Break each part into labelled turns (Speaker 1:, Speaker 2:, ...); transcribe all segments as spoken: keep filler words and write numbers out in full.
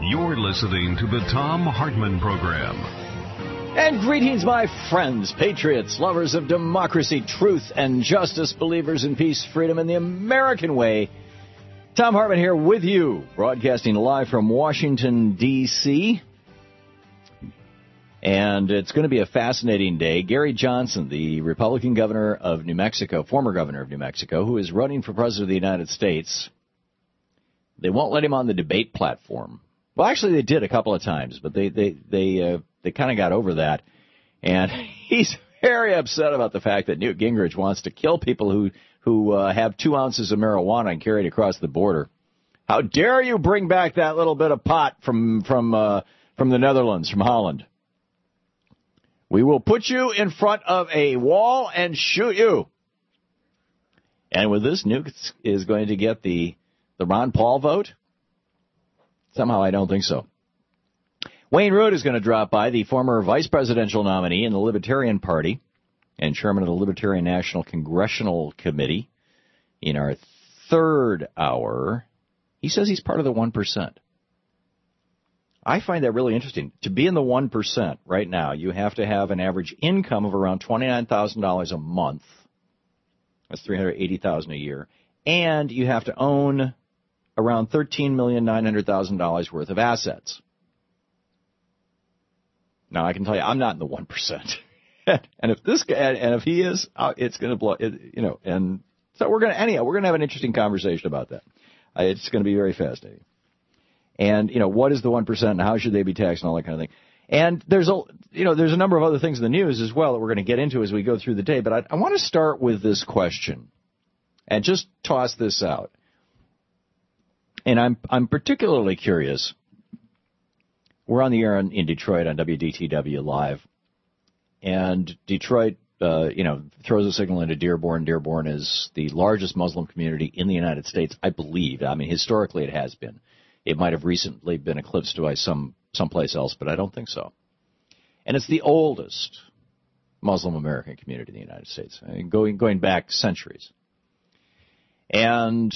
Speaker 1: You're listening to the Thom Hartmann Program.
Speaker 2: And greetings, my friends, patriots, lovers of democracy, truth, and justice, believers in peace, freedom, and the American way. Thom Hartmann here with you, broadcasting live from Washington, D C And it's going to be a fascinating day. Gary Johnson, the Republican governor of New Mexico, former governor of New Mexico, who is running for president of the United States, they won't let him on the debate platform. Well, actually, they did a couple of times, but they they they uh, they kind of got over that. And he's very upset about the fact that Newt Gingrich wants to kill people who who uh, have two ounces of marijuana and carry it across the border. How dare you bring back that little bit of pot from from uh, from the Netherlands, from Holland? We will put you in front of a wall and shoot you. And with this, Newt is going to get the the Ron Paul vote. Somehow I don't think so. Wayne Root is going to drop by, the former vice presidential nominee in the Libertarian Party and chairman of the Libertarian National Congressional Committee, in our third hour. He says he's part of the one percent. I find that really interesting. To be in the one percent right now, you have to have an average income of around twenty-nine thousand dollars a month. That's three hundred eighty thousand dollars a year. And you have to own around thirteen million nine hundred thousand dollars worth of assets. Now, I can tell you, I'm not in the one percent. And if this guy, and if he is, it's going to blow, it, you know, and so we're going to, anyhow, we're going to have an interesting conversation about that. Uh, it's going to be very fascinating. And, you know, what is the one percent and how should they be taxed and all that kind of thing. And there's a, you know, there's a number of other things in the news as well that we're going to get into as we go through the day. But I, I want to start with this question and just toss this out. And I'm I'm particularly curious. We're on the air in, in Detroit on W D T W Live, and Detroit, uh, you know, throws a signal into Dearborn. Dearborn is the largest Muslim community in the United States, I believe. I mean, historically it has been. It might have recently been eclipsed by some someplace else, but I don't think so. And it's the oldest Muslim American community in the United States, I mean, going going back centuries. And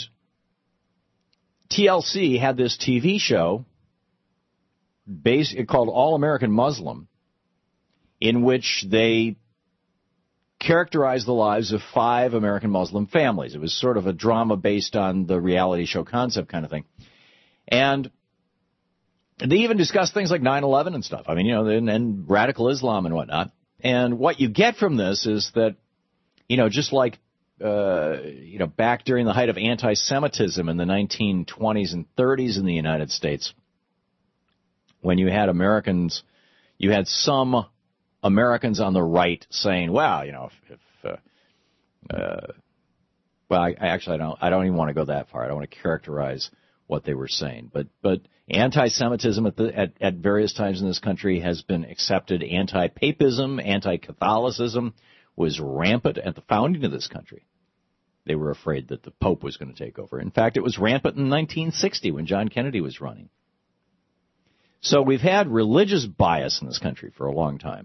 Speaker 2: T L C had this T V show based, called All American Muslim, in which they characterized the lives of five American Muslim families. It was sort of a drama based on the reality show concept kind of thing. And they even discussed things like nine eleven and stuff. I mean, you know, and, and radical Islam and whatnot. And what you get from this is that, you know, just like Uh, you know, back during the height of anti-Semitism in the nineteen twenties and thirties in the United States, when you had Americans, you had some Americans on the right saying, "Well, you know, if, if uh, uh, well, I, I actually I don't, I don't even want to go that far. I don't want to characterize what they were saying, but but anti-Semitism at the at, at various times in this country has been accepted. Anti-Papism, anti-Catholicism was rampant at the founding of this country. They were afraid that the Pope was going to take over. In fact, it was rampant in nineteen sixty when John Kennedy was running. So we've had religious bias in this country for a long time.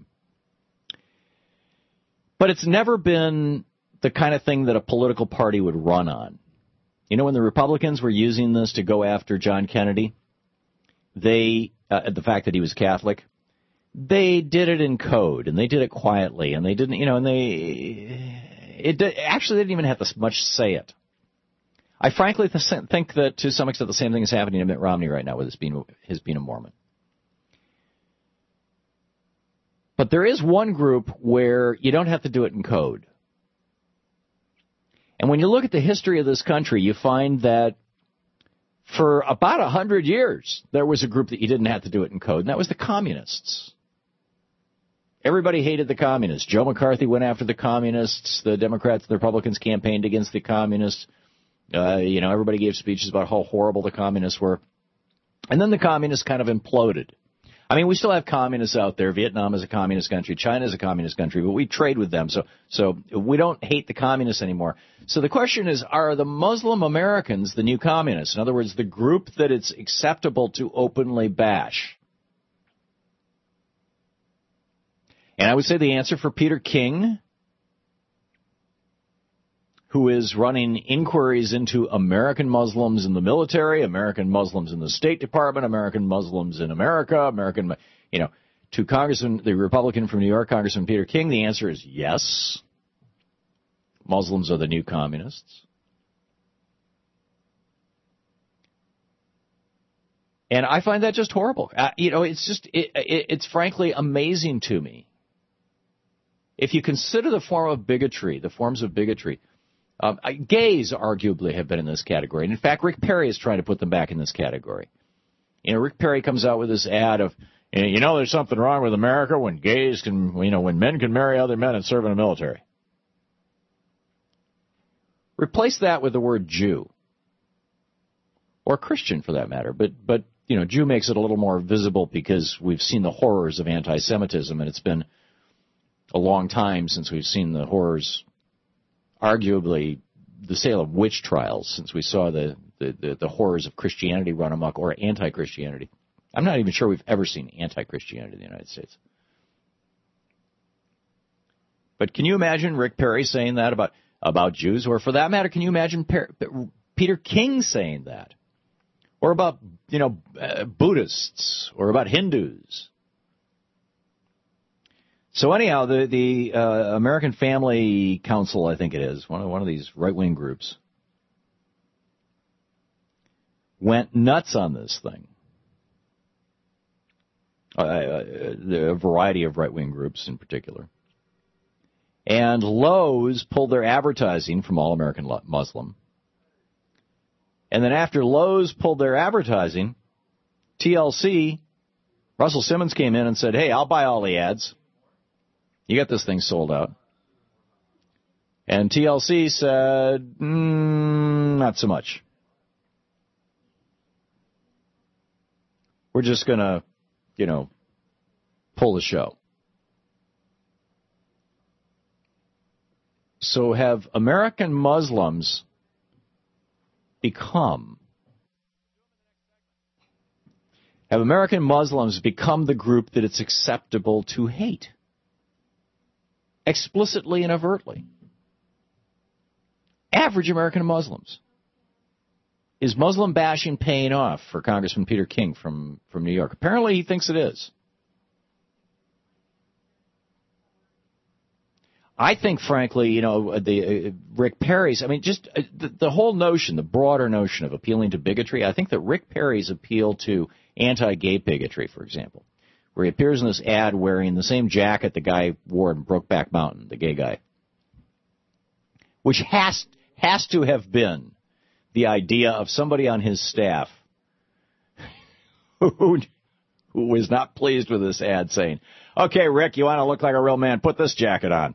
Speaker 2: But it's never been the kind of thing that a political party would run on. You know, when the Republicans were using this to go after John Kennedy, they, uh, the fact that he was Catholic, they did it in code, and they did it quietly, and they didn't, you know, and they, it actually they didn't even have to much say it. I frankly think that to some extent the same thing is happening to Mitt Romney right now with his being, his being a Mormon. But there is one group where you don't have to do it in code. And when you look at the history of this country, you find that for about a hundred years, there was a group that you didn't have to do it in code, and that was the communists. Everybody hated the communists. Joe McCarthy went after the communists. The Democrats and the Republicans campaigned against the communists. Uh, you know, everybody gave speeches about how horrible the communists were. And then the communists kind of imploded. I mean, we still have communists out there. Vietnam is a communist country. China is a communist country, but we trade with them. So, so we don't hate the communists anymore. So the question is, are the Muslim Americans the new communists? In other words, the group that it's acceptable to openly bash. And I would say the answer for Peter King, who is running inquiries into American Muslims in the military, American Muslims in the State Department, American Muslims in America, American, you know, to Congressman, the Republican from New York, Congressman Peter King, the answer is yes. Muslims are the new communists. And I find that just horrible. Uh, you know, it's just, it, it, it's frankly amazing to me. If you consider the form of bigotry, the forms of bigotry, um, gays arguably have been in this category. And in fact, Rick Perry is trying to put them back in this category. You know, Rick Perry comes out with this ad of, you know, there's something wrong with America when gays can, you know, when men can marry other men and serve in the military. Replace that with the word Jew. Or Christian, for that matter. But, but you know, Jew makes it a little more visible because we've seen the horrors of anti-Semitism, and it's been a long time since we've seen the horrors, arguably the Salem witch trials, since we saw the, the, the, the horrors of Christianity run amok, or anti-Christianity. I'm not even sure we've ever seen anti-Christianity in the United States. But can you imagine Rick Perry saying that about, about Jews? Or for that matter, can you imagine per, Peter King saying that? Or about, you know, uh, Buddhists, or about Hindus. So anyhow, the the uh, American Family Council, I think it is, one of one of these right-wing groups, went nuts on this thing. Uh, a variety of right-wing groups in particular. And Lowe's pulled their advertising from All American Muslim. And then after Lowe's pulled their advertising, T L C, Russell Simmons came in and said, hey, I'll buy all the ads. You get this thing sold out. And T L C said, mm, not so much. We're just going to, you know, pull the show. So have American Muslims become, have American Muslims become the group that it's acceptable to hate? Explicitly and overtly. Average American Muslims. Is Muslim bashing paying off for Congressman Peter King from, from New York? Apparently he thinks it is. I think, frankly, you know, the uh, Rick Perry's, I mean, just uh, the, the whole notion, the broader notion of appealing to bigotry, I think that Rick Perry's appeal to anti-gay bigotry, for example, where he appears in this ad wearing the same jacket the guy wore in Brokeback Mountain, the gay guy, which has has to have been the idea of somebody on his staff who, who was not pleased with this ad saying, okay, Rick, you want to look like a real man, put this jacket on.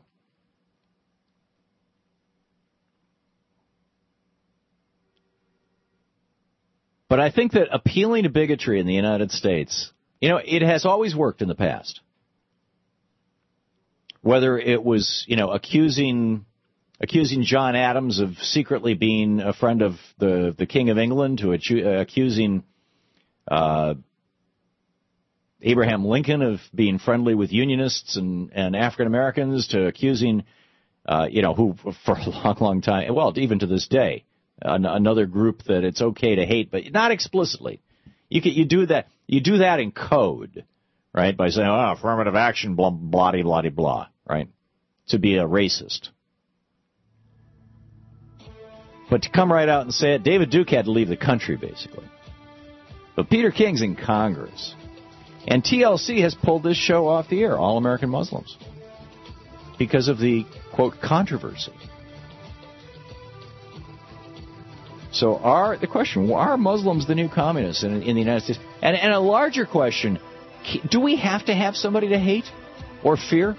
Speaker 2: But I think that appealing to bigotry in the United States, you know, it has always worked in the past. Whether it was, you know, accusing accusing John Adams of secretly being a friend of the, the King of England, to acu- uh, accusing uh, Abraham Lincoln of being friendly with Unionists and, and African Americans, to accusing, uh, you know, who for a long, long time, well, even to this day, an- another group that it's okay to hate, but not explicitly. You can, you do that. You do that in code, right? By saying, "Oh, affirmative action, blah blah blah blah blah," right? To be a racist. But to come right out and say it, David Duke had to leave the country, basically. But Peter King's in Congress, and T L C has pulled this show off the air, All American Muslims, because of the quote controversy. So are the question, are Muslims the new communists in, in the United States? And, and a larger question, do we have to have somebody to hate or fear?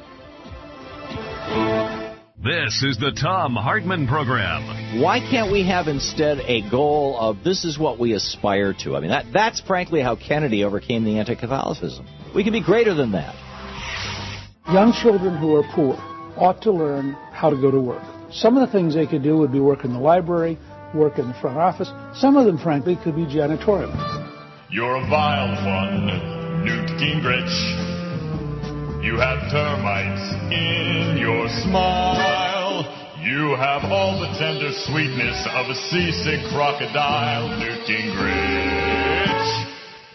Speaker 1: This is the Thom Hartmann Program.
Speaker 2: Why can't we have instead a goal of this is what we aspire to? I mean, that, that's frankly how Kennedy overcame the anti-Catholicism. We can be greater than that.
Speaker 3: Young children who are poor ought to learn how to go to work. Some of the things they could do would be work in the library, work in the front office. Some of them, frankly, could be janitorial.
Speaker 4: You're a vile one, Newt Gingrich. You have termites in your smile. You have all the tender sweetness of a seasick crocodile, Newt Gingrich.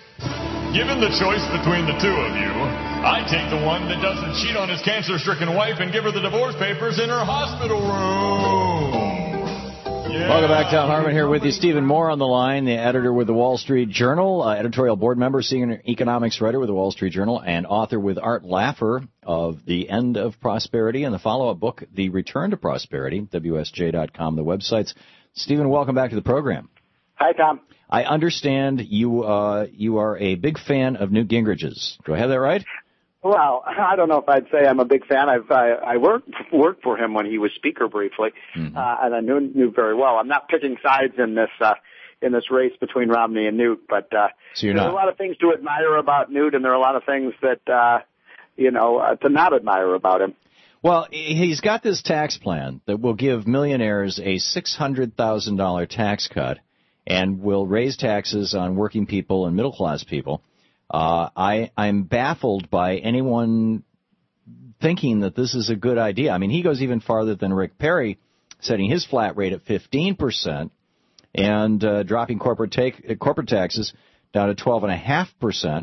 Speaker 4: Given the choice between the two of you, I take the one that doesn't cheat on his cancer-stricken wife and give her the divorce papers in her hospital room. Yeah.
Speaker 2: Welcome back. Tom Hartman here with you. Stephen Moore on the line, the editor with the Wall Street Journal, uh, editorial board member, senior economics writer with the Wall Street Journal, and author with Art Laffer of The End of Prosperity and the follow-up book, The Return to Prosperity, W S J dot com, the websites. Stephen, welcome back to the program.
Speaker 5: Hi, Tom.
Speaker 2: I understand you uh, you are a big fan of Newt Gingrich's. Do I have that right?
Speaker 5: Well, I don't know if I'd say I'm a big fan. I've I, I worked worked for him when he was speaker briefly, mm-hmm. uh, and I knew knew very well. I'm not picking sides in this uh, in this race between Romney and Newt, but uh,
Speaker 2: so you're
Speaker 5: there's
Speaker 2: not.
Speaker 5: a lot of things to admire about Newt, and there are a lot of things that uh, you know uh, to not admire about him.
Speaker 2: Well, he's got this tax plan that will give millionaires a six hundred thousand dollars tax cut and will raise taxes on working people and middle-class people. Uh, I, I'm baffled by anyone thinking that this is a good idea. I mean, he goes even farther than Rick Perry, setting his flat rate at fifteen percent and uh, dropping corporate take, uh, corporate taxes down to twelve point five percent.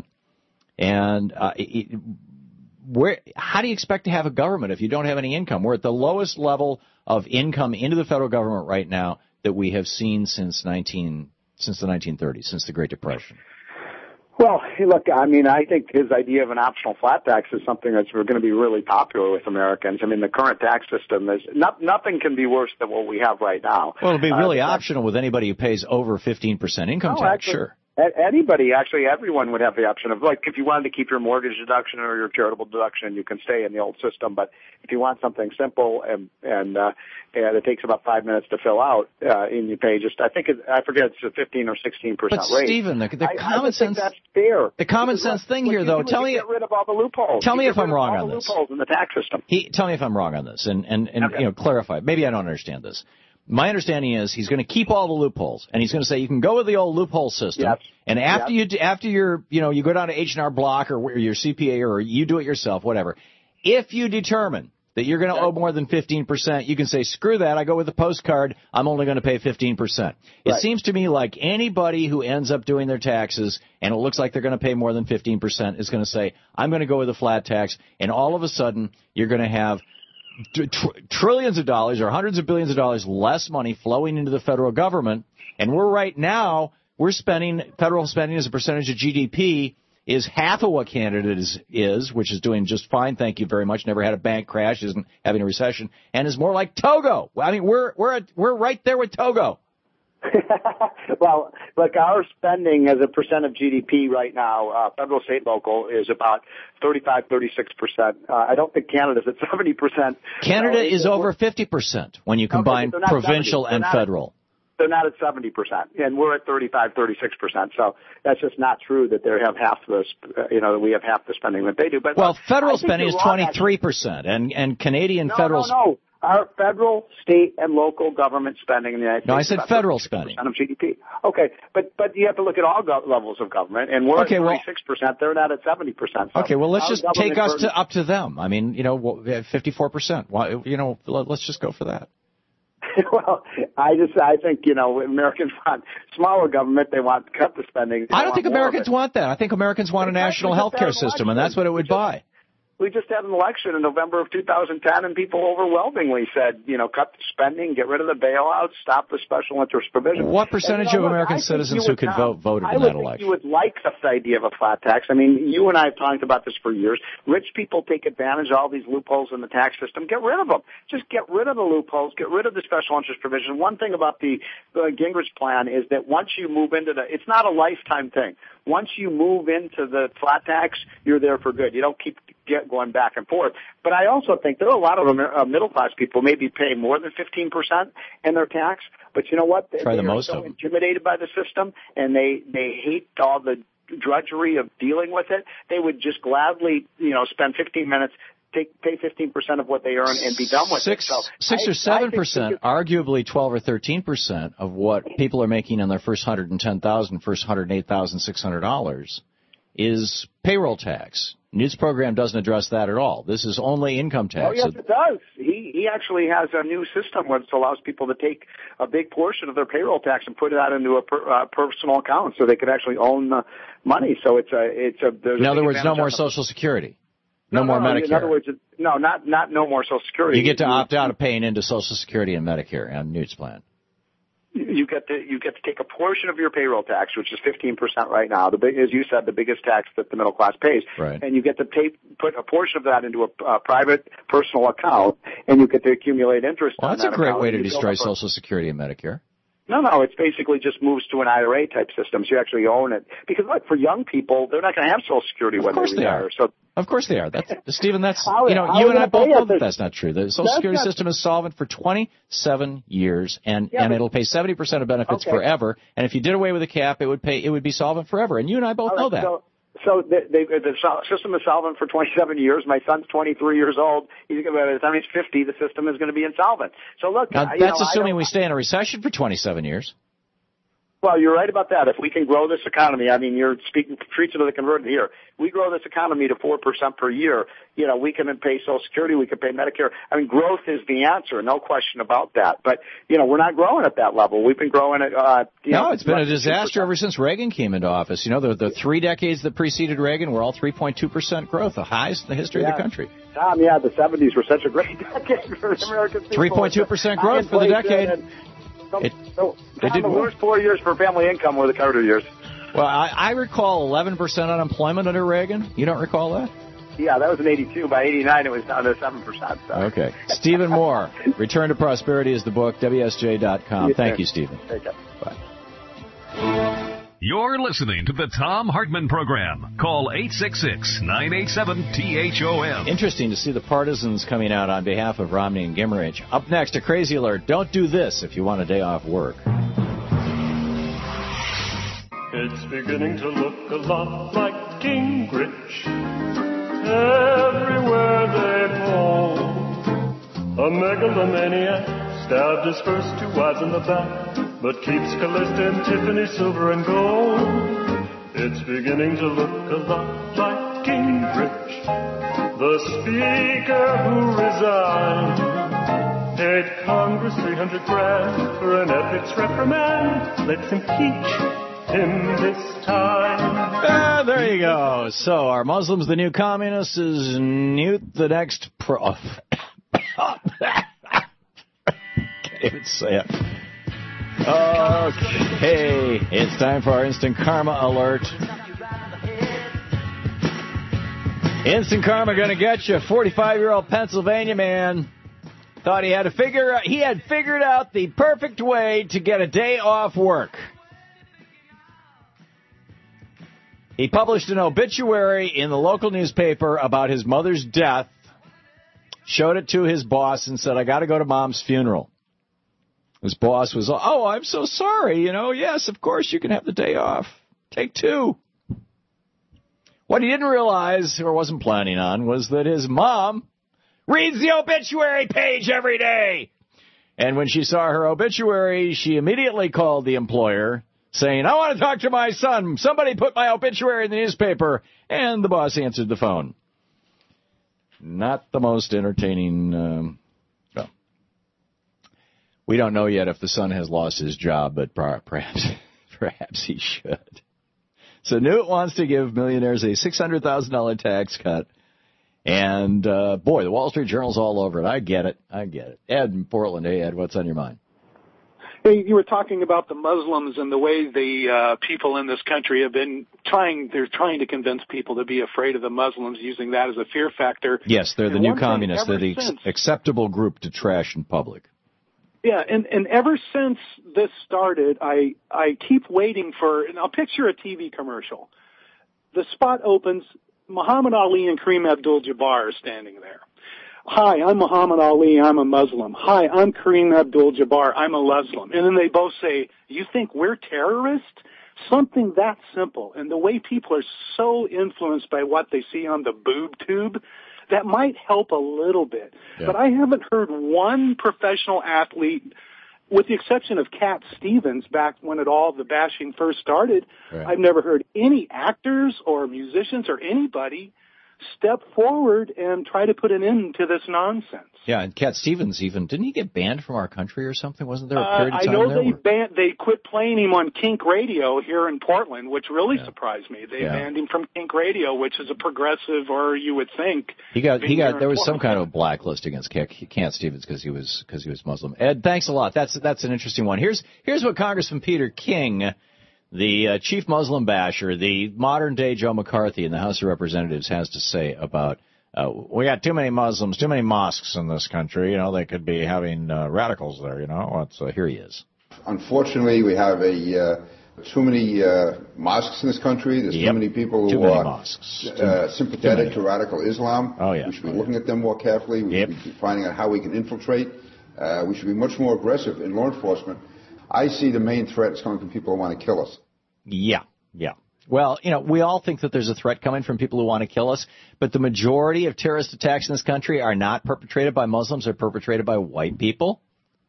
Speaker 2: And uh, it, where, how do you expect to have a government if you don't have any income? We're at the lowest level of income into the federal government right now that we have seen since nineteen since the nineteen thirties, since the Great Depression.
Speaker 5: Well, look, I mean, I think his idea of an optional flat tax is something that's going to be really popular with Americans. I mean, the current tax system is not, nothing can be worse than what we have right now.
Speaker 2: Well, it'll be really
Speaker 5: uh,
Speaker 2: optional with anybody who pays over fifteen percent income
Speaker 5: no,
Speaker 2: tax,
Speaker 5: actually,
Speaker 2: sure.
Speaker 5: Anybody, actually, everyone would have the option of, like, if you wanted to keep your mortgage deduction or your charitable deduction, you can stay in the old system. But if you want something simple and and uh, and it takes about five minutes to fill out, uh, and you pay just, I think, it, I forget, it's a fifteen or sixteen percent
Speaker 2: rate. But,
Speaker 5: rate.
Speaker 2: Stephen, the, the
Speaker 5: I,
Speaker 2: common
Speaker 5: I
Speaker 2: sense,
Speaker 5: think that's fair.
Speaker 2: The common sense thing here, though, tell me,
Speaker 5: get rid of all the loopholes.
Speaker 2: Tell me
Speaker 5: you
Speaker 2: if I'm wrong
Speaker 5: all
Speaker 2: on
Speaker 5: the
Speaker 2: this.
Speaker 5: Loopholes in the tax system.
Speaker 2: He, tell me if I'm wrong on this, and and, and
Speaker 5: okay.
Speaker 2: you know, clarify. Maybe I don't understand this. My understanding is he's going to keep all the loopholes, and he's going to say you can go with the old loophole system.
Speaker 5: Yes.
Speaker 2: And after
Speaker 5: yes.
Speaker 2: you after you're you know you go down to H and R Block or your C P A or you do it yourself, whatever. If you determine that you're going to owe more than fifteen percent, you can say, screw that, I go with the postcard, I'm only going to pay fifteen percent. It
Speaker 5: right.
Speaker 2: seems to me like anybody who ends up doing their taxes and it looks like they're going to pay more than fifteen percent is going to say, I'm going to go with a flat tax, and all of a sudden you're going to have tr- trillions of dollars or hundreds of billions of dollars less money flowing into the federal government, and we're right now, we're spending, federal spending as a percentage of G D P is half of what Canada is, is, which is doing just fine, thank you very much, never had a bank crash, isn't having a recession, and is more like Togo. I mean, we're we're at, we're right there with Togo.
Speaker 5: Well, look, our spending as a percent of G D P right now, uh, federal, state, local, is about thirty-five, thirty-six percent. Uh, I don't think Canada's at seventy percent.
Speaker 2: Canada
Speaker 5: uh,
Speaker 2: is over fifty percent when you combine
Speaker 5: okay,
Speaker 2: provincial and federal.
Speaker 5: They're not at seventy percent, and we're at thirty-five, thirty-six percent. So that's just not true that they have half the, uh, you know, that we have half the spending that they do. But
Speaker 2: well, federal
Speaker 5: I
Speaker 2: spending is twenty-three percent, and and Canadian
Speaker 5: no,
Speaker 2: federal.
Speaker 5: No, no, our federal, state, and local government spending in the United States.
Speaker 2: No, I said federal spending.
Speaker 5: Of G D P. Okay, but but you have to look at all go- levels of government, and we're
Speaker 2: okay,
Speaker 5: at thirty-six percent. They're not at seventy percent. So
Speaker 2: okay, well, let's just take us
Speaker 5: burden-
Speaker 2: to up to them. I mean, you know, fifty-four percent. Why, you know, let's just go for that.
Speaker 5: Well, I just, I think, you know, Americans want smaller government. They want to cut the spending.
Speaker 2: I don't think Americans want that. I think Americans want a national health care system, and that's what it would buy.
Speaker 5: We just had an election in November of two thousand ten, and people overwhelmingly said, you know, cut the spending, get rid of the bailouts, stop the special interest provision.
Speaker 2: What percentage
Speaker 5: and, you know,
Speaker 2: of
Speaker 5: look,
Speaker 2: American citizens who could vote voted in that election?
Speaker 5: I would think you would like the idea of a flat tax. I mean, you and I have talked about this for years. Rich people take advantage of all these loopholes in the tax system. Get rid of them. Just get rid of the loopholes. Get rid of the special interest provision. One thing about the, the Gingrich plan is that once you move into the, it's not a lifetime thing. Once you move into the flat tax, you're there for good. You don't keep get going back and forth. But I also think there are a lot of uh, middle-class people maybe pay more than fifteen percent in their tax. But you know what? They,
Speaker 2: Try the
Speaker 5: they
Speaker 2: most
Speaker 5: are so
Speaker 2: of them.
Speaker 5: intimidated by the system, and they, they hate all the drudgery of dealing with it. They would just gladly, you know, spend fifteen minutes, take pay fifteen percent of what they earn, and be done with
Speaker 2: six,
Speaker 5: it. So
Speaker 2: six
Speaker 5: I,
Speaker 2: or seven percent,
Speaker 5: could,
Speaker 2: arguably twelve or thirteen percent of what people are making on their first one hundred and ten thousand, first one hundred eight thousand six hundred dollars is payroll tax. Newt's program doesn't address that at all. This is only income tax.
Speaker 5: Oh, yes, it does. He he actually has a new system which allows people to take a big portion of their payroll tax and put that into a per, uh, personal account so they can actually own the money. So it's a it's a. There's
Speaker 2: in
Speaker 5: a
Speaker 2: other words, no more
Speaker 5: the,
Speaker 2: Social Security, no,
Speaker 5: no
Speaker 2: more
Speaker 5: no,
Speaker 2: Medicare.
Speaker 5: In other words, no, not not no more Social Security.
Speaker 2: You get to opt out of paying into Social Security and Medicare on Newt's plan.
Speaker 5: You get to you get to take a portion of your payroll tax, which is fifteen percent right now. The big, as you said, the biggest tax that the middle class pays,
Speaker 2: right.
Speaker 5: And you get to pay, put a portion of that into a uh, private personal account, and you get to accumulate interest.
Speaker 2: Well,
Speaker 5: on
Speaker 2: that's
Speaker 5: that
Speaker 2: a great
Speaker 5: account.
Speaker 2: way to
Speaker 5: You
Speaker 2: destroy
Speaker 5: a,
Speaker 2: Social Security and Medicare.
Speaker 5: No, no, it's basically just moves to an I R A type system, so you actually own it. Because look, for young people, they're not going to have Social Security
Speaker 2: of
Speaker 5: when
Speaker 2: course
Speaker 5: they retire.
Speaker 2: They are.
Speaker 5: So.
Speaker 2: Of course they are. That's, Stephen, that's,
Speaker 5: how,
Speaker 2: you know,
Speaker 5: how
Speaker 2: you and I both know that
Speaker 5: this?
Speaker 2: that's not true. The Social Security
Speaker 5: not,
Speaker 2: system is solvent for twenty-seven years, and,
Speaker 5: yeah,
Speaker 2: and
Speaker 5: but,
Speaker 2: it'll pay seventy percent of benefits
Speaker 5: okay.
Speaker 2: forever. And if you did away with the cap, it would pay, it would be solvent forever. And you and I both
Speaker 5: right,
Speaker 2: know that.
Speaker 5: So, so the, the, the system is solvent for twenty-seven years. My son's twenty-three years old. He's going to, by the time he's fifty, the system is going to be insolvent. So look,
Speaker 2: now,
Speaker 5: I,
Speaker 2: that's
Speaker 5: you know,
Speaker 2: assuming we stay in a recession for twenty-seven years.
Speaker 5: Well, you're right about that. If we can grow this economy, I mean, you're speaking preaching to the converted here. We grow this economy to four percent per year. You know, we can pay Social Security, we can pay Medicare. I mean, growth is the answer, no question about that. But, you know, we're not growing at that level. We've been growing at, uh, you
Speaker 2: no,
Speaker 5: know,
Speaker 2: it's been a disaster ever since Reagan came into office. You know, the, the three decades that preceded Reagan were all three point two percent growth, the highest in the history
Speaker 5: yeah.
Speaker 2: of the country.
Speaker 5: Tom, yeah, the seventies were such a great decade for American people.
Speaker 2: three point two percent growth for the decade.
Speaker 5: And, So,
Speaker 2: it,
Speaker 5: so
Speaker 2: it did
Speaker 5: the
Speaker 2: well.
Speaker 5: worst four years for family income were the Carter years.
Speaker 2: Well, I, I recall eleven percent unemployment under Reagan. You don't recall that?
Speaker 5: Yeah, that was in eighty-two. By eighty-nine, it was down to seven percent. So.
Speaker 2: Okay. Stephen Moore, Return to Prosperity is the book, W S J dot com.
Speaker 5: You
Speaker 2: Thank
Speaker 5: too.
Speaker 2: you, Stephen.
Speaker 5: Take care.
Speaker 2: Bye.
Speaker 1: You're listening to the Tom Hartman Program. Call eight six six, nine eight seven, T H O M.
Speaker 2: Interesting to see the partisans coming out on behalf of Romney and Gingrich. Up next, a crazy alert. Don't do this if you want a day off work.
Speaker 6: It's beginning to look a lot like Gingrich everywhere they go. A megalomaniac stabbed his first two wives in the back, but keeps Callista and Tiffany silver and gold. It's beginning to look a lot like Gingrich, the speaker who resigned. Paid Congress three hundred grand for an ethics reprimand. Let's impeach him this time.
Speaker 2: Ah, there you go. So, are Muslims the new communists? Is Newt the next pro... Can't even say it. Okay, it's time for our Instant Karma Alert. Instant Karma gonna get you. forty-five-year-old Pennsylvania man thought he had to figure out, he had figured out the perfect way to get a day off work. He published an obituary in the local newspaper about his mother's death, showed it to his boss, and said, I got to go to Mom's funeral. His boss was, oh, I'm so sorry. You know, yes, of course, you can have the day off. Take two. What he didn't realize, or wasn't planning on, was that his mom reads the obituary page every day. And when she saw her obituary, she immediately called the employer, saying, I want to talk to my son. Somebody put my obituary in the newspaper. And the boss answered the phone. Not the most entertaining. Um, well, we don't know yet if the son has lost his job, but perhaps, perhaps he should. So Newt wants to give millionaires a six hundred thousand dollars tax cut. And, uh, boy, the Wall Street Journal's all over it. I get it. I get it. Ed in Portland. Hey, Ed, what's on your mind?
Speaker 7: Hey, you were talking about the Muslims and the way the uh, people in this country have been trying, they're trying to convince people to be afraid of the Muslims, using that as a fear factor.
Speaker 2: Yes, they're the
Speaker 7: and
Speaker 2: new communists. They're the
Speaker 7: since,
Speaker 2: ex- acceptable group to trash in public.
Speaker 7: Yeah, and, and ever since this started, I, I keep waiting for, and I'll picture a T V commercial. The spot opens, Muhammad Ali and Kareem Abdul-Jabbar are standing there. Hi, I'm Muhammad Ali, I'm a Muslim. Hi, I'm Kareem Abdul-Jabbar, I'm a Muslim. And then they both say, you think we're terrorists? Something that simple. And the way people are so influenced by what they see on the boob tube, that might help a little bit. Yeah. But I haven't heard one professional athlete with the exception of Cat Stevens, back when it all the bashing first started, right. I've never heard any actors or musicians or anybody step forward and try to put an end to this nonsense.
Speaker 2: Yeah, and Cat Stevens even, didn't he get banned from our country or something? Wasn't there a period
Speaker 7: uh,
Speaker 2: of time
Speaker 7: I know
Speaker 2: there
Speaker 7: they
Speaker 2: where...
Speaker 7: banned, they quit playing him on Kink Radio here in Portland, which really yeah. surprised me. They yeah. banned him from Kink Radio, which is a progressive, or you would think.
Speaker 2: He got, he got, there was Portland. Some kind of blacklist against Cat Stevens because he was, because he was Muslim. Ed, thanks a lot. That's, that's an interesting one. Here's, here's what Congressman Peter King, the uh, chief Muslim basher, the modern-day Joe McCarthy in the House of Representatives, has to say about uh, we got too many Muslims, too many mosques in this country. You know, they could be having uh, radicals there, you know. It's, uh, here he is.
Speaker 8: Unfortunately, we have a uh, too many uh, mosques in this country. There's yep. too many people
Speaker 2: too
Speaker 8: who
Speaker 2: many
Speaker 8: are
Speaker 2: mosques.
Speaker 8: Uh, sympathetic to radical Islam.
Speaker 2: Oh, yeah.
Speaker 8: We should be
Speaker 2: oh,
Speaker 8: looking
Speaker 2: yeah.
Speaker 8: at them more carefully. We
Speaker 2: yep.
Speaker 8: should be finding out how we can infiltrate. Uh, we should be much more aggressive in law enforcement. I see the main threat is coming from people who want to kill us.
Speaker 2: Yeah, yeah. Well, you know, we all think that there's a threat coming from people who want to kill us, but the majority of terrorist attacks in this country are not perpetrated by Muslims, they're perpetrated by white people.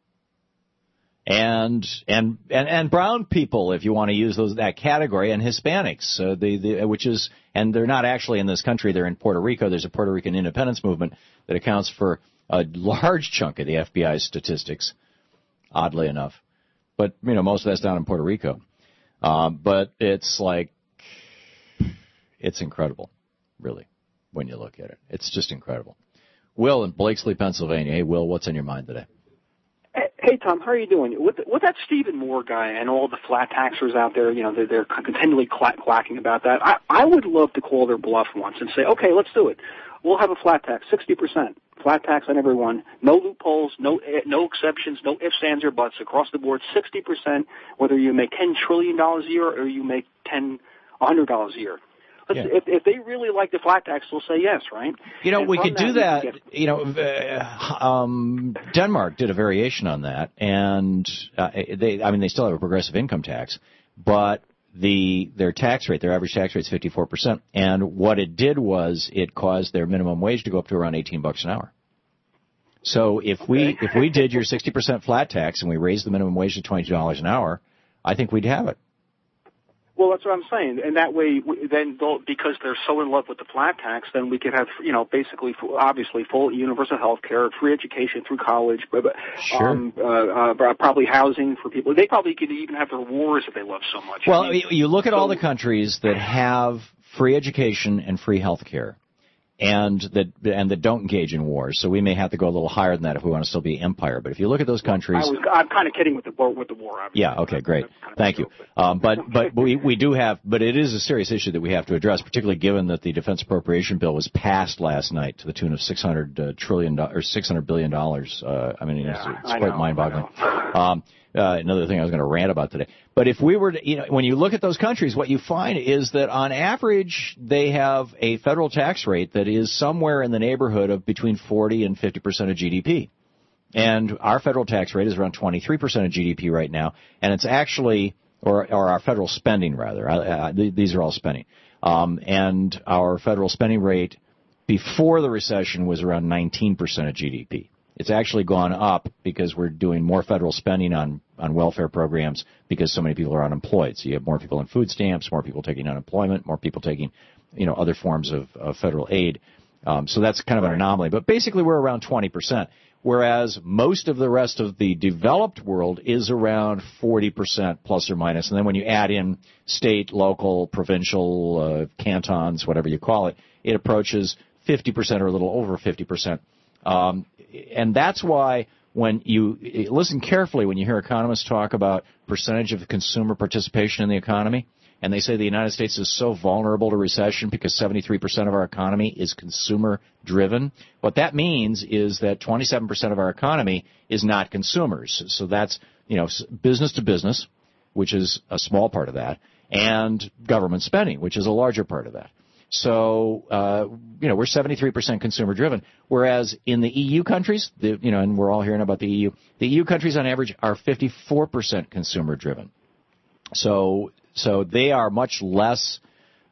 Speaker 2: And and and, and brown people, if you want to use those that category, and Hispanics, uh, the, the which is, and they're not actually in this country, they're in Puerto Rico. There's a Puerto Rican independence movement that accounts for a large chunk of the F B I's statistics, oddly enough. But, you know, most of that's down in Puerto Rico. Um, but it's like, it's incredible, really, when you look at it. It's just incredible. Will in Blakesley, Pennsylvania. Hey, Will, what's on your mind today?
Speaker 9: Hey, Tom, how are you doing? With, with that Stephen Moore guy and all the flat taxers out there, you know, they're, they're continually clack, clacking about that. I, I would love to call their bluff once and say, okay, let's do it. We'll have a flat tax, sixty percent. Flat tax on everyone. No loopholes, no no exceptions, no ifs, ands, or buts. Across the board, sixty percent, whether you make ten trillion dollars a year or you make ten, one hundred dollars a year. Yeah. If, if they really like the flat tax, they'll say yes, right?
Speaker 2: You know,
Speaker 9: and
Speaker 2: we could
Speaker 9: that,
Speaker 2: do that.
Speaker 9: Get...
Speaker 2: You know, uh, um, Denmark did a variation on that, and uh, they, I mean, they still have a progressive income tax, but the their tax rate, their average tax rate is fifty-four percent. And what it did was it caused their minimum wage to go up to around eighteen bucks an hour. So if we
Speaker 9: okay.
Speaker 2: if we did your sixty percent flat tax and we raised the minimum wage to twenty-two dollars an hour, I think we'd have it.
Speaker 9: Well, that's what I'm saying. And that way, then they'll, because they're so in love with the flat tax, then we could have, you know, basically, obviously, full universal health care, free education through college, but,
Speaker 2: sure.
Speaker 9: um, uh, uh, probably housing for people. They probably could even have their wars if they love so much.
Speaker 2: Well,
Speaker 9: I mean,
Speaker 2: you look at
Speaker 9: so,
Speaker 2: all the countries that have free education and free health care, and that and that don't engage in wars. So we may have to go a little higher than that if we want to still be empire. But if you look at those countries,
Speaker 9: I was, I'm kind of kidding with the war. With the war, obviously.
Speaker 2: Yeah. Okay. Great. Kind of Thank you. Um, but but we we do have, but it is a serious issue that we have to address, particularly given that the defense appropriation bill was passed last night to the tune of six hundred uh, trillion or six hundred billion dollars. Uh, I mean,
Speaker 9: yeah,
Speaker 2: it's, it's
Speaker 9: I
Speaker 2: quite
Speaker 9: know,
Speaker 2: mind-boggling. Um, uh, another thing I was going to rant about today. But if we were to, you know, when you look at those countries, what you find is that on average they have a federal tax rate that is somewhere in the neighborhood of between forty and fifty percent of G D P. And our federal tax rate is around twenty-three percent of G D P right now, and it's actually, or, or our federal spending rather, uh, these are all spending, um, and our federal spending rate before the recession was around nineteen percent of G D P. It's actually gone up because we're doing more federal spending on, on welfare programs because so many people are unemployed. So you have more people on food stamps, more people taking unemployment, more people taking, you know, other forms of, of federal aid. Um, so that's kind of an anomaly. But basically we're around twenty percent, whereas most of the rest of the developed world is around forty percent plus or minus. And then when you add in state, local, provincial, uh, cantons, whatever you call it, it approaches fifty percent or a little over fifty percent. Um, and that's why when you listen carefully when you hear economists talk about percentage of consumer participation in the economy, and they say the United States is so vulnerable to recession because seventy-three percent of our economy is consumer-driven, what that means is that twenty-seven percent of our economy is not consumers. So that's, you know, business to business, which is a small part of that, and government spending, which is a larger part of that. So, uh, you know, we're seventy-three percent consumer driven, whereas in the E U countries, the, you know, and we're all hearing about the E U, the E U countries on average are fifty-four percent consumer driven. So, so they are much less,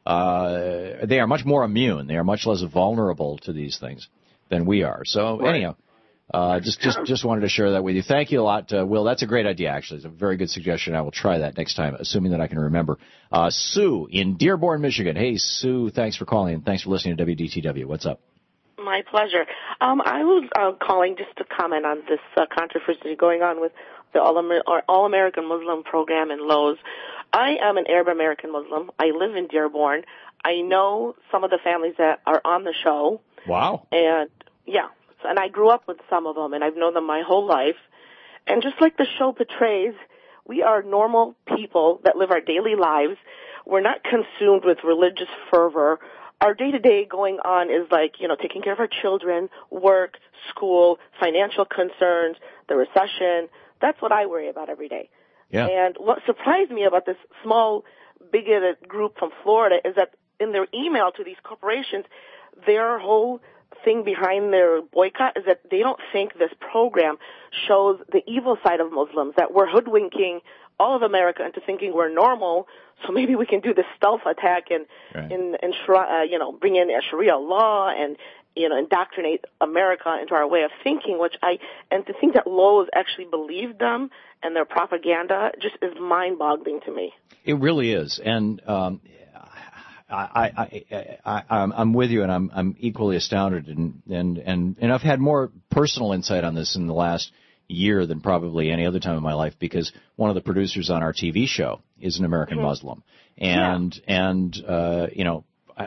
Speaker 2: uh, they are much more immune. They are much less vulnerable to these things than we are. So,
Speaker 9: right.
Speaker 2: anyhow, Uh, just, just, just wanted to share that with you. Thank you a lot, uh, Will. That's a great idea, actually. It's a very good suggestion. I will try that next time, assuming that I can remember. Uh, Sue in Dearborn, Michigan. Hey, Sue, thanks for calling and thanks for listening to W D T W. What's up?
Speaker 10: My pleasure. Um, I was uh, calling just to comment on this uh, controversy going on with the All-Amer- All-American Muslim program in Lowe's. I am an Arab American Muslim. I live in Dearborn. I know some of the families that are on the show.
Speaker 2: Wow.
Speaker 10: And, yeah. And I grew up with some of them, and I've known them my whole life. And just like the show portrays, we are normal people that live our daily lives. We're not consumed with religious fervor. Our day-to-day going on is like, you know, taking care of our children, work, school, financial concerns, the recession. That's what I worry about every day.
Speaker 2: Yeah.
Speaker 10: And what surprised me about this small, bigoted group from Florida is that in their email to these corporations, their whole thing behind their boycott is that they don't think this program shows the evil side of Muslims, that we're hoodwinking all of America into thinking we're normal, so maybe we can do this stealth attack and,
Speaker 2: right.
Speaker 10: and, and uh, you know, bring in a Sharia law and, you know, indoctrinate America into our way of thinking, which I, and to think that Lowe's actually believed them and their propaganda just is mind-boggling to me.
Speaker 2: It really is. And, um, I, I, I, I, I'm with you, and I'm, I'm equally astounded, and, and, and, and I've had more personal insight on this in the last year than probably any other time in my life, because one of the producers on our T V show is an American mm-hmm. Muslim, and yeah. and uh, you know,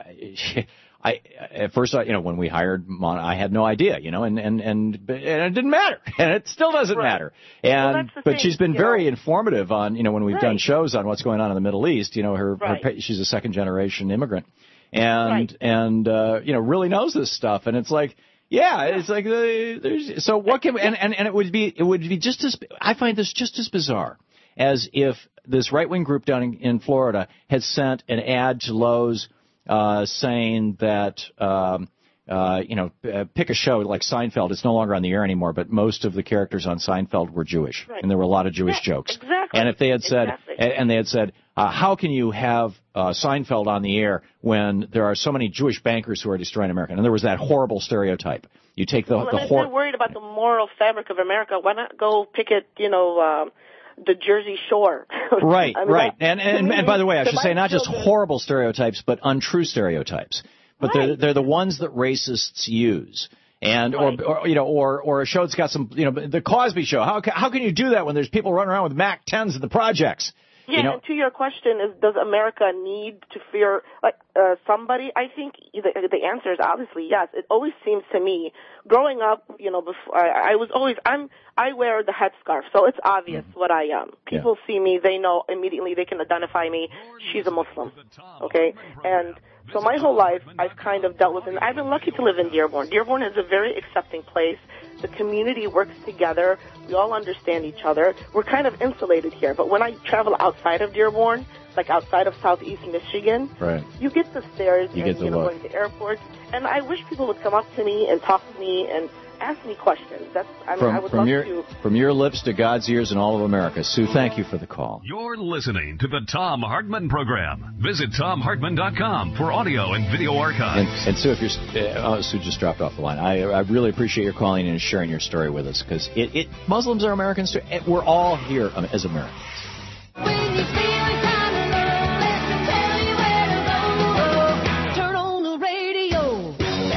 Speaker 2: I, I at first, I, you know, when we hired Mon, I had no idea, you know, and and and, and it didn't matter, and it still doesn't
Speaker 10: right.
Speaker 2: matter. And
Speaker 10: well,
Speaker 2: but
Speaker 10: thing,
Speaker 2: she's been very
Speaker 10: know.
Speaker 2: informative on, you know, when we've
Speaker 10: right.
Speaker 2: done shows on what's going on in the Middle East. You know, her,
Speaker 10: right.
Speaker 2: her she's a second generation immigrant, and
Speaker 10: right.
Speaker 2: and uh, you know, really knows this stuff, and it's like. Yeah, it's like uh, there's so what can and, and and it would be it would be just as I find this just as bizarre as if this right wing group down in, in Florida had sent an ad to Lowe's uh, saying that um, uh, you know uh, pick a show like Seinfeld. It's no longer on the air anymore, but most of the characters on Seinfeld were Jewish,
Speaker 10: right.
Speaker 2: and there were a lot of Jewish
Speaker 10: yeah,
Speaker 2: jokes.
Speaker 10: Exactly.
Speaker 2: And if they had said
Speaker 10: exactly.
Speaker 2: and they had said. Uh, how can you have uh, Seinfeld on the air when there are so many Jewish bankers who are destroying America? And there was that horrible stereotype. You take the
Speaker 10: well,
Speaker 2: the
Speaker 10: if
Speaker 2: hor-
Speaker 10: they're worried about the moral fabric of America, why not go picket, you know, um, the Jersey Shore?
Speaker 2: Right,
Speaker 10: I mean,
Speaker 2: right. And, and and by the way, I should say not just
Speaker 10: children.
Speaker 2: horrible stereotypes, but untrue stereotypes. But
Speaker 10: right.
Speaker 2: they're they're the ones that racists use. And
Speaker 10: right.
Speaker 2: or, or you know or or a show that's got some you know the Cosby Show. How how can you do that when there's people running around with Mac tens at the projects?
Speaker 10: Yeah,
Speaker 2: you know,
Speaker 10: and to your question, is does America need to fear like uh, somebody? I think the, the answer is obviously yes. It always seems to me, growing up, you know, before I, I was always I'm I wear the headscarf, so it's obvious mm-hmm. what I am. People yeah. see me, they know immediately, they can identify me. She's a Muslim, okay, and so my whole life I've kind of dealt with, and I've been lucky to live in Dearborn. Dearborn is a very accepting place. The community works together. We all understand each other. We're kind of insulated here. But when I travel outside of Dearborn, like outside of southeast Michigan,
Speaker 2: right.
Speaker 10: you get the stares
Speaker 2: you
Speaker 10: and
Speaker 2: get the
Speaker 10: you know,
Speaker 2: look.
Speaker 10: going to airports. And I wish people would come up to me and talk to me and ask me questions. That's I mean,
Speaker 2: from,
Speaker 10: I would
Speaker 2: from
Speaker 10: love
Speaker 2: your,
Speaker 10: to.
Speaker 2: From your lips to God's ears and all of America. Sue, thank you for the call.
Speaker 1: You're listening to the Thom Hartmann Program. Visit Thom Hartmann dot com for audio and video archives.
Speaker 2: And, and Sue, if you're, uh, oh, Sue just dropped off the line. I, I really appreciate your calling and sharing your story with us, because it, it, Muslims are Americans too. We're all here um, as Americans.
Speaker 11: When you feel kind of low, let me tell you where to go. Turn on the radio.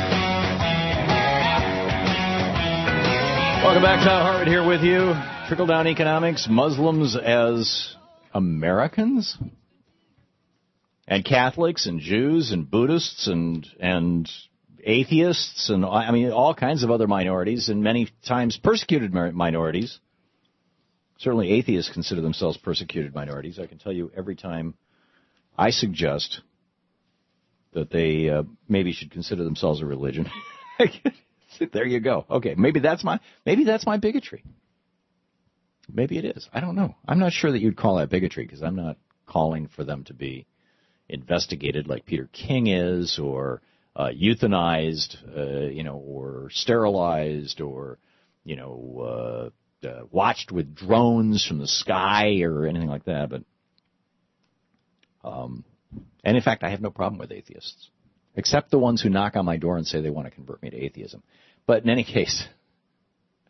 Speaker 2: Welcome back. Thom Hartmann here with you. Trickle-down economics, Muslims as Americans? And Catholics and Jews and Buddhists and and atheists and, I mean, all kinds of other minorities, and many times persecuted minorities. Certainly atheists consider themselves persecuted minorities. I can tell you every time I suggest that they uh, maybe should consider themselves a religion. There you go. Okay, maybe that's my maybe that's my bigotry. Maybe it is. I don't know. I'm not sure that you'd call that bigotry, because I'm not calling for them to be investigated like Peter King is, or uh, euthanized, uh, you know, or sterilized, or, you know, uh, uh, watched with drones from the sky or anything like that. But, um, and in fact, I have no problem with atheists, except the ones who knock on my door and say they want to convert me to atheism. But in any case,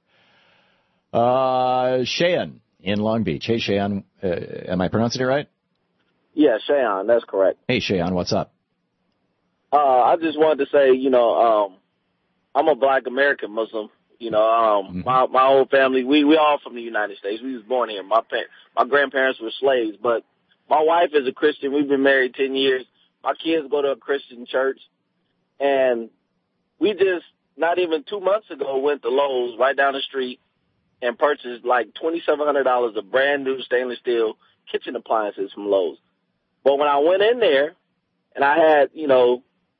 Speaker 2: Uh, Cheyenne in Long Beach. Hey, Cheyenne, uh, am I pronouncing it right?
Speaker 12: Yeah, Cheyenne, that's correct.
Speaker 2: Hey, Cheyenne, what's up?
Speaker 12: Uh, I just wanted to say, you know, um, I'm a black American Muslim. You know, um, mm-hmm. my, my whole family, we, we all from the United States. We was born here. My pa- my grandparents were slaves, but my wife is a Christian. We've been married ten years. My kids go to a Christian church. And we just, not even two months ago, went to Lowe's right down the street and purchased like twenty-seven hundred dollars of brand new stainless steel kitchen appliances from Lowe's. But when I went in there and I had, you know,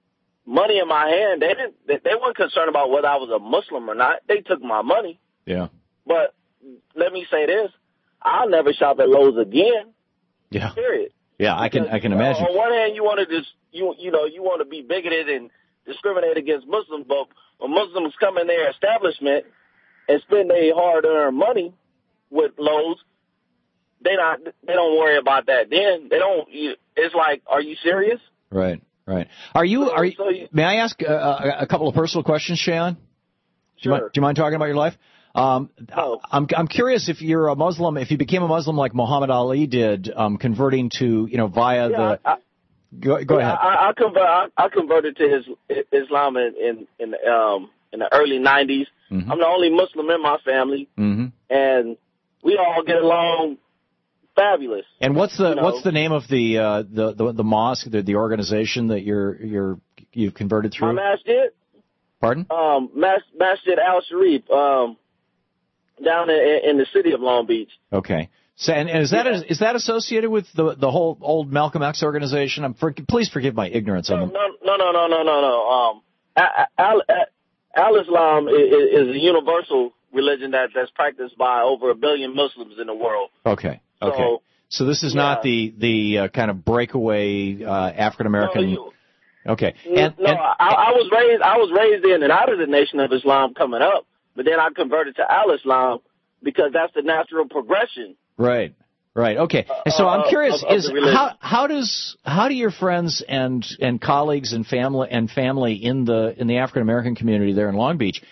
Speaker 12: money in my hand, they didn't, they, they weren't concerned about whether I was a Muslim or not. They took my money.
Speaker 2: Yeah.
Speaker 12: But let me say this, I'll never shop at Lowe's again.
Speaker 2: Yeah.
Speaker 12: Period.
Speaker 2: Yeah, I can,
Speaker 12: because,
Speaker 2: I can
Speaker 12: you know,
Speaker 2: imagine.
Speaker 12: On one hand, you want to just, you, you know, you want to be bigoted and discriminate against Muslims, but when Muslims come in their establishment and spend their hard-earned money with Lowe's, they not, they don't worry about that. Then they don't. You, it's like, are you serious?
Speaker 2: Right, right. Are you? Are you? So you may I ask uh, a couple of personal questions, Cheyenne? Do you,
Speaker 12: sure.
Speaker 2: mind, do you mind talking about your life? Um,
Speaker 12: oh.
Speaker 2: I'm I'm curious if you're a Muslim, if you became a Muslim like Muhammad Ali did, um, converting to you know via
Speaker 12: yeah,
Speaker 2: the.
Speaker 12: I,
Speaker 2: go go
Speaker 12: yeah,
Speaker 2: ahead.
Speaker 12: I, I, convert, I, I converted to his, Islam in in in the, um, in the early nineties. Mm-hmm. I'm the only Muslim in my family,
Speaker 2: mm-hmm.
Speaker 12: and we all get along fabulous.
Speaker 2: And what's the
Speaker 12: you know?
Speaker 2: what's the name of the uh, the, the the mosque, the, the organization that you're you're you've converted through?
Speaker 12: My masjid.
Speaker 2: Pardon?
Speaker 12: Um, Mas, Masjid Al Sharif, um, down in, in the city of Long Beach.
Speaker 2: Okay. So, and, and is that yeah. is that associated with the the whole old Malcolm X organization? I'm for, please forgive my ignorance
Speaker 12: no,
Speaker 2: on them.
Speaker 12: No, no, no, no, no, no, no. Um, Al, Al, Al Islam is, is a universal religion that that's practiced by over a billion Muslims in the world.
Speaker 2: Okay. Okay.
Speaker 12: So,
Speaker 2: so this is
Speaker 12: yeah.
Speaker 2: not the the uh, kind of breakaway uh, African American.
Speaker 12: No,
Speaker 2: okay.
Speaker 12: And, no,
Speaker 2: and,
Speaker 12: I, I was raised I was raised in and out of the Nation of Islam coming up, but then I converted to Al Islam because that's the natural progression.
Speaker 2: Right. Right. Okay. And so I'm curious:
Speaker 12: of, of
Speaker 2: is how how does how do your friends and and colleagues and family and family in the in the African American community there in Long Beach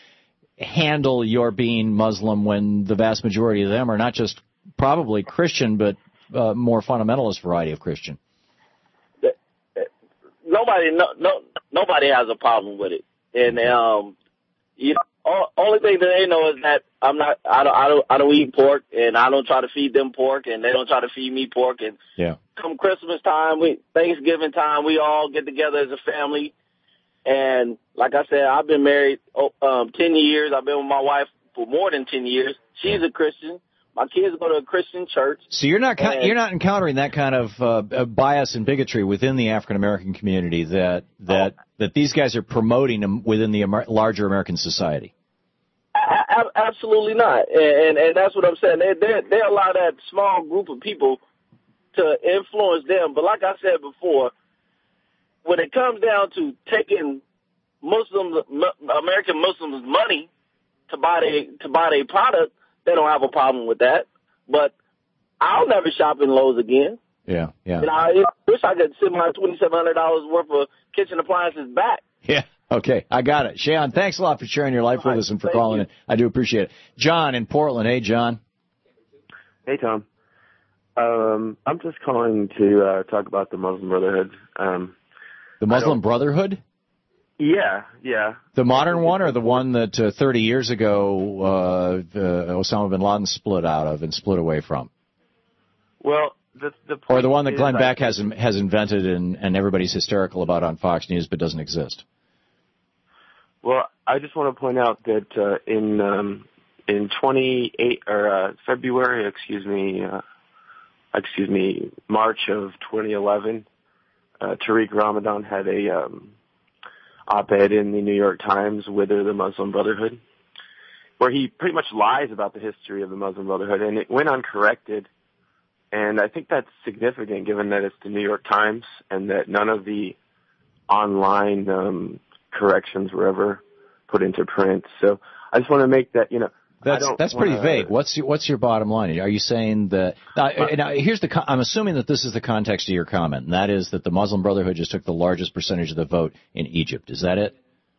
Speaker 2: handle your being Muslim when the vast majority of them are not just probably Christian, but uh, more fundamentalist variety of Christian?
Speaker 12: Nobody, no, no, nobody has a problem with it, and um, you know, all, only thing that they know is that I'm not, I don't, I don't, I don't eat pork, and I don't try to feed them pork, and they don't try to feed me pork. And
Speaker 2: yeah,
Speaker 12: come Christmas time, we Thanksgiving time, we all get together as a family. And like I said, I've been married um, ten years. I've been with my wife for more than ten years. She's a Christian. My kids go to a Christian church.
Speaker 2: So you're not and, you're not encountering that kind of uh, bias and bigotry within the African American community that that oh. that these guys are promoting within the Amer- larger American society.
Speaker 12: A- absolutely not, and, and and that's what I'm saying. They they they allow that small group of people to influence them. But like I said before, when it comes down to taking Muslims, American Muslims' money to buy they to buy their product, they don't have a problem with that. But I'll never shop in Lowe's again.
Speaker 2: Yeah, yeah.
Speaker 12: And I wish I could send my twenty-seven hundred dollars worth of kitchen appliances back.
Speaker 2: Yeah, okay. I got it. Cheyenne, thanks a lot for sharing your life
Speaker 12: All
Speaker 2: with
Speaker 12: right,
Speaker 2: us and for
Speaker 12: thank
Speaker 2: calling
Speaker 12: you.
Speaker 2: in. I do appreciate it. John in Portland. Hey, John.
Speaker 13: Hey, Tom. Um, I'm just calling to uh, talk about the Muslim Brotherhood. Um,
Speaker 2: the Muslim Brotherhood?
Speaker 13: Yeah, yeah.
Speaker 2: The modern one, or the one that uh, thirty years ago uh, uh, Osama bin Laden split out of and split away from?
Speaker 13: Well, the the point
Speaker 2: or the one that Glenn
Speaker 13: is,
Speaker 2: Beck has has invented and, and everybody's hysterical about on Fox News, but doesn't exist.
Speaker 13: Well, I just want to point out that uh, in um, in twenty-eight or uh, February, excuse me, uh, excuse me, March of twenty eleven, uh, Tariq Ramadan had a um, op-ed in the New York Times, Wither the Muslim Brotherhood, where he pretty much lies about the history of the Muslim Brotherhood, and it went uncorrected. And I think that's significant, given that it's the New York Times and that none of the online um, corrections were ever put into print. So I just want to make that, you know,
Speaker 2: That's
Speaker 13: I don't
Speaker 2: that's pretty
Speaker 13: wanna,
Speaker 2: vague. What's your, what's your bottom line? Are you saying that? Now, now here's the. I'm assuming that this is the context of your comment, and that is that the Muslim Brotherhood just took the largest percentage of the vote in Egypt. Is that it?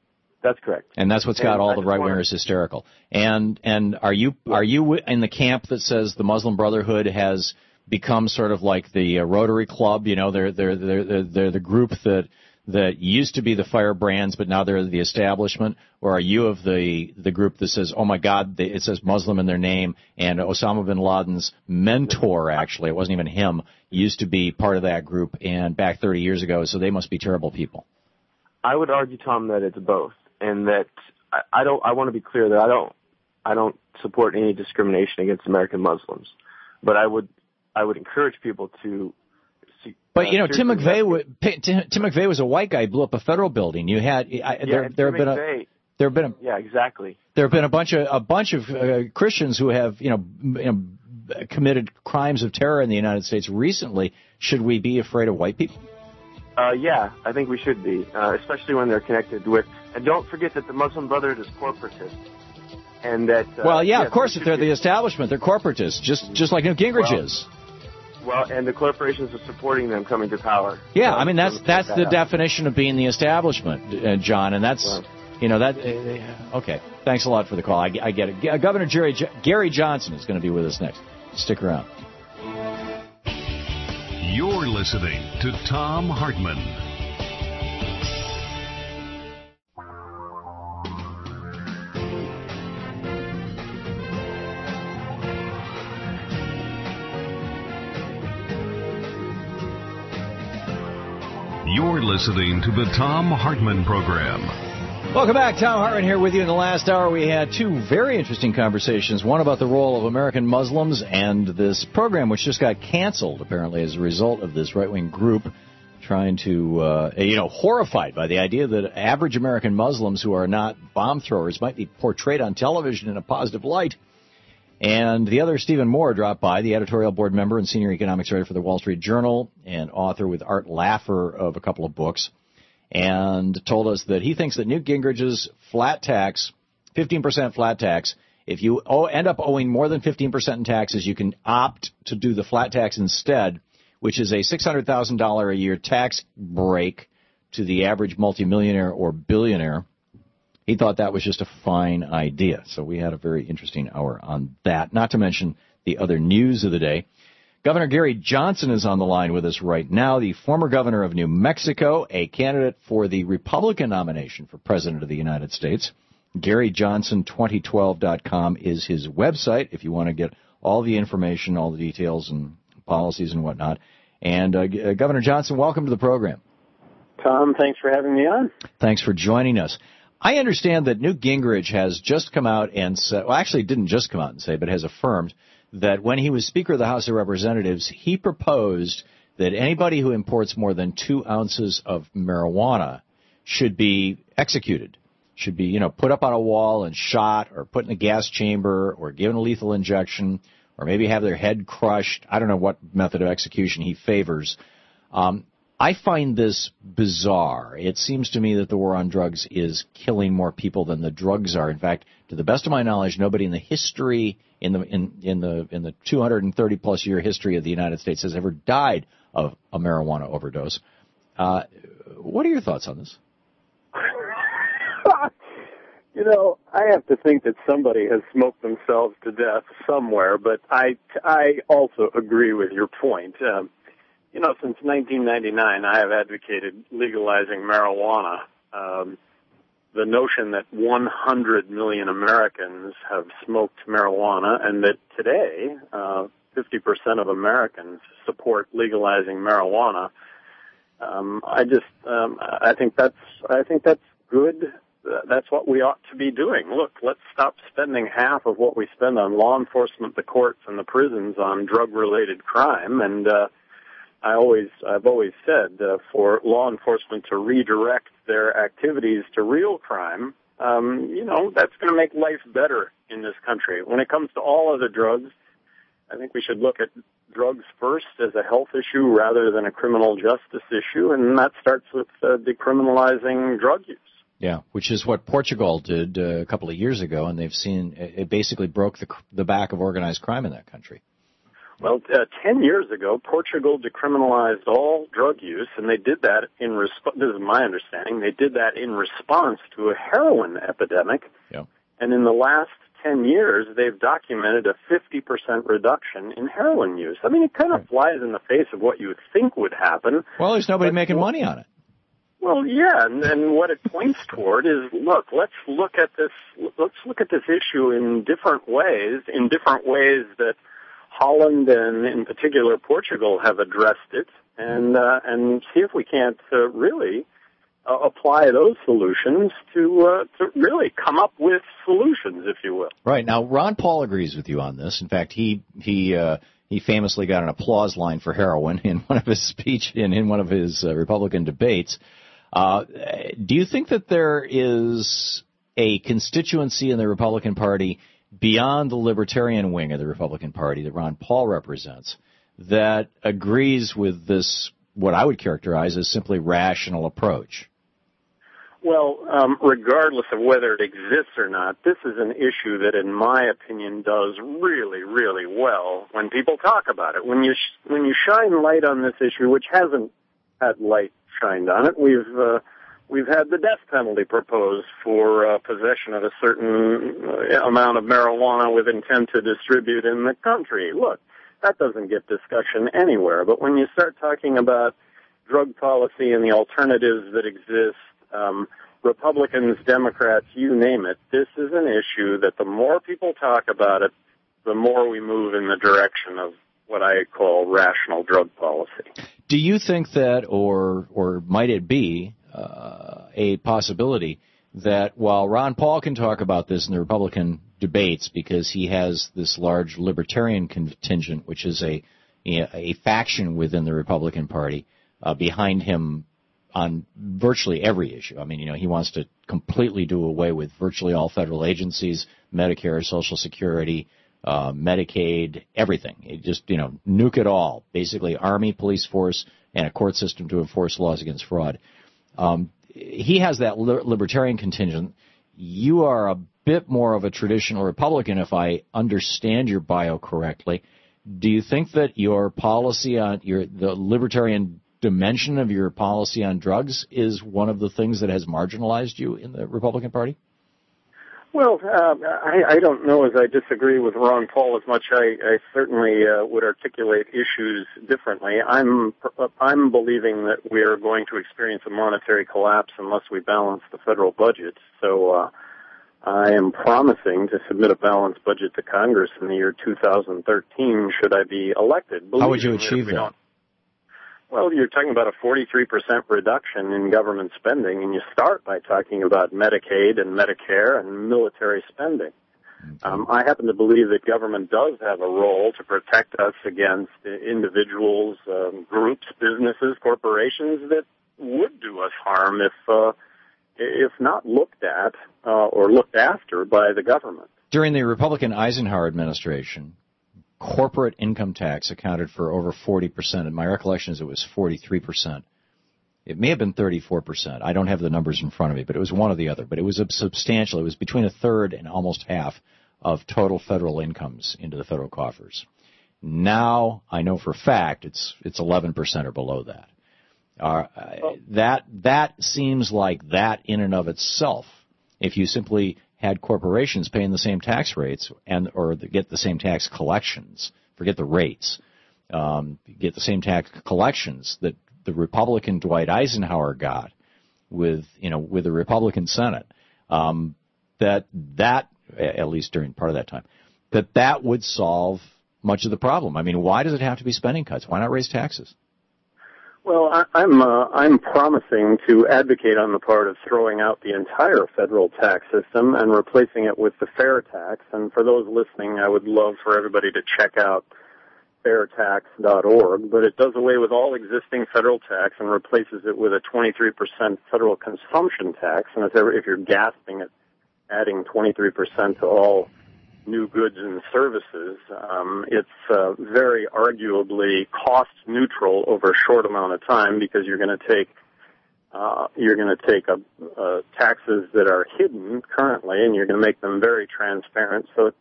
Speaker 13: That's correct.
Speaker 2: And that's what's got
Speaker 13: And
Speaker 2: all
Speaker 13: I
Speaker 2: the
Speaker 13: just
Speaker 2: right
Speaker 13: wanna-
Speaker 2: wingers hysterical. And and are you are you in the camp that says the Muslim Brotherhood has become sort of like the uh, Rotary Club? You know, they're they're they're they're, they're the group that that used to be the firebrands, but now they're the establishment? Or are you of the the group that says, oh my God, they, it says Muslim in their name, and Osama bin Laden's mentor, actually, it wasn't even him, used to be part of that group and back thirty years ago, so they must be terrible people.
Speaker 13: I would argue, Tom, that it's both, and that I, I don't. I want to be clear that I don't. I don't support any discrimination against American Muslims, but I would. I would encourage people to. See,
Speaker 2: But
Speaker 13: uh,
Speaker 2: you know, Tim
Speaker 13: seriously
Speaker 2: McVeigh, wa- P- Tim Tim McVeigh was a white guy, blew up a federal building. You had I,
Speaker 13: Yeah,
Speaker 2: there.
Speaker 13: and
Speaker 2: There have
Speaker 13: Tim
Speaker 2: been a
Speaker 13: McVeigh-
Speaker 2: there have been a,
Speaker 13: Yeah, exactly.
Speaker 2: there have been a bunch of a bunch of uh, Christians who have you know, m- you know committed crimes of terror in the United States recently. Should we be afraid of white people?
Speaker 13: Uh, yeah, I think we should be, uh, especially when they're connected with. And don't forget that the Muslim Brotherhood is corporatist, and that. Uh,
Speaker 2: well, yeah,
Speaker 13: yes,
Speaker 2: of course,
Speaker 13: we
Speaker 2: if they're
Speaker 13: should
Speaker 2: the
Speaker 13: be-
Speaker 2: establishment, they're corporatists, just just like Newt Gingrich
Speaker 13: Well,
Speaker 2: is.
Speaker 13: Well, and the corporations are supporting them coming to power.
Speaker 2: Yeah,
Speaker 13: Uh,
Speaker 2: I mean that's
Speaker 13: so
Speaker 2: that's
Speaker 13: that
Speaker 2: the
Speaker 13: up.
Speaker 2: definition of being the establishment, uh, John, and that's
Speaker 13: Well.
Speaker 2: you know that. Uh, okay, thanks a lot for the call. I, I get it. G- Governor Jerry J- Gary Johnson is going to be with us next. Stick around.
Speaker 1: You're listening to Tom Hartman. You're listening to the Tom Hartman Program.
Speaker 2: Welcome back. Tom Hartman here with you. In the last hour, we had two very interesting conversations. One about the role of American Muslims and this program, which just got canceled, apparently, as a result of this right-wing group trying to, uh, you know, horrified by the idea that average American Muslims who are not bomb throwers might be portrayed on television in a positive light. And the other, Stephen Moore, dropped by, the editorial board member and senior economics writer for the Wall Street Journal and author with Art Laffer of a couple of books, and told us that he thinks that Newt Gingrich's flat tax, fifteen percent flat tax, if you owe, end up owing more than fifteen percent in taxes, you can opt to do the flat tax instead, which is a six hundred thousand dollars a year tax break to the average multimillionaire or billionaire. He thought that was just a fine idea. So we had a very interesting hour on that, not to mention the other news of the day. Governor Gary Johnson is on the line with us right now, the former governor of New Mexico, a candidate for the Republican nomination for President of the United States. Gary Johnson twenty twelve dot com is his website if you want to get all the information, all the details and policies and whatnot. And uh, G- uh, Governor Johnson, welcome to the program.
Speaker 14: Tom, thanks for having me on.
Speaker 2: Thanks for joining us. I understand that Newt Gingrich has just come out and said, well, actually didn't just come out and say, but has affirmed that when he was Speaker of the House of Representatives, he proposed that anybody who imports more than two ounces of marijuana should be executed, should be, you know, put up on a wall and shot or put in a gas chamber or given a lethal injection or maybe have their head crushed. I don't know what method of execution he favors. Um, I find this bizarre. It seems to me that the war on drugs is killing more people than the drugs are. In fact, to the best of my knowledge, nobody in the history, in the in, in the in the two hundred thirty plus year history of the United States has ever died of a marijuana overdose. Uh, what are your thoughts on this?
Speaker 14: You know, I have to think that somebody has smoked themselves to death somewhere, but I, I also agree with your point. Um, you know, since nineteen ninety-nine, I have advocated legalizing marijuana. Um, the notion that one hundred million Americans have smoked marijuana and that today uh, fifty percent of Americans support legalizing marijuana, um, I just, um, I think that's, I think that's good. That's what we ought to be doing. Look, let's stop spending half of what we spend on law enforcement, the courts, and the prisons on drug-related crime. And uh, I always, I've always said, uh, for law enforcement to redirect their activities to real crime, um, you know, that's going to make life better in this country. When it comes to all other drugs, I think we should look at drugs first as a health issue rather than a criminal justice issue, and that starts with uh, decriminalizing drug use.
Speaker 2: Yeah, which is what Portugal did uh, a couple of years ago, and they've seen it basically broke the the back of organized crime in that country.
Speaker 14: Well, uh, ten years ago, Portugal decriminalized all drug use, and they did that in resp- this is my understanding, they did that in response to a heroin epidemic.
Speaker 2: Yeah.
Speaker 14: And in the last ten years, they've documented a fifty percent reduction in heroin use. I mean, it kind of flies in the face of what you would think would happen.
Speaker 2: Well, there's nobody
Speaker 14: but,
Speaker 2: making
Speaker 14: well,
Speaker 2: money on it.
Speaker 14: Well, yeah, and, and what it points toward is, look, let's look at this, let's look at this issue in different ways, in different ways that Holland and, in particular, Portugal have addressed it, and uh, and see if we can't uh, really uh, apply those solutions to uh, to really come up with solutions, if you will.
Speaker 2: Right. Now, Ron Paul agrees with you on this. In fact, he he uh, he famously got an applause line for heroin in one of his speech in, in one of his uh, Republican debates. Uh, do you think that there is a constituency in the Republican Party beyond the libertarian wing of the Republican Party that Ron Paul represents that agrees with this, what I would characterize as simply rational approach?
Speaker 14: Well, um, regardless of whether it exists or not, this is an issue that, in my opinion, does really, really well when people talk about it. When you sh- when you shine light on this issue, which hasn't had light shined on it, we've uh, we've had the death penalty proposed for uh, possession of a certain uh, amount of marijuana with intent to distribute in the country. Look, that doesn't get discussion anywhere. But when you start talking about drug policy and the alternatives that exist, um, Republicans, Democrats, you name it, this is an issue that the more people talk about it, the more we move in the direction of what I call rational drug policy.
Speaker 2: Do you think that, or or might it be uh, a possibility that while Ron Paul can talk about this in the Republican debates because he has this large libertarian contingent, which is a a faction within the Republican Party uh, behind him on virtually every issue. I mean, you know, he wants to completely do away with virtually all federal agencies, Medicare, Social Security, uh, Medicaid, everything. It just, you know, nuke it all. Basically, Army, police force, and a court system to enforce laws against fraud. Um, he has that li- libertarian contingent. You are a bit more of a traditional Republican, if I understand your bio correctly. Do you think that your policy on your the libertarian dimension of your policy on drugs is one of the things that has marginalized you in the Republican Party?
Speaker 14: Well, uh, I, I don't know as I disagree with Ron Paul as much. I, I certainly uh, would articulate issues differently. I'm I'm believing that we are going to experience a monetary collapse unless we balance the federal budget. So uh, I am promising to submit a balanced budget to Congress in the year two thousand thirteen should I be elected.
Speaker 2: How would you achieve that?
Speaker 14: Well, you're talking about a forty-three percent reduction in government spending, and you start by talking about Medicaid and Medicare and military spending. Um, I happen to believe that government does have a role to protect us against individuals, um, groups, businesses, corporations that would do us harm if, uh, if not looked at uh, or looked after by the government.
Speaker 2: During the Republican Eisenhower administration, corporate income tax accounted for over forty percent. In my recollection is it was forty-three percent. It may have been thirty-four percent. I don't have the numbers in front of me, but it was one or the other. But it was substantial. It was between a third and almost half of total federal incomes into the federal coffers. Now, I know for a fact it's it's eleven percent or below that. Uh, that that seems like that in and of itself, if you simply had corporations paying the same tax rates and or get the same tax collections, forget the rates, um, get the same tax collections that the Republican Dwight Eisenhower got with, you know, with the Republican Senate, um, that that, at least during part of that time, that that would solve much of the problem. I mean, why does it have to be spending cuts? Why not raise taxes?
Speaker 14: Well, I, I'm uh, I'm promising to advocate on the part of throwing out the entire federal tax system and replacing it with the fair tax. And for those listening, I would love for everybody to check out fair tax dot org. But it does away with all existing federal tax and replaces it with a twenty-three percent federal consumption tax. And if, ever, if you're gasping at adding twenty-three percent to all new goods and services, um, it's uh, very arguably cost neutral over a short amount of time because you're going to take uh, you're going to take a, uh, taxes that are hidden currently and you're going to make them very transparent. So it,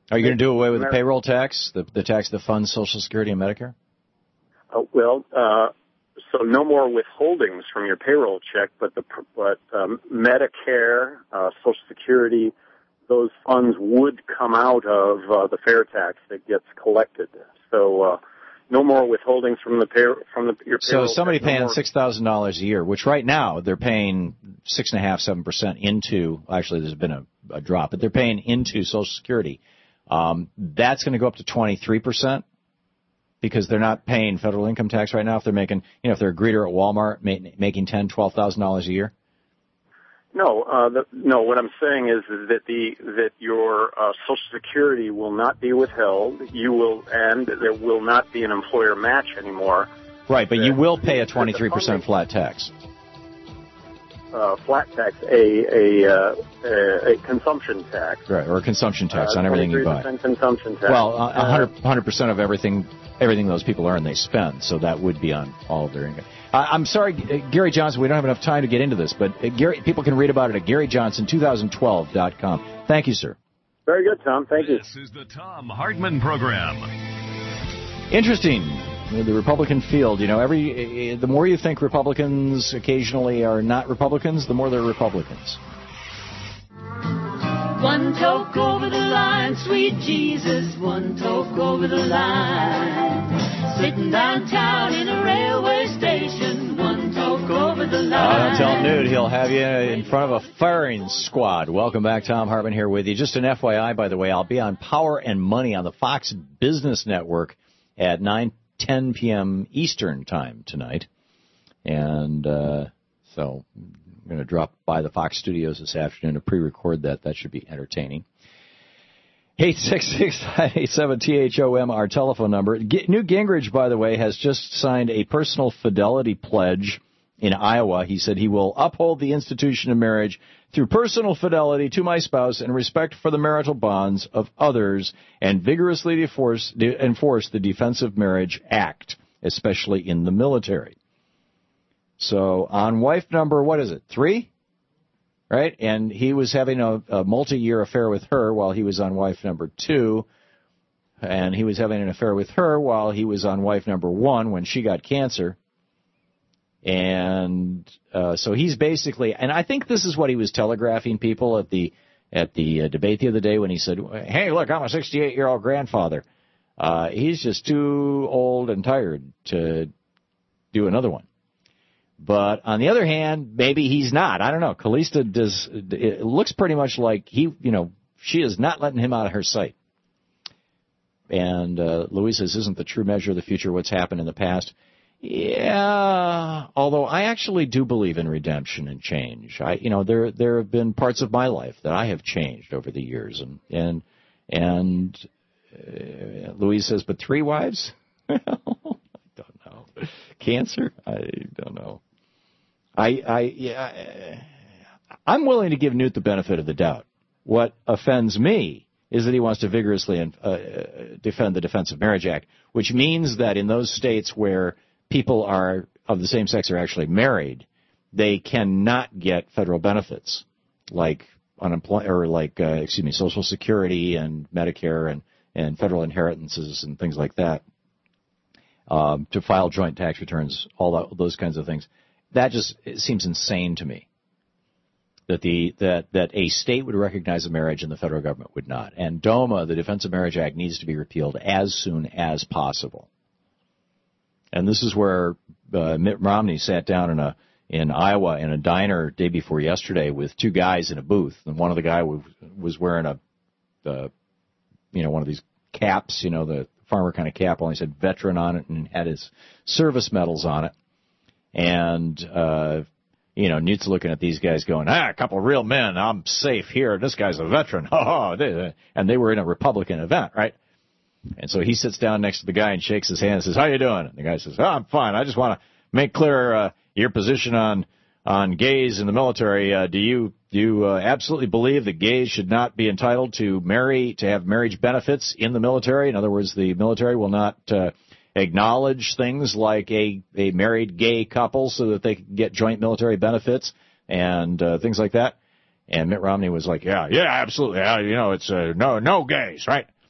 Speaker 2: Are you going to do away with the payroll tax, the, the tax that funds Social Security and Medicare?
Speaker 14: Uh, well, uh, so no more withholdings from your payroll check, but the but um, Medicare, uh, Social Security, those funds would come out of uh, the fair tax that gets collected. So uh, no more withholdings from the pay, from the your payroll.
Speaker 2: So somebody
Speaker 14: check, no
Speaker 2: paying
Speaker 14: more.
Speaker 2: six thousand dollars a year, which right now they're paying six and a half, seven percent into. Actually, there's been a, a drop, but they're paying into Social Security. Um, that's going to go up to twenty-three percent because they're not paying federal income tax right now. If they're making, you know, if they're a greeter at Walmart ma- making ten, twelve thousand dollars a year.
Speaker 14: No, uh, the, no. What I'm saying is that the that your uh, Social Security will not be withheld. You will, and there will not be an employer match anymore.
Speaker 2: Right, but you will pay a twenty-three percent flat tax.
Speaker 14: Uh, flat tax, a a, uh, a a consumption tax.
Speaker 2: Right, or a consumption tax
Speaker 14: uh,
Speaker 2: on everything you buy.
Speaker 14: twenty-three percent consumption tax.
Speaker 2: Well, a hundred percent of everything, everything those people earn, they spend. So that would be on all of their income. Uh, I'm sorry, uh, Gary Johnson. We don't have enough time to get into this, but uh, Gary, people can read about it at Gary Johnson twenty twelve dot com. Thank you, sir.
Speaker 14: Very good, Tom. Thank you.
Speaker 1: This is the Tom Hartman Program.
Speaker 2: Interesting. The Republican field, you know, every the more you think Republicans occasionally are not Republicans, the more they're Republicans.
Speaker 11: One toke over the line, sweet Jesus, one toke over the line. Sitting downtown in a railway station, one toke over the line.
Speaker 2: Uh, don't tell Newt, he'll have you in front of a firing squad. Welcome back, Tom Hartman here with you. Just an F Y I, by the way, I'll be on Power and Money on the Fox Business Network at nine ten p.m. Eastern time tonight. And uh, so I'm going to drop by the Fox studios this afternoon to pre-record that. That should be entertaining. eight six six, nine eight seven, T H O M, our telephone number. G- Newt Gingrich, by the way, has just signed a personal fidelity pledge in Iowa. He said he will uphold the institution of marriage through personal fidelity to my spouse and respect for the marital bonds of others, and vigorously enforce, de- enforce the Defensive Marriage Act, especially in the military. So on wife number, what is it, three? Right? And he was having a, a multi-year affair with her while he was on wife number two, and he was having an affair with her while he was on wife number one when she got cancer. And uh, so he's basically, and I think this is what he was telegraphing people at the at the uh, debate the other day when he said, hey, look, I'm a sixty-eight-year-old grandfather. Uh, he's just too old and tired to do another one. But on the other hand, maybe he's not. I don't know. Calista does, it looks pretty much like he, you know, she is not letting him out of her sight. And uh, Louise says, isn't the true measure of the future what's happened in the past? Yeah, although I actually do believe in redemption and change. I, you know, there there have been parts of my life that I have changed over the years, and and and uh, Louise says, but three wives? I don't know. Cancer? I don't know. I I yeah, I'm willing to give Newt the benefit of the doubt. What offends me is that he wants to vigorously uh, defend the Defensive Marriage Act, which means that in those states where people are of the same sex are actually married, they cannot get federal benefits like unemployment or like uh, excuse me, Social Security and Medicare and, and federal inheritances and things like that. Um, to file joint tax returns, all that, those kinds of things. That just it seems insane to me. That the that that a state would recognize a marriage and the federal government would not. And DOMA, the Defensive Marriage Act, needs to be repealed as soon as possible. And this is where uh, Mitt Romney sat down in a in Iowa in a diner day before yesterday with two guys in a booth, and one of the guy was, was wearing a, uh, you know, one of these caps, you know, the farmer kind of cap, only said veteran on it and had his service medals on it. And uh, you know, Newt's looking at these guys going, ah, a couple of real men, I'm safe here. This guy's a veteran. Oh, and they were in a Republican event, right? And so he sits down next to the guy and shakes his hand and says, how you doing? And the guy says, oh, I'm fine. I just want to make clear uh, your position on on gays in the military. Uh, do you do you uh, absolutely believe that gays should not be entitled to marry, to have marriage benefits in the military? In other words, the military will not uh, acknowledge things like a, a married gay couple so that they can get joint military benefits and uh, things like that. And Mitt Romney was like, yeah, yeah, absolutely. Yeah, you know, it's uh, no, no gays, right?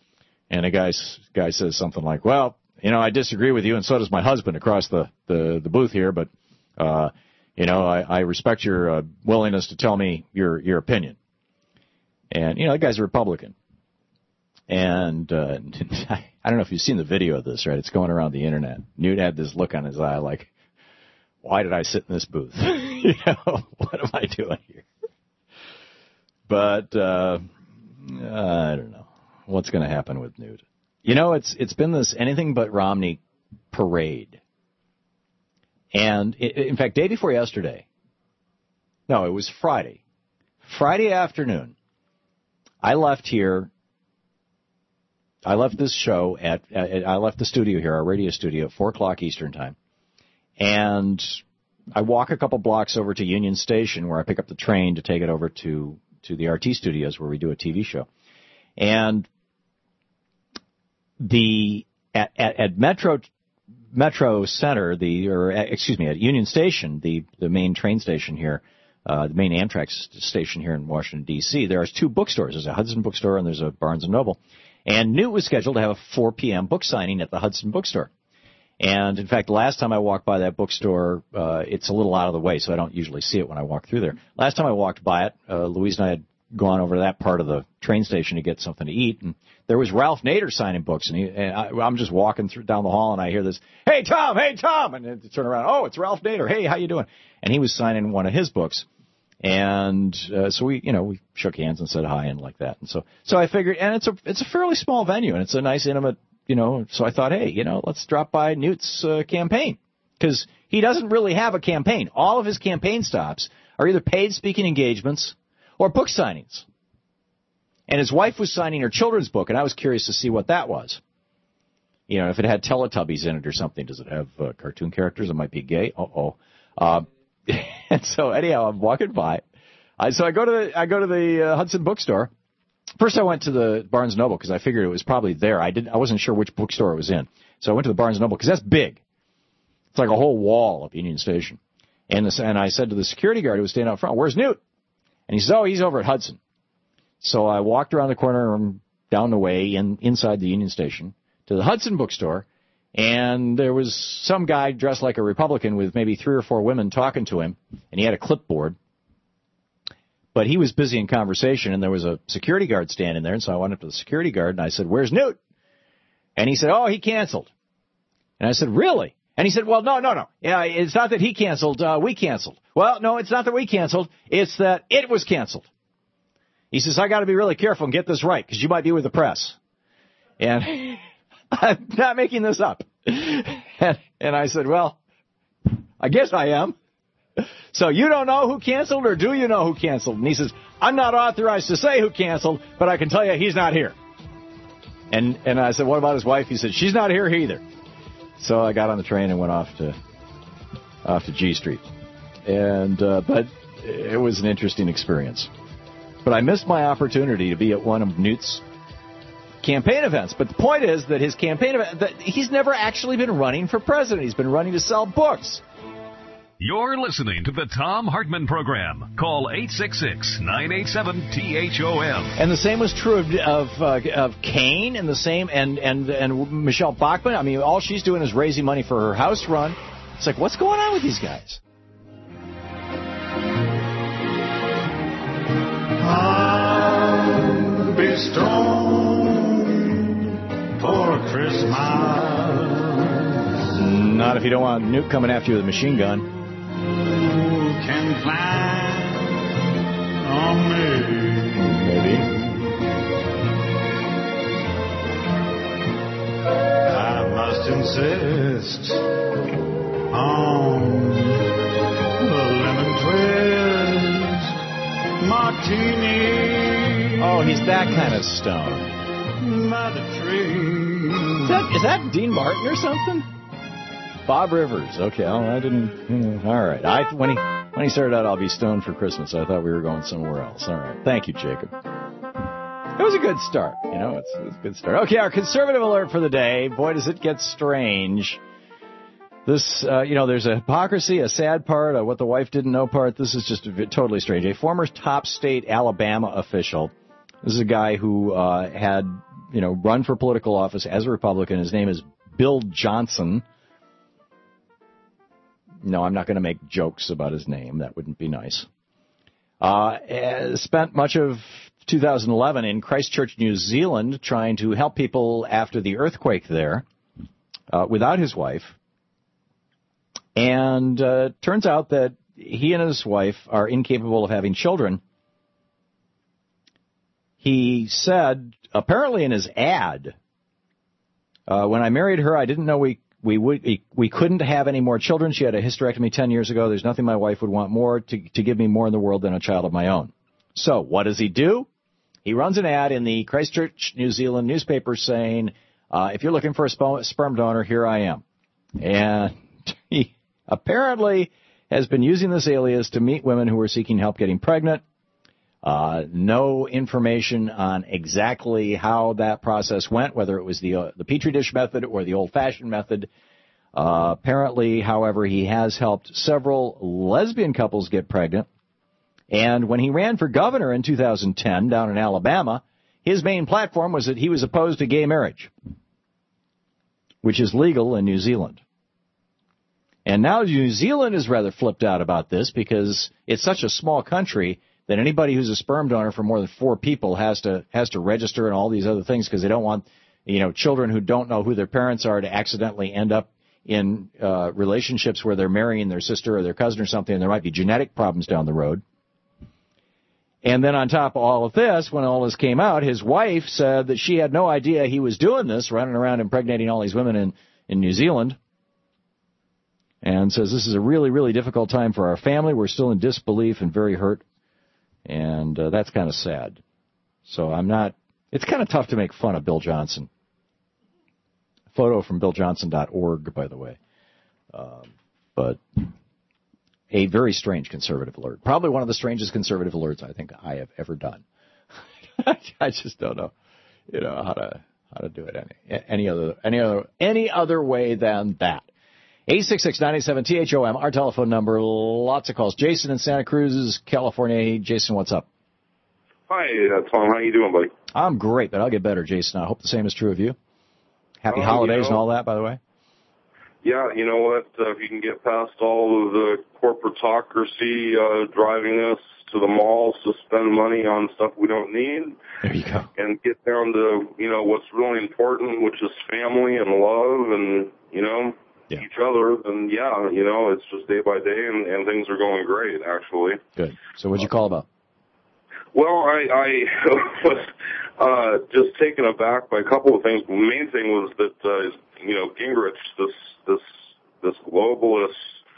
Speaker 2: And a guy, guy says something like, well, you know, I disagree with you, and so does my husband across the, the, the booth here, but, uh, you know, I, I respect your uh, willingness to tell me your, your opinion. And, you know, the guy's a Republican. And uh, I don't know if you've seen the video of this, right? It's going around the Internet. Newt had this look on his eye like, why did I sit in this booth? You know, what am I doing here? But uh, I don't know. What's going to happen with Newt? You know, it's it's been this anything but Romney parade. And, it, in fact, day before yesterday, no, it was Friday. Friday afternoon, I left here. I left this show at, at, I left the studio here, our radio studio, at four o'clock Eastern time. And I walk a couple blocks over to Union Station where I pick up the train to take it over to, to the R T studios where we do a T V show. And the, at, at, at Metro, Metro Center, the, or excuse me, at Union Station, the, the main train station here, uh, the main Amtrak station here in Washington, D C, there are two bookstores. There's a Hudson bookstore and there's a Barnes and Noble. And Newt was scheduled to have a four p.m. book signing at the Hudson bookstore. And, in fact, last time I walked by that bookstore, uh, it's a little out of the way, so I don't usually see it when I walk through there. Last time I walked by it, uh, Louise and I had gone over to that part of the train station to get something to eat, and there was Ralph Nader signing books, and, he, and I, I'm just walking through down the hall, and I hear this, hey, Tom, hey, Tom, and I turn around, oh, it's Ralph Nader, hey, how you doing? And he was signing one of his books. And uh, so we, you know, we shook hands and said hi and like that. And so, so I figured, and it's a, it's a fairly small venue, and it's a nice, intimate, you know. So I thought, hey, you know, let's drop by Newt's uh, campaign, because he doesn't really have a campaign. All of his campaign stops are either paid speaking engagements or book signings. And his wife was signing her children's book, and I was curious to see what that was. You know, if it had Teletubbies in it or something. Does it have uh, cartoon characters? It might be gay. Uh-oh. Uh, And so anyhow, I'm walking by. I, so I go to the I go to the uh, Hudson bookstore. First, I went to the Barnes and Noble because I figured it was probably there. I didn't. I wasn't sure which bookstore it was in. So I went to the Barnes and Noble because that's big. It's like a whole wall of Union Station. And this, and I said to the security guard who was standing out front, "Where's Newt?" And he says, "Oh, he's over at Hudson." So I walked around the corner and down the way in inside the Union Station to the Hudson bookstore. And there was some guy dressed like a Republican with maybe three or four women talking to him, and he had a clipboard. But he was busy in conversation, and there was a security guard standing there, and so I went up to the security guard, and I said, "Where's Newt?" And he said, "Oh, he canceled." And I said, "Really?" And he said, "Well, no, no, no. Yeah, it's not that he canceled. Uh, we canceled." "Well, no, it's not that we canceled. It's that it was canceled." He says, "I got to be really careful and get this right, because you might be with the press." And I'm not making this up. And, and I said, "Well, I guess I am. So you don't know who canceled, or do you know who canceled?" And he says, "I'm not authorized to say who canceled, but I can tell you he's not here." And and I said, "What about his wife?" He said, "She's not here either." So I got on the train and went off to off to G Street. And uh, but it was an interesting experience. But I missed my opportunity to be at one of Newt's campaign events. But the point is that his campaign event, that he's never actually been running for president. He's been running to sell books.
Speaker 1: You're listening to the Tom Hartman Program. Call eight six six, nine eight seven, T H O M.
Speaker 2: And the same was true of of, uh, of Kane, and the same, and, and, and Michelle Bachmann. I mean, all she's doing is raising money for her house run. It's like, what's going on with these guys?
Speaker 11: I'll be stoned for Christmas.
Speaker 2: Not if you don't want Newt coming after you with a machine gun.
Speaker 11: Who can climb on me?
Speaker 2: Maybe.
Speaker 11: I must insist on the lemon twist martini.
Speaker 2: Oh, he's that kind of stone.
Speaker 11: By the tree.
Speaker 2: Is that, is that Dean Martin or something? Bob Rivers. Okay, oh, I didn't. Hmm, all right. I when he when he started out, "I'll be stoned for Christmas," I thought we were going somewhere else. All right. Thank you, Jacob. It was a good start. You know, it's, it's a good start. Okay, our conservative alert for the day. Boy, does it get strange. This, uh, you know, there's a hypocrisy, a sad part, a what the wife didn't know part. This is just a, totally strange. A former top state Alabama official. This is a guy who uh, had you know, run for political office as a Republican. His name is Bill Johnson. No, I'm not going to make jokes about his name. That wouldn't be nice. Uh, spent much of two thousand eleven in Christchurch, New Zealand, trying to help people after the earthquake there, uh, without his wife. And uh, turns out that he and his wife are incapable of having children. He said, apparently in his ad, uh, when I married her, I didn't know we we would we couldn't have any more children. She had a hysterectomy ten years ago. There's nothing my wife would want more to to give me more in the world than a child of my own. So what does he do? He runs an ad in the Christchurch, New Zealand newspaper saying, uh, if you're looking for a sperm donor, here I am. And he apparently has been using this alias to meet women who are seeking help getting pregnant. Uh, no information on exactly how that process went, whether it was the uh, the Petri dish method or the old-fashioned method. Uh, apparently, however, he has helped several lesbian couples get pregnant. And when he ran for governor in two thousand ten down in Alabama, his main platform was that he was opposed to gay marriage, which is legal in New Zealand. And now New Zealand is rather flipped out about this because it's such a small country that anybody who's a sperm donor for more than four people has to has to register and all these other things because they don't want, you know, children who don't know who their parents are to accidentally end up in uh, relationships where they're marrying their sister or their cousin or something, and there might be genetic problems down the road. And then on top of all of this, when all this came out, his wife said that she had no idea he was doing this, running around impregnating all these women in, in New Zealand. And says this is a really, really difficult time for our family. We're still in disbelief and very hurt. And uh, that's kind of sad. So I'm not, it's kind of tough to make fun of Bill Johnson. Photo from bill johnson dot org, by the way. Um, but a very strange conservative alert. Probably one of the strangest conservative alerts I think I have ever done. I just don't know, you know, how to how to do it any any other any other any other way than that. eight six six, nine eight seven, T H O M, our telephone number. Lots of calls. Jason in Santa Cruz, California. Hey, Jason, what's up?
Speaker 15: Hi, uh, Tom. How you doing, buddy?
Speaker 2: I'm great, but I'll get better, Jason. I hope the same is true of you. Happy
Speaker 15: uh,
Speaker 2: holidays
Speaker 15: you know,
Speaker 2: and all that, by the way.
Speaker 15: Yeah, you know what? Uh, if you can get past all of the corporatocracy uh, driving us to the malls to spend money on stuff we don't need.
Speaker 2: There you go.
Speaker 15: And get down to, you know, what's really important, which is family and love and, you know, yeah. each other, then yeah, you know, it's just day by day and, and things are going great, actually.
Speaker 2: Good. So what'd you call about?
Speaker 15: Well, I, I was uh, just taken aback by a couple of things. The main thing was that, uh, you know, Gingrich, this this this globalist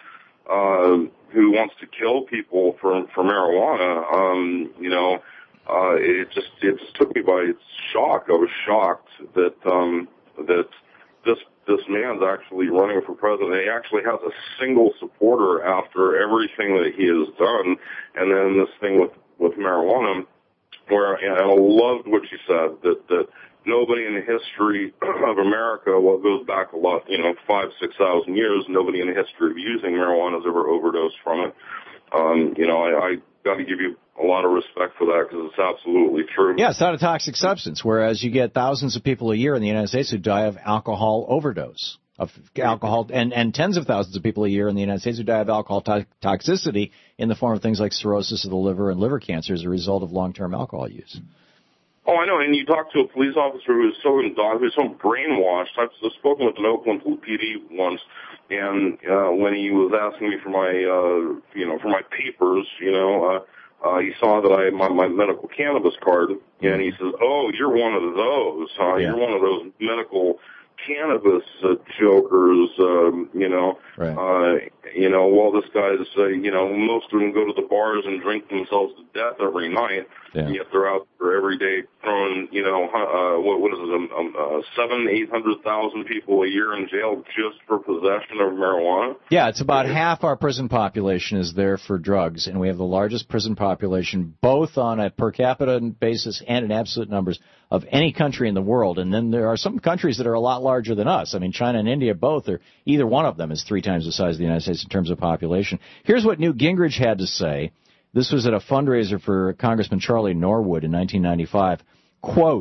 Speaker 15: uh, who wants to kill people for for marijuana, um, you know, uh, it just it just took me by shock. I was shocked that um, that this this man's actually running for president. He actually has a single supporter after everything that he has done, and then this thing with with marijuana, where and I loved what you said that that. Nobody in the history of America, well, it goes back a lot, you know, five, six thousand years, nobody in the history of using marijuana has ever overdosed from it. Um, you know, I, I got to give you a lot of respect for that because it's absolutely true.
Speaker 2: Yeah, it's not a toxic substance, whereas you get thousands of people a year in the United States who die of alcohol overdose, of alcohol, and, and tens of thousands of people a year in the United States who die of alcohol to- toxicity in the form of things like cirrhosis of the liver and liver cancer as a result of long-term alcohol use.
Speaker 15: Oh, I know, and you talk to a police officer who's so who's so brainwashed. I've spoken with an Oakland P D once, and uh, when he was asking me for my, uh, you know, for my papers, you know, uh, uh, he saw that I had my, my medical cannabis card, and he says, "Oh, you're one of those, huh? Yeah. You're one of those medical cannabis uh, jokers, um, you know."
Speaker 2: Right.
Speaker 15: Uh, you know, well, this guy's, uh, you know, most of them go to the bars and drink themselves to death every night,
Speaker 2: yeah.
Speaker 15: and yet they're out there every day throwing, you know, uh, what, what is it, um, um, uh, seven, eight hundred thousand people a year in jail just for possession of marijuana.
Speaker 2: Yeah, it's about half our prison population is there for drugs, and we have the largest prison population, both on a per capita basis and in absolute numbers, of any country in the world. And then there are some countries that are a lot larger than us. I mean, China and India both are, either one of them is three times the size of the United States in terms of population. Here's what Newt Gingrich had to say. This was at a fundraiser for Congressman Charlie Norwood in nineteen ninety-five. Quote,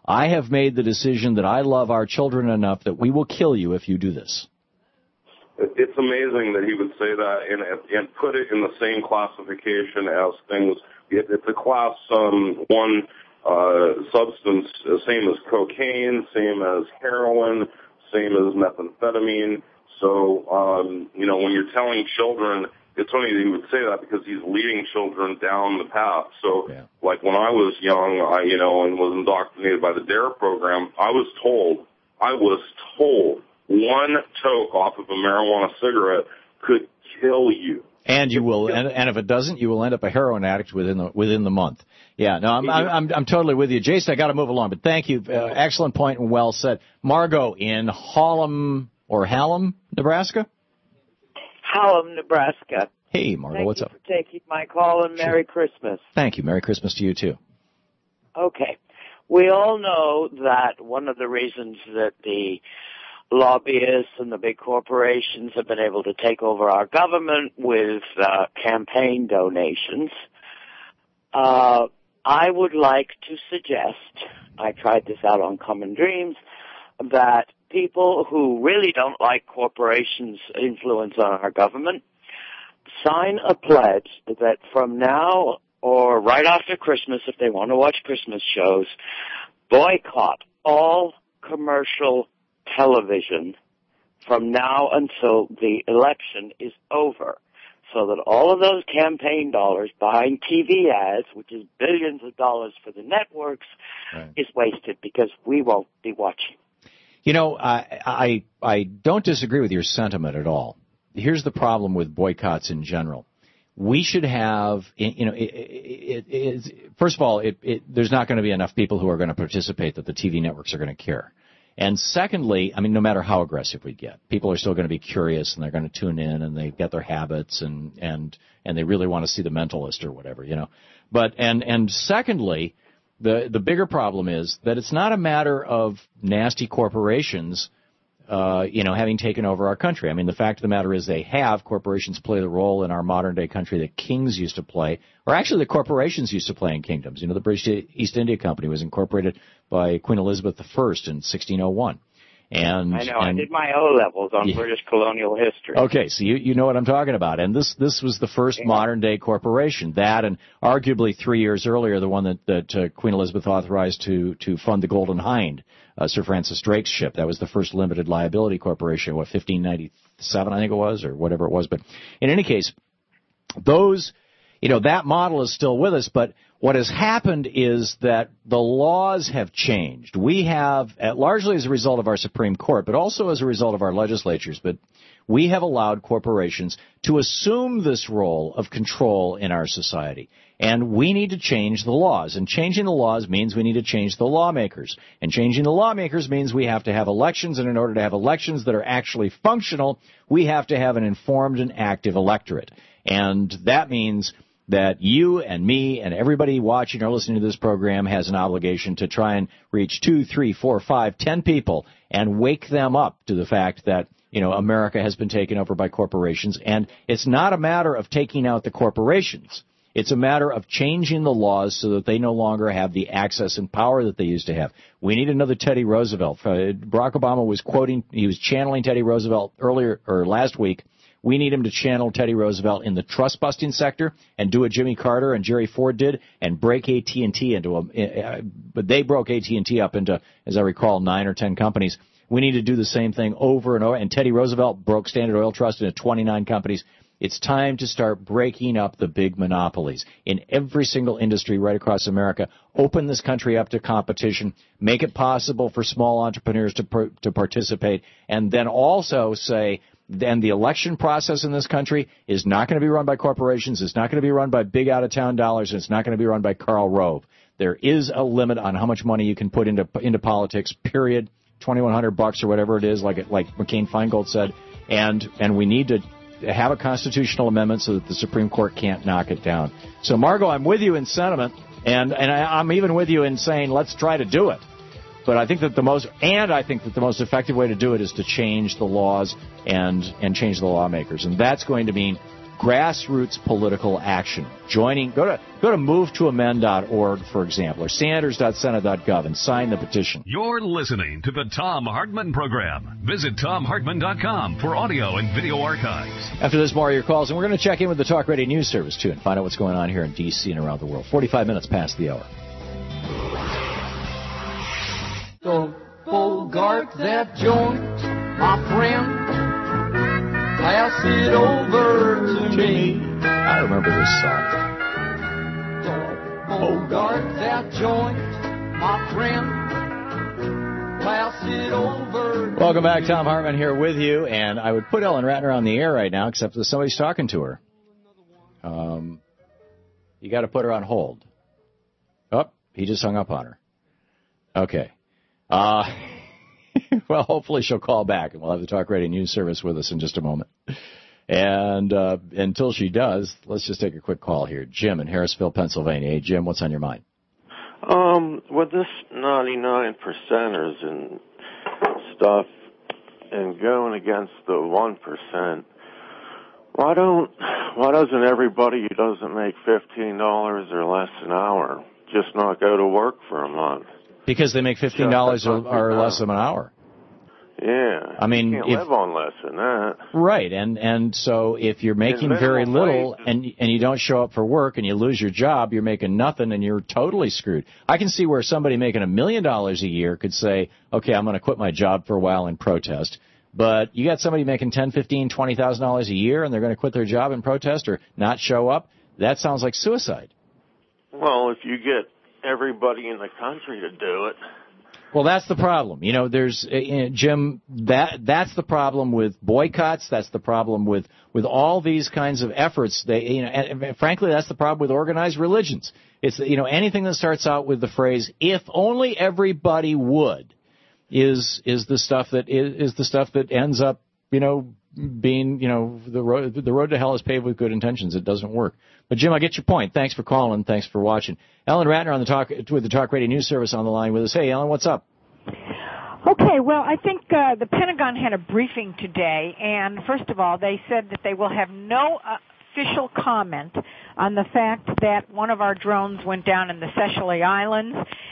Speaker 2: I have made the decision that I love our children enough that we will kill you if you do this.
Speaker 15: It's amazing that he would say that and, and put it in the same classification as things. It's a class um, one uh, substance, same as cocaine, same as heroin, same as methamphetamine. So, um, you know, when you're telling children, it's funny that he would say that because he's leading children down the path. So, yeah. like when I was young, I, you know, and was indoctrinated by the DARE program, I was told, I was told one toke off of a marijuana cigarette could kill you.
Speaker 2: And you will, and, and if it doesn't, you will end up a heroin addict within the within the month. Yeah, no, I'm I'm I'm, I'm totally with you, Jason. I got to move along, but thank you. Uh, excellent point and well said, Margot in Hallam or Hallam, Nebraska.
Speaker 16: Hallam, Nebraska.
Speaker 2: Hey, Margot,
Speaker 16: Thank
Speaker 2: what's
Speaker 16: you
Speaker 2: up?
Speaker 16: for taking my call, and Merry
Speaker 2: Sure.
Speaker 16: Christmas.
Speaker 2: Thank you. Merry Christmas to you too.
Speaker 16: Okay, we all know that one of the reasons that the lobbyists and the big corporations have been able to take over our government with uh, campaign donations. Uh, I would like to suggest, I tried this out on Common Dreams, that people who really don't like corporations' influence on our government sign a pledge that from now or right after Christmas, if they want to watch Christmas shows, boycott all commercial television from now until the election is over, so that all of those campaign dollars buying T V ads, which is billions of dollars for the networks, right. is wasted because we won't be watching.
Speaker 2: You know, I, I I don't disagree with your sentiment at all. Here's the problem with boycotts in general. We should have, you know, it, it, it, first of all, it, it, there's not going to be enough people who are going to participate that the T V networks are going to care. And secondly, I mean, no matter how aggressive we get, people are still going to be curious and they're going to tune in and they've got their habits and, and, and they really want to see The Mentalist or whatever, you know. But, and, and secondly, the, the bigger problem is that it's not a matter of nasty corporations, uh, you know, having taken over our country. I mean, the fact of the matter is they have. Corporations play the role in our modern day country that kings used to play, or actually the corporations used to play in kingdoms. You know, the British East India Company was incorporated by Queen Elizabeth the First in sixteen oh one. And
Speaker 16: I know,
Speaker 2: and,
Speaker 16: I did my O-levels on
Speaker 2: yeah.
Speaker 16: British colonial history.
Speaker 2: Okay, so you, you know what I'm talking about. And this, this was the first yeah. modern-day corporation. That and arguably three years earlier, the one that, that uh, Queen Elizabeth authorized to, to fund the Golden Hind, uh, Sir Francis Drake's ship. That was the first limited liability corporation, what, fifteen ninety-seven, I think it was, or whatever it was. But in any case, those, you know, that model is still with us, but what has happened is that the laws have changed. We have, largely as a result of our Supreme Court, but also as a result of our legislatures, but we have allowed corporations to assume this role of control in our society. And we need to change the laws. And changing the laws means we need to change the lawmakers. And changing the lawmakers means we have to have elections. And in order to have elections that are actually functional, we have to have an informed and active electorate. And that means that you and me and everybody watching or listening to this program has an obligation to try and reach two, three, four, five, ten people and wake them up to the fact that, you know, America has been taken over by corporations. And it's not a matter of taking out the corporations. It's a matter of changing the laws so that they no longer have the access and power that they used to have. We need another Teddy Roosevelt. Uh, Barack Obama was quoting, he was channeling Teddy Roosevelt earlier or last week. We need him to channel Teddy Roosevelt in the trust-busting sector and do what Jimmy Carter and Jerry Ford did and break A T and T into a, but they broke A T and T up into, as I recall, nine or ten companies. We need to do the same thing over and over. And Teddy Roosevelt broke Standard Oil Trust into twenty-nine companies. It's time to start breaking up the big monopolies in every single industry right across America. Open this country up to competition. Make it possible for small entrepreneurs to per, to participate. And then also say, then the election process in this country is not going to be run by corporations. It's not going to be run by big out-of-town dollars. And it's not going to be run by Karl Rove. There is a limit on how much money you can put into into politics, period. twenty-one hundred bucks or whatever it is, like it, like McCain-Feingold said. And and we need to have a constitutional amendment so that the Supreme Court can't knock it down. So, Margot, I'm with you in sentiment, and, and I, I'm even with you in saying let's try to do it. But I think that the most, and I think that the most effective way to do it is to change the laws and, and change the lawmakers. And that's going to mean grassroots political action. Joining, go to go to move to amend dot org, for example, or sanders dot senate dot gov and sign the petition.
Speaker 1: You're listening to the Tom Hartman Program. Visit tom hartman dot com for audio and video archives.
Speaker 2: After this, more of your calls, and we're going to check in with the Talk Radio News Service, too, and find out what's going on here in D C and around the world. forty-five minutes past the hour.
Speaker 11: Don't bogart that joint, my friend. Pass it over to me.
Speaker 2: I remember this song.
Speaker 11: Don't bogart that joint, my friend. Pass it over.
Speaker 2: Welcome back. Tom Hartman here with you, and I would put Ellen Ratner on the air right now, except that somebody's talking to her. Um, you got to put her on hold. Oh, he just hung up on her. Okay. Uh, well, hopefully she'll call back, and we'll have the Talk Radio News Service with us in just a moment. And uh, until she does, let's just take a quick call here. Jim in Harrisville, Pennsylvania. Hey, Jim, what's on your mind?
Speaker 17: Um, with this ninety-nine percenters and stuff and going against the one percent, why don't, why doesn't everybody who doesn't make fifteen dollars or less an hour just not go to work for a month?
Speaker 2: Because they make fifteen dollars or, or less an hour.
Speaker 17: Yeah.
Speaker 2: I mean,
Speaker 17: you can't
Speaker 2: if,
Speaker 17: live on less than that.
Speaker 2: Right, and and so if you're making very little and and you don't show up for work and you lose your job, you're making nothing and you're totally screwed. I can see where somebody making a million dollars a year could say, okay, I'm going to quit my job for a while and protest. But you got somebody making ten, fifteen, twenty thousand dollars a year and they're going to quit their job and protest or not show up. That sounds like suicide.
Speaker 17: Well, if you get everybody in the country to do it.
Speaker 2: Well, that's the problem. You know, there's, uh, Jim, that that's the problem with boycotts. That's the problem with, with all these kinds of efforts. They, you know, and, and frankly, that's the problem with organized religions. It's, you know, anything that starts out with the phrase, if only everybody would, is, is the stuff that, is, is the stuff that ends up, you know, being, you know, the road, the road to hell is paved with good intentions. It doesn't work. But, Jim, I get your point. Thanks for calling. Thanks for watching. Ellen Ratner on the talk with the Talk Radio News Service on the line with us. Hey, Ellen, what's up?
Speaker 18: Okay, well, I think uh, the Pentagon had a briefing today, and first of all, they said that they will have no uh, official comment on the fact that one of our drones went down in the Seychelles Islands.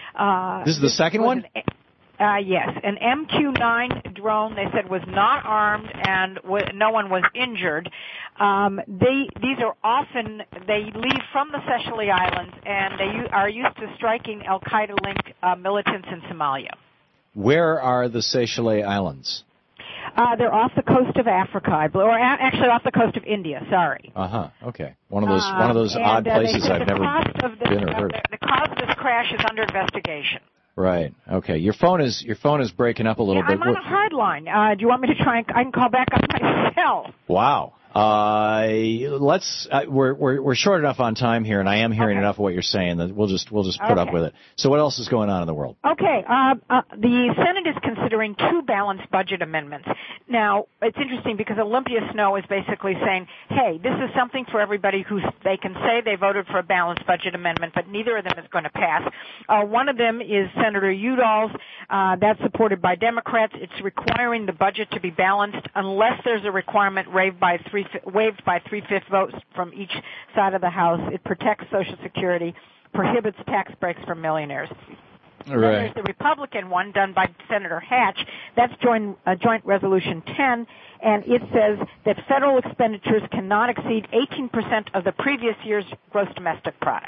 Speaker 18: Uh,
Speaker 2: this is the second one?
Speaker 18: An, uh, yes, an M Q nine drone, they said, was not armed and w- no one was injured. Um, they, these are often, they leave from the Seychelles Islands, and they u- are used to striking al-Qaeda-linked uh, militants in Somalia.
Speaker 2: Where are the Seychelles Islands?
Speaker 18: Uh, they're off the coast of Africa, I believe, or a- actually off the coast of India. Sorry.
Speaker 2: Uh huh. Okay. One of those
Speaker 18: uh,
Speaker 2: one of those
Speaker 18: and,
Speaker 2: odd
Speaker 18: uh,
Speaker 2: places I've
Speaker 18: the
Speaker 2: never
Speaker 18: cost of this,
Speaker 2: been or
Speaker 18: uh,
Speaker 2: heard.
Speaker 18: The, the cause of this crash is under investigation.
Speaker 2: Right. Okay. Your phone is your phone is breaking up a little
Speaker 18: Yeah,
Speaker 2: bit.
Speaker 18: I'm on a hard line. Uh, do you want me to try and I can call back on my cell?
Speaker 2: Wow. Uh, let's. Uh, we're we're we're short enough on time here, and I am hearing
Speaker 18: Okay.
Speaker 2: enough of what you're saying that we'll just we'll just put up
Speaker 18: Okay.
Speaker 2: with it. So, what else is going on in the world?
Speaker 18: Okay, uh, uh, the Senate is considering two balanced budget amendments. Now, it's interesting because Olympia Snowe is basically saying, hey, this is something for everybody who they can say they voted for a balanced budget amendment, but neither of them is going to pass. Uh, one of them is Senator Udall's. Uh, that's supported by Democrats. It's requiring the budget to be balanced unless there's a requirement waived by three, waived by three-fifths votes from each side of the House. It protects Social Security, prohibits tax breaks for millionaires.
Speaker 2: Right.
Speaker 18: Then there's the Republican one done by Senator Hatch. That's joint, uh, Joint Resolution ten, and it says that federal expenditures cannot exceed eighteen percent of the previous year's gross domestic product.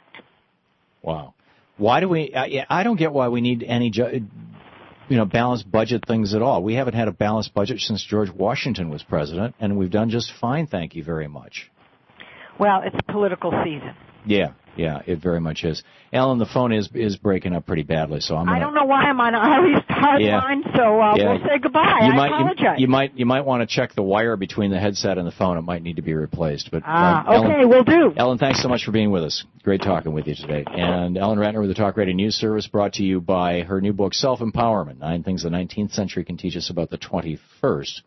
Speaker 2: Wow. Why do we? I, I don't get why we need any, ju- you know, balanced budget things at all. We haven't had a balanced budget since George Washington was president, and we've done just fine. Thank you very much.
Speaker 18: Well, it's a political season.
Speaker 2: Yeah. Yeah, it very much is. Ellen, the phone is is breaking up pretty badly, so I'm gonna...
Speaker 18: I don't know why I'm on a hard
Speaker 2: Yeah.
Speaker 18: line, so uh,
Speaker 2: Yeah.
Speaker 18: we'll say goodbye.
Speaker 2: You
Speaker 18: I
Speaker 2: might,
Speaker 18: apologize.
Speaker 2: You, you might you might want to check the wire between the headset and the phone. It might need to be replaced. But
Speaker 18: Ah,
Speaker 2: uh,
Speaker 18: okay,
Speaker 2: Ellen,
Speaker 18: will do.
Speaker 2: Ellen, thanks so much for being with us. Great talking with you today. And Ellen Ratner with the Talk Radio News Service, brought to you by her new book, Self-Empowerment, Nine Things the nineteenth Century Can Teach Us About the twenty-first.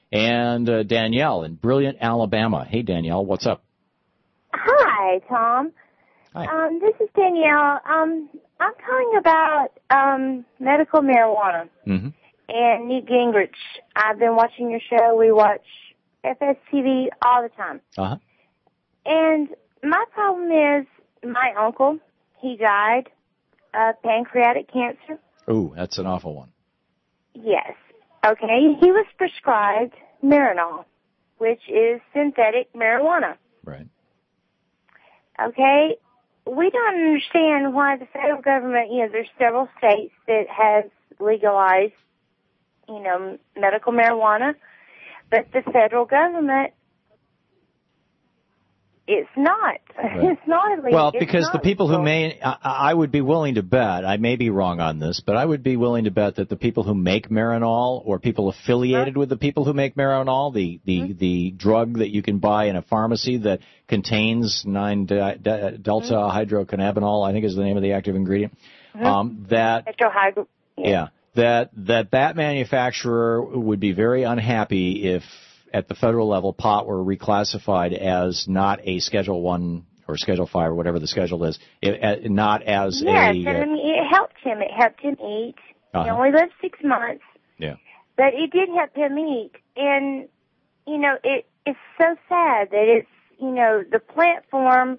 Speaker 2: And uh, Danielle in Brilliant, Alabama. Hey, Danielle, what's up?
Speaker 19: Hi, Tom.
Speaker 2: Hi.
Speaker 19: Um, this is Danielle. Um, I'm calling about um, medical marijuana
Speaker 2: Mm-hmm.
Speaker 19: and Newt Gingrich. I've been watching your show. We watch F S T V all the time.
Speaker 2: Uh-huh.
Speaker 19: And my problem is my uncle, he died of pancreatic cancer.
Speaker 2: Ooh, that's an awful one.
Speaker 19: Yes. Okay. He was prescribed Marinol, which is synthetic marijuana.
Speaker 2: Right.
Speaker 19: Okay. We don't understand why the federal government, you know, there's several states that has legalized, you know, medical marijuana, but the federal government, it's not. Right. It's not illegal.
Speaker 2: Well, because
Speaker 19: it's
Speaker 2: the
Speaker 19: not
Speaker 2: people who
Speaker 19: legal.
Speaker 2: may, I, I would be willing to bet, I may be wrong on this, but I would be willing to bet that the people who make Marinol or people affiliated with the people who make Marinol, the, the, mm-hmm. the drug that you can buy in a pharmacy that contains nine delta mm-hmm. hydrocannabinol, I think is the name of the active ingredient, mm-hmm. um, that,
Speaker 19: Tetrahydro- yeah.
Speaker 2: yeah, that, that that manufacturer would be very unhappy if at the federal level, pot were reclassified as not a Schedule One or Schedule Five or whatever the schedule is, it, uh, not as
Speaker 19: yes,
Speaker 2: a.
Speaker 19: Yes, and I mean it helped him. It helped him eat.
Speaker 2: Uh-huh.
Speaker 19: He only lived six months.
Speaker 2: Yeah.
Speaker 19: But it did help him eat, and you know it. It's so sad that it's you know the plant form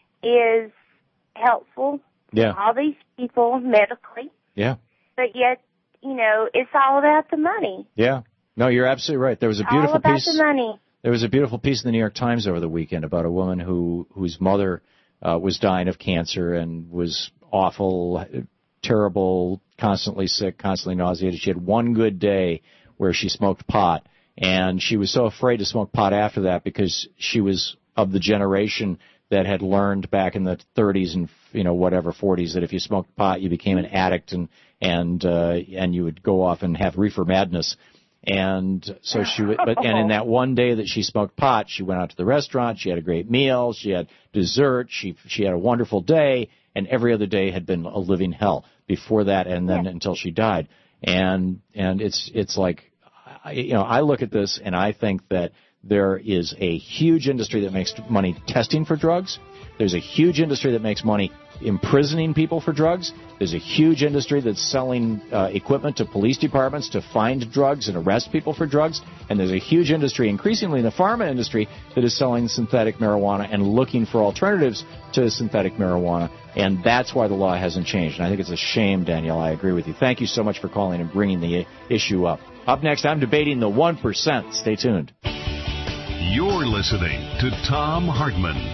Speaker 19: is helpful.
Speaker 2: Yeah.
Speaker 19: To all these people medically.
Speaker 2: Yeah.
Speaker 19: But yet, you know, it's all about the money.
Speaker 2: Yeah. No, you're absolutely right. There was a beautiful
Speaker 19: all about
Speaker 2: piece.
Speaker 19: The money.
Speaker 2: There was a beautiful piece in the New York Times over the weekend about a woman who whose mother uh, was dying of cancer and was awful, terrible, constantly sick, constantly nauseated. She had one good day where she smoked pot, and she was so afraid to smoke pot after that because she was of the generation that had learned back in the thirties and you know whatever forties that if you smoked pot you became an addict and and uh, and you would go off and have reefer madness. And so she would, but, and in that one day that she smoked pot, she went out to the restaurant, she had a great meal, she had dessert, she, she had a wonderful day, and every other day had been a living hell before that and then yeah. until she died. And, and it's, it's like, you know, I look at this and I think that there is a huge industry that makes money testing for drugs. There's a huge industry that makes money imprisoning people for drugs. There's a huge industry that's selling uh, equipment to police departments to find drugs and arrest people for drugs. And there's a huge industry, increasingly in the pharma industry, that is selling synthetic marijuana and looking for alternatives to synthetic marijuana. And that's why the law hasn't changed. And I think it's a shame, Danielle. I agree with you. Thank you so much for calling and bringing the issue up. Up next, I'm debating the one percent. Stay tuned.
Speaker 1: You're listening to Thom Hartmann.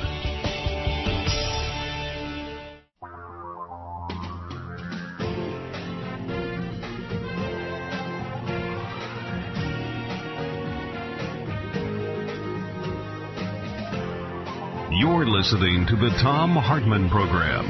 Speaker 1: You're listening to the Thom Hartmann Program.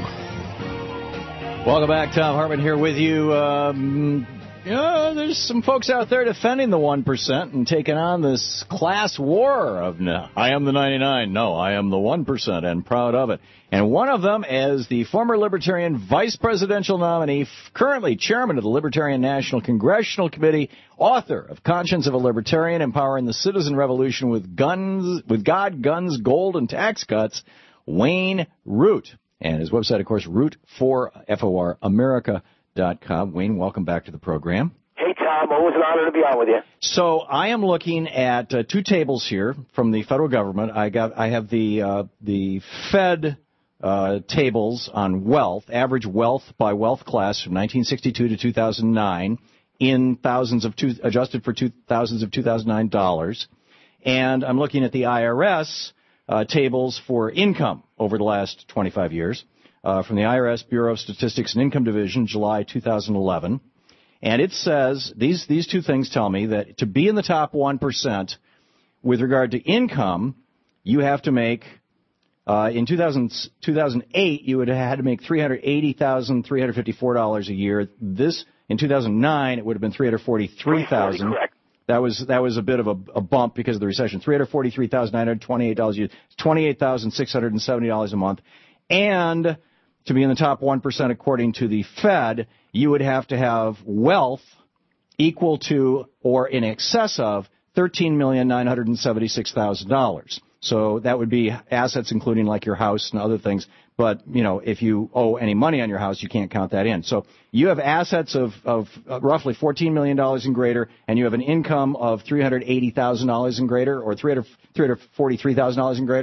Speaker 2: Welcome back. Thom Hartmann here with you. Um, yeah, there's some folks out there defending the one percent and taking on this class war of, no, I am the ninety-nine. No, I am the one percent and proud of it. And one of them is the former Libertarian vice presidential nominee, currently chairman of the Libertarian National Congressional Committee, author of Conscience of a Libertarian, Empowering the Citizen Revolution with Guns, with God, Guns, Gold, and Tax Cuts, Wayne Root. And his website, of course, root for F O R America dot com. Wayne, welcome back to the program.
Speaker 20: Hey, Tom. Always an honor to be on with you.
Speaker 2: So I am looking at uh, two tables here from the federal government. I got, I have the uh, the Fed uh, tables on wealth, average wealth by wealth class from nineteen sixty-two to two thousand nine, in thousands of two, adjusted for two thousands of two thousand nine dollars, and I'm looking at the I R S uh, tables for income over the last twenty-five years. Uh, from the I R S Bureau of Statistics and Income Division, July two thousand eleven. And it says, these, these two things tell me that to be in the top one percent with regard to income, you have to make, uh, in two thousand, two thousand eight, you would have had to make three hundred eighty thousand three hundred fifty-four dollars a year. This, in two thousand nine, it would have been three hundred forty-three thousand dollars. That was, that was a bit of a, a bump because of the recession. three hundred forty-three thousand nine hundred twenty-eight dollars a year, twenty-eight thousand six hundred seventy dollars a month. And to be in the top one percent according to the Fed, you would have to have wealth equal to or in excess of thirteen million nine hundred seventy-six thousand dollars. So that would be assets including like your house and other things. But, you know, if you owe any money on your house, you can't count that in. So you have assets of, of roughly fourteen million dollars and greater, and you have an income of three hundred eighty thousand dollars and greater, or three hundred forty-three thousand dollars and greater?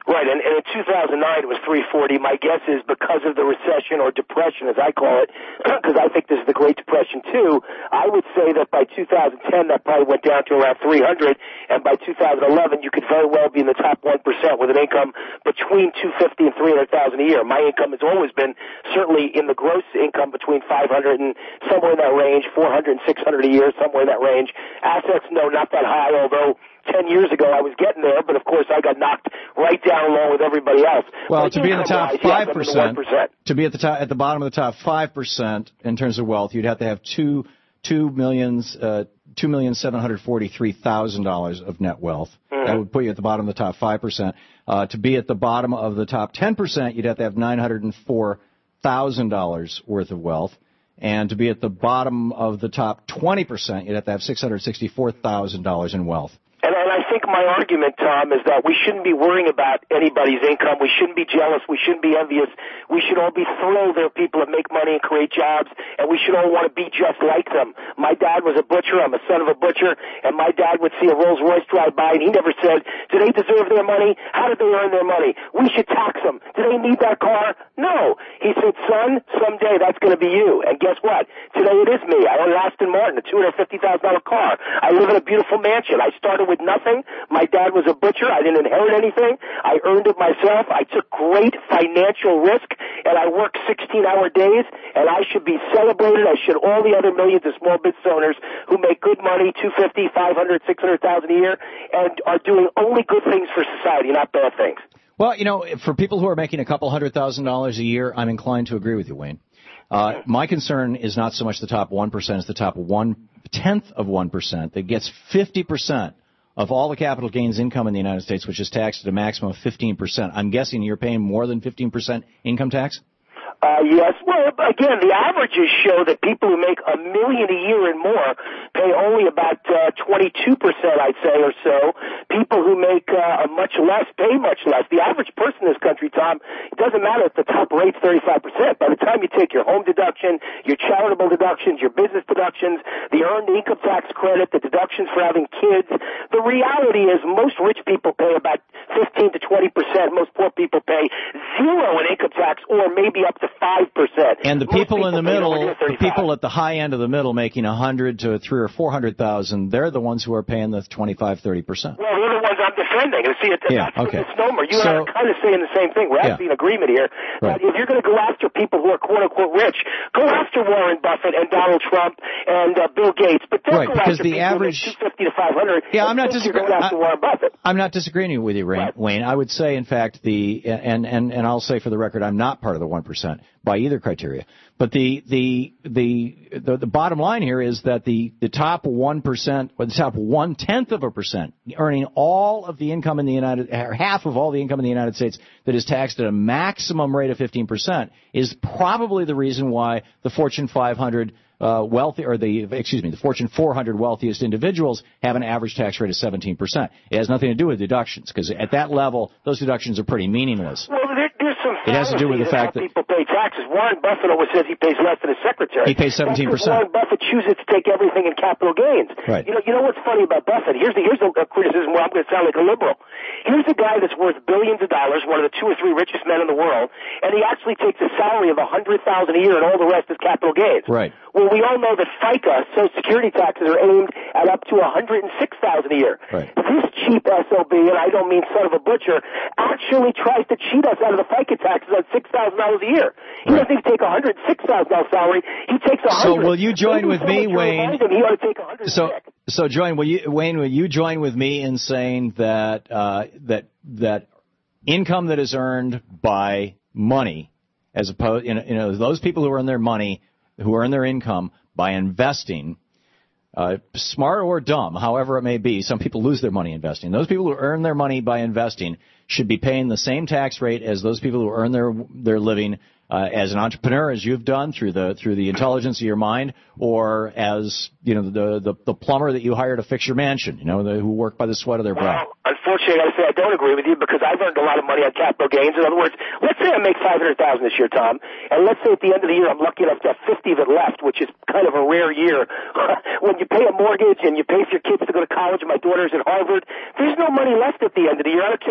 Speaker 20: Right, and, and in two thousand nine it was three forty. My guess is because of the recession or depression, as I call it, because I think this is the Great Depression too, I would say that by two thousand ten that probably went down to around three hundred, and by two thousand eleven you could very well be in the top one percent with an income between two hundred fifty thousand and three hundred thousand a year. My income has always been certainly in the gross income between five hundred and somewhere in that range, four hundred and six hundred a year, somewhere in that range. Assets, no, not that high, although ten years ago I was getting there, but of course I got knocked right down along with everybody else.
Speaker 2: Well,
Speaker 20: but
Speaker 2: to be in the top
Speaker 20: yes,
Speaker 2: five
Speaker 20: I'm in the
Speaker 2: percent,
Speaker 20: one percent.
Speaker 2: to be at the top, at the bottom of the top five percent in terms of wealth, you'd have to have two two millions, uh, two million seven hundred forty-three thousand dollars of net wealth. Mm-hmm. That would put you at the bottom of the top five percent. Uh, to be at the bottom of the top ten percent, you'd have to have nine hundred and four thousand dollars worth of wealth. And to be at the bottom of the top twenty percent, you'd have to have six hundred sixty-four thousand dollars in wealth.
Speaker 20: And, and I think my argument, Tom, is that we shouldn't be worrying about anybody's income. We shouldn't be jealous. We shouldn't be envious. We should all be thrilled there are people that make money and create jobs, and we should all want to be just like them. My dad was a butcher. I'm a son of a butcher, and my dad would see a Rolls Royce drive by, and he never said, do they deserve their money? How did they earn their money? We should tax them. Do they need that car? No. He said, son, someday that's going to be you. And guess what? Today it is me. I own an Aston Martin, a two hundred fifty thousand dollars car. I live in a beautiful mansion. I started with nothing. My dad was a butcher. I didn't inherit anything. I earned it myself. I took great financial risk, and I worked sixteen-hour days, and I should be celebrated. I should all the other millions of small business owners who make good money, two hundred fifty thousand, five hundred thousand, six hundred thousand a year, and are doing only good things for society, not bad things.
Speaker 2: Well, you know, for people who are making a couple hundred thousand dollars a year, I'm inclined to agree with you, Wayne. Uh, my concern is not so much the top one percent as the top one-tenth of one percent that gets fifty percent of all the capital gains income in the United States, which is taxed at a maximum of fifteen percent. I'm guessing you're paying more than fifteen percent income tax?
Speaker 20: Uh, yes. Well, again, the averages show that people who make a million a year and more pay only about uh, twenty-two percent, I'd say, or so. People who make uh, much less pay much less. The average person in this country, Tom, it doesn't matter if the top rate's thirty-five percent. By the time you take your home deduction, your charitable deductions, your business deductions, the earned income tax credit, the deductions for having kids, the reality is most rich people pay about fifteen to twenty percent. Most poor people pay zero in income tax, or maybe up to five percent.
Speaker 2: And the people, people in the middle, the people at the high end of the middle making a hundred to three or four hundred thousand, they're the ones who are paying the twenty-five, thirty percent.
Speaker 20: Well, they're the ones I'm defending. And see, it's,
Speaker 2: yeah,
Speaker 20: that's
Speaker 2: okay.
Speaker 20: a misnomer. You
Speaker 2: so,
Speaker 20: and I are kind of saying the same thing. We're actually
Speaker 2: yeah.
Speaker 20: in agreement here.
Speaker 2: Right.
Speaker 20: That if you're going to go after people who are quote unquote rich, go after Warren Buffett and Donald Trump and uh, Bill Gates. But don't
Speaker 2: right,
Speaker 20: go
Speaker 2: because
Speaker 20: after
Speaker 2: the
Speaker 20: people
Speaker 2: average
Speaker 20: two hundred fifty to five hundred.
Speaker 2: Yeah, I'm not disagreeing.
Speaker 20: After Warren Buffett.
Speaker 2: I'm not disagreeing with you, Wayne. Right. Wayne. I would say, in fact, the and and and I'll say for the record, I'm not part of the one percent by either criteria. But the the the the, the bottom line here is that the the top one percent or the top one tenth of a percent earning all of the income in the United or half of all the income in the United States that is taxed at a maximum rate of fifteen percent is probably the reason why the Fortune five hundred uh, wealthy or the excuse me the Fortune four hundred wealthiest individuals have an average tax rate of seventeen percent. It has nothing to do with deductions because at that level those deductions are pretty meaningless.
Speaker 20: Well, there, there's some
Speaker 2: it has to do with the fact that
Speaker 20: people pay taxes. Warren Buffett always says he pays less than his secretary.
Speaker 2: He pays seventeen percent.
Speaker 20: Warren Buffett chooses to take everything in capital gains.
Speaker 2: Right.
Speaker 20: You know, you know what's funny about Buffett? Here's the here's a, a criticism where I'm going to sound like a liberal. Here's a guy that's worth billions of dollars, one of the two or three richest men in the world, and he actually takes a salary of a hundred thousand a year, and all the rest is capital gains.
Speaker 2: Right.
Speaker 20: Well, we all know that FICA, Social Security taxes, are aimed at up to a hundred and six thousand a year.
Speaker 2: Right.
Speaker 20: This cheap S O B, and I don't mean son of a butcher, actually tries to cheat us out of the FICA taxes on six thousand dollars a year. He right. doesn't even take a hundred six thousand dollars salary. He takes a hundred.
Speaker 2: So will you join with me, Wayne?
Speaker 20: Him, he ought to take a hundred.
Speaker 2: So, so join. Will you, Wayne? Will you join with me in saying that uh, that that income that is earned by money, as opposed, you know, you know, those people who earn their money, who earn their income by investing, uh, smart or dumb, however it may be, some people lose their money investing. Those people who earn their money by investing should be paying the same tax rate as those people who earn their their living uh, as an entrepreneur, as you've done through the through the intelligence of your mind, or as you know the the, the plumber that you hire to fix your mansion, you know, the, who work by the sweat of their brow.
Speaker 20: Well, unfortunately, I got to say I don't agree with you because I've earned a lot of money on capital gains. In other words, let's say I make five hundred thousand this year, Tom, and let's say at the end of the year I'm lucky enough to have fifty of it left, which is kind of a rare year. When you pay a mortgage and you pay for your kids to go to college, and my daughter's at Harvard, there's no money left at the end of the year. I don't care what you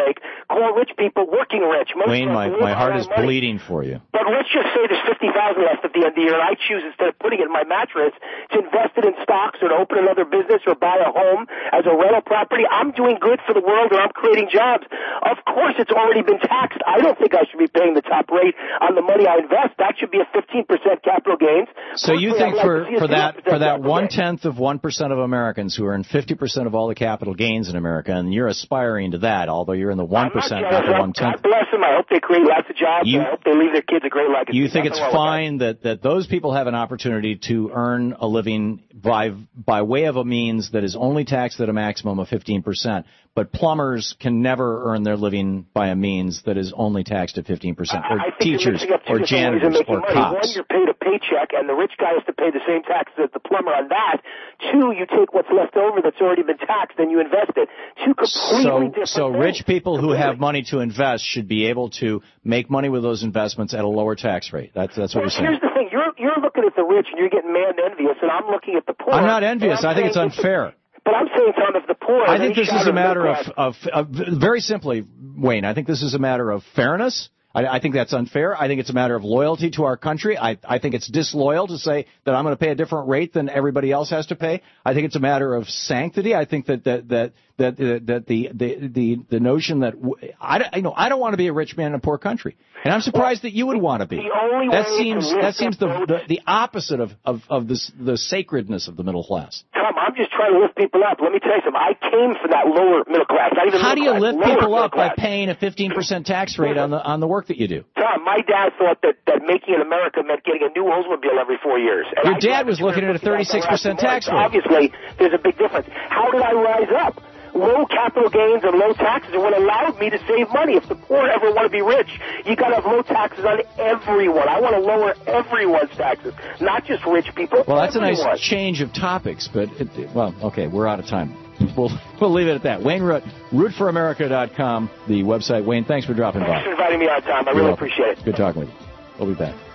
Speaker 20: make, call rich people working rich. Most
Speaker 2: Wayne,
Speaker 20: of us
Speaker 2: my,
Speaker 20: live
Speaker 2: my
Speaker 20: on
Speaker 2: heart
Speaker 20: our
Speaker 2: is
Speaker 20: money.
Speaker 2: bleeding for you.
Speaker 20: But let's just say there's fifty thousand dollars left at the end of the year, and I choose, instead of putting it in my mattress, to invest it in stocks or to open another business or buy a home as a rental property. I'm doing good for the world, and I'm creating jobs. Of course, it's already been taxed. I don't think I should be paying the top rate on the money I invest. That should be a fifteen percent capital gains.
Speaker 2: So you think
Speaker 20: I'd like
Speaker 2: for,
Speaker 20: to see a
Speaker 2: for that
Speaker 20: zero percent
Speaker 2: for that
Speaker 20: capital
Speaker 2: one
Speaker 20: gains.
Speaker 2: tenth of one percent of Americans who earn fifty percent of all the capital gains in America, and you're aspiring to that, although you're in the one percent, not the one tenth.
Speaker 20: God bless them. I hope they create lots of jobs.
Speaker 2: You-
Speaker 20: and I hope they leave their kids a great legacy.
Speaker 2: You think it's
Speaker 20: Nothing wrong with
Speaker 2: fine that, that those people have an opportunity to earn a living by by way of a means that is only taxed at a maximum of fifteen percent, but plumbers can never earn their living by a means that is only taxed at fifteen percent, or
Speaker 20: I think
Speaker 2: teachers,
Speaker 20: you're mixing up two
Speaker 2: or
Speaker 20: different ways of
Speaker 2: janitors,
Speaker 20: making
Speaker 2: or
Speaker 20: money.
Speaker 2: cops.
Speaker 20: One, you're paid a paycheck, and the rich guy has to pay the same taxes as the plumber on that. Two, you take what's left over that's already been taxed, and you invest it. Two completely
Speaker 2: So,
Speaker 20: different
Speaker 2: so
Speaker 20: things.
Speaker 2: rich people who have money to invest should be able to make money with those investments at a lower tax rate. That's that's what
Speaker 20: Well,
Speaker 2: you're saying.
Speaker 20: here's the thing. You're, you're looking at the rich, and you're getting mad and envious, and I'm looking at the poor.
Speaker 2: I'm not envious.
Speaker 20: and I'm
Speaker 2: I think it's
Speaker 20: saying if the-
Speaker 2: unfair.
Speaker 20: But I'm saying, Tom, if the poor...
Speaker 2: I think
Speaker 20: they
Speaker 2: this
Speaker 20: shot
Speaker 2: is a
Speaker 20: in the
Speaker 2: matter of,
Speaker 20: middle
Speaker 2: of, of, very simply, Wayne, I think this is a matter of fairness. I, I think that's unfair. I think it's a matter of loyalty to our country. I, I think it's disloyal to say that I'm going to pay a different rate than everybody else has to pay. I think it's a matter of sanctity. I think that that that that that the the the, the notion that I don't, you know I don't want to be a rich man in a poor country, and I'm surprised that you would want to be.
Speaker 20: only
Speaker 2: That
Speaker 20: way
Speaker 2: seems
Speaker 20: to lift
Speaker 2: that seems
Speaker 20: up
Speaker 2: the,
Speaker 20: those-
Speaker 2: the the opposite of of of this the sacredness of the middle class.
Speaker 20: Tom, I'm just trying to lift people up. Let me tell you something. I came from that lower middle class. Not even
Speaker 2: How do
Speaker 20: middle
Speaker 2: you
Speaker 20: class,
Speaker 2: lift
Speaker 20: lower
Speaker 2: people
Speaker 20: middle
Speaker 2: up by
Speaker 20: class.
Speaker 2: paying a fifteen percent tax rate on the on the work that you do?
Speaker 20: Tom, my dad thought that, that making it America meant getting a new Oldsmobile every four years. And
Speaker 2: Your
Speaker 20: I
Speaker 2: dad
Speaker 20: thought
Speaker 2: was
Speaker 20: that
Speaker 2: looking at a
Speaker 20: fifty thousand
Speaker 2: thirty-six percent
Speaker 20: dollars
Speaker 2: tax
Speaker 20: so
Speaker 2: rate.
Speaker 20: Obviously, there's a big difference. How did I rise up? Low capital gains and low taxes are what allowed me to save money. If the poor ever want to be rich, you got to have low taxes on everyone. I want to lower everyone's taxes, not just rich people.
Speaker 2: Well, that's
Speaker 20: everyone.
Speaker 2: a nice change of topics, but it, well, okay, we're out of time. We'll we'll leave it at that. Wayne Root, root for america dot com, the website. Wayne, thanks for dropping
Speaker 20: Thanks
Speaker 2: by.
Speaker 20: for inviting me on, Tom. I
Speaker 2: You're
Speaker 20: really
Speaker 2: welcome.
Speaker 20: appreciate it.
Speaker 2: Good talking with you. We'll be back.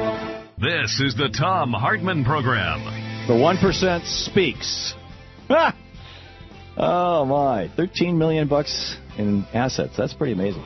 Speaker 1: This is the Tom Hartman Program.
Speaker 2: The one percent speaks. Ha! Oh my, thirteen million bucks in assets. That's pretty amazing.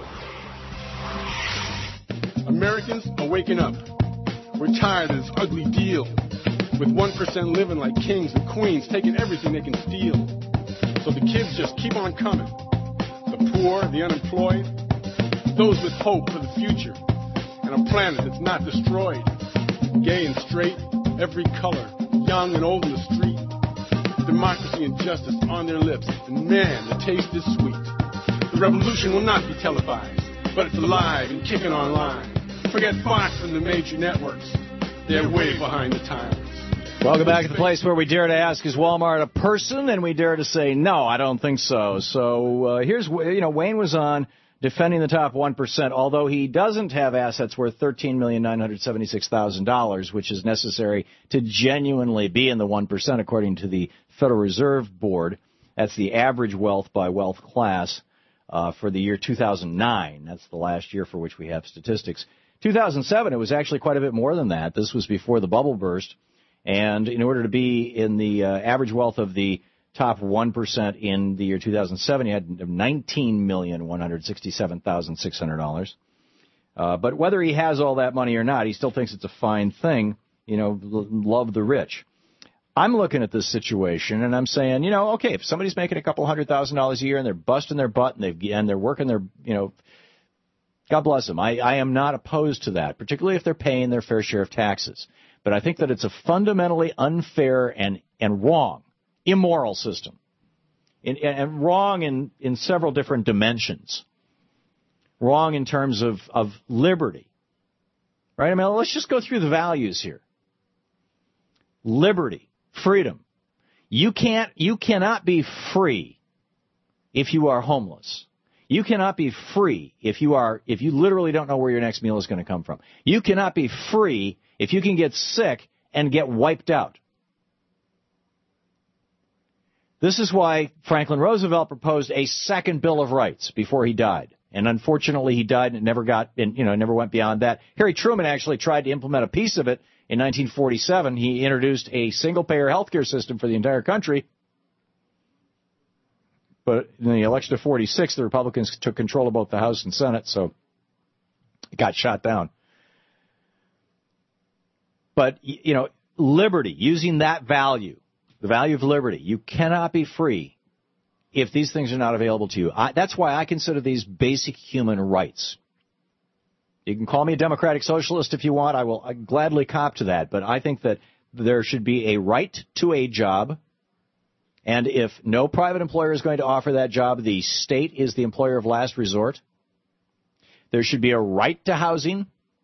Speaker 21: Americans are waking up. We're tired of this ugly deal with one percent living like kings and queens, taking everything they can steal. So the kids just keep on coming. The poor, the unemployed, those with hope for the future, and a planet that's not destroyed. Gay and straight, every color, young and old in the street. Democracy and justice on their lips, and man, the taste is sweet. The revolution will not be televised, but it's alive and kicking online. Forget Fox and the major networks. They're way behind the times.
Speaker 2: Welcome back to the place where we dare to ask, is Walmart a person? And we dare to say, no, I don't think so. So uh, here's, you know, Wayne was on defending the top one percent, although he doesn't have assets worth thirteen million nine hundred seventy-six thousand dollars, which is necessary to genuinely be in the one percent, according to the Federal Reserve Board. That's the average wealth by wealth class uh, for the year two thousand nine. That's the last year for which we have statistics. two thousand seven, it was actually quite a bit more than that. This was before the bubble burst. And in order to be in the uh, average wealth of the top one percent in the year two thousand seven, you had nineteen million one hundred sixty-seven thousand six hundred dollars. Uh, but whether he has all that money or not, he still thinks it's a fine thing, you know, l- love the rich. I'm looking at this situation and I'm saying, you know, okay, if somebody's making a couple hundred thousand dollars a year and they're busting their butt and, they've, and they're working their, you know, God bless them. I, I am not opposed to that, particularly if they're paying their fair share of taxes. But I think that it's a fundamentally unfair and, and wrong, immoral system, in, and wrong in, in several different dimensions. Wrong in terms of, of liberty, right? I mean, let's just go through the values here. Liberty, freedom. You can't, you cannot be free if you are homeless. You cannot be free if you are, if you literally don't know where your next meal is going to come from. You cannot be free if you can get sick and get wiped out. This is why Franklin Roosevelt proposed a second Bill of Rights before he died. And unfortunately, he died and it never got, and, you know, never went beyond that. Harry Truman actually tried to implement a piece of it in nineteen forty-seven. He introduced a single-payer health care system for the entire country. But in the election of forty-six, the Republicans took control of both the House and Senate, so it got shot down. But, you know, liberty, using that value, the value of liberty, you cannot be free if these things are not available to you. I, that's why I consider these basic human rights. You can call me a democratic socialist if you want. I will I'd gladly cop to that. But I think that there should be a right to a job. And if no private employer is going to offer that job, the state is the employer of last resort. There should be a right to housing.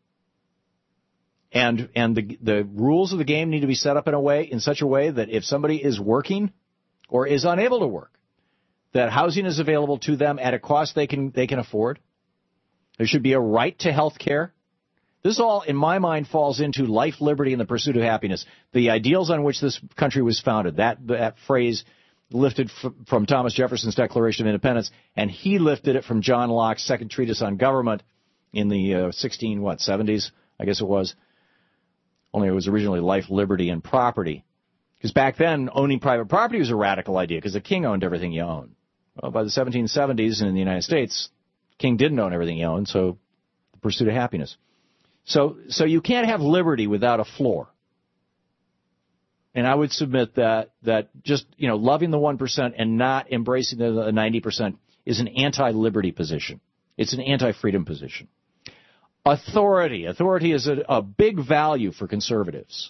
Speaker 2: And and the the rules of the game need to be set up in a way, in such a way that if somebody is working or is unable to work, that housing is available to them at a cost they can they can afford. There should be a right to health care. This all, in my mind, falls into life, liberty, and the pursuit of happiness. The ideals on which this country was founded, that that phrase lifted f- from Thomas Jefferson's Declaration of Independence, and he lifted it from John Locke's Second Treatise on Government in the uh, sixteen, what, seventies, I guess it was. Only it was originally life, liberty, and property. Because back then, owning private property was a radical idea, because the king owned everything you owned. Well, by the seventeen seventies in the United States, the king didn't own everything he owned, so the pursuit of happiness. So so you can't have liberty without a floor. And I would submit that that just, you know, loving the one percent and not embracing the ninety percent is an anti-liberty position. It's an anti-freedom position. Authority. Authority is a, a big value for conservatives.